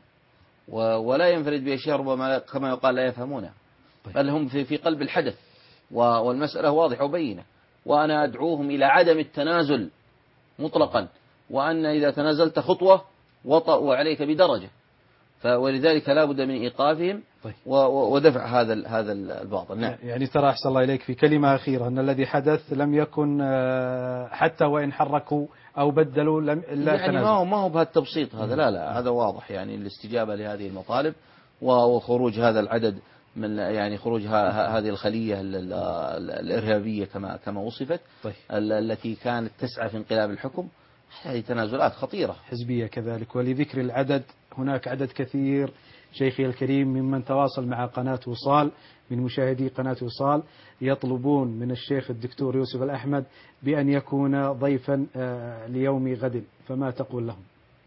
ولا ينفرد بأشياء ربما كما يقال لا يفهمونها، بل هم في في قلب الحدث، والمسألة واضحة وبينة. وأنا أدعوهم إلى عدم التنازل مطلقا، وأن إذا تنازلت خطوة وطأوا عليك بدرجة، ولذلك لا بد من إيقافهم ودفع هذا هذا الباطل. نعم. يعني ترى أحسن الله إليك في كلمة أخيرة أن الذي حدث لم يكن حتى وإن حركوا أو بدلوا لم لا يعني ما هو ما هو بهالتبسيط هذا، لا لا هذا واضح، يعني الاستجابة لهذه المطالب وخروج هذا العدد من يعني خروج هذه الخلية الإرهابية كما كما وصفت، طيب. التي كانت تسعى في انقلاب الحكم. هذه تنازلات خطيرة حزبية كذلك. ولذكر العدد، هناك عدد كثير شيخي الكريم ممن تواصل مع قناة وصال من مشاهدي قناة وصال يطلبون من الشيخ الدكتور يوسف الأحمد بأن يكون ضيفا ليوم غد، فما تقول لهم؟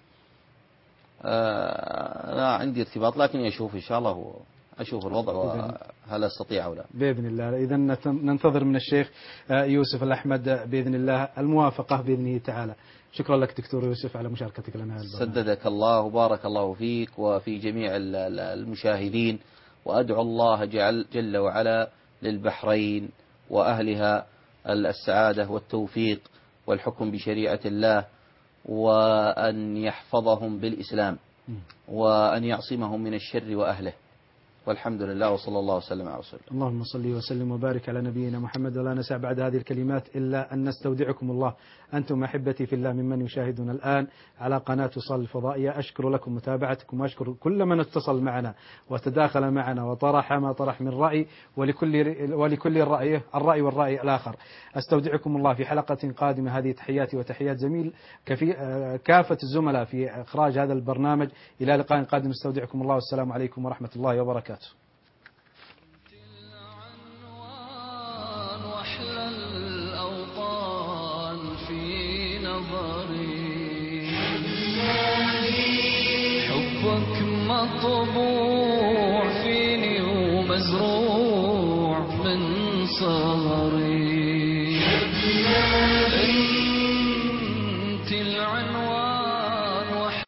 آه لا عندي ارتباط، لكن أشوف إن شاء الله أشوف الوضع وهل أستطيع أو لا. بإذن الله. إذا ننتظر من الشيخ يوسف الأحمد بإذن الله الموافقة بإذنه تعالى. شكرا لك دكتور يوسف على مشاركتك لنا. سددك الله وبارك الله فيك وفي جميع المشاهدين، وأدعو الله جل, جل وعلا للبحرين وأهلها السعادة والتوفيق والحكم بشريعة الله، وأن يحفظهم بالإسلام وأن يعصمهم من الشر وأهله، والحمد لله وصلى الله وسلم على رسول الله. اللهم صل وسلم وبارك على نبينا محمد. ولا نسع بعد هذه الكلمات إلا أن نستودعكم الله أنتم أحبتي في الله ممن يشاهدون الآن على قناة وصال الفضائية. أشكر لكم متابعتكم وأشكر كل من اتصل معنا وتداخل معنا وطرح ما طرح من رأي، ولكل ولكل الرأي الرأي والرأي الآخر. أستودعكم الله في حلقة قادمة. هذه تحياتي وتحيات زميل كافة الزملاء في إخراج هذا البرنامج. إلى لقاء قادم. استودعكم الله والسلام عليكم ورحمة الله وبركاته. حبك مطبوع فيني ومزروع من صار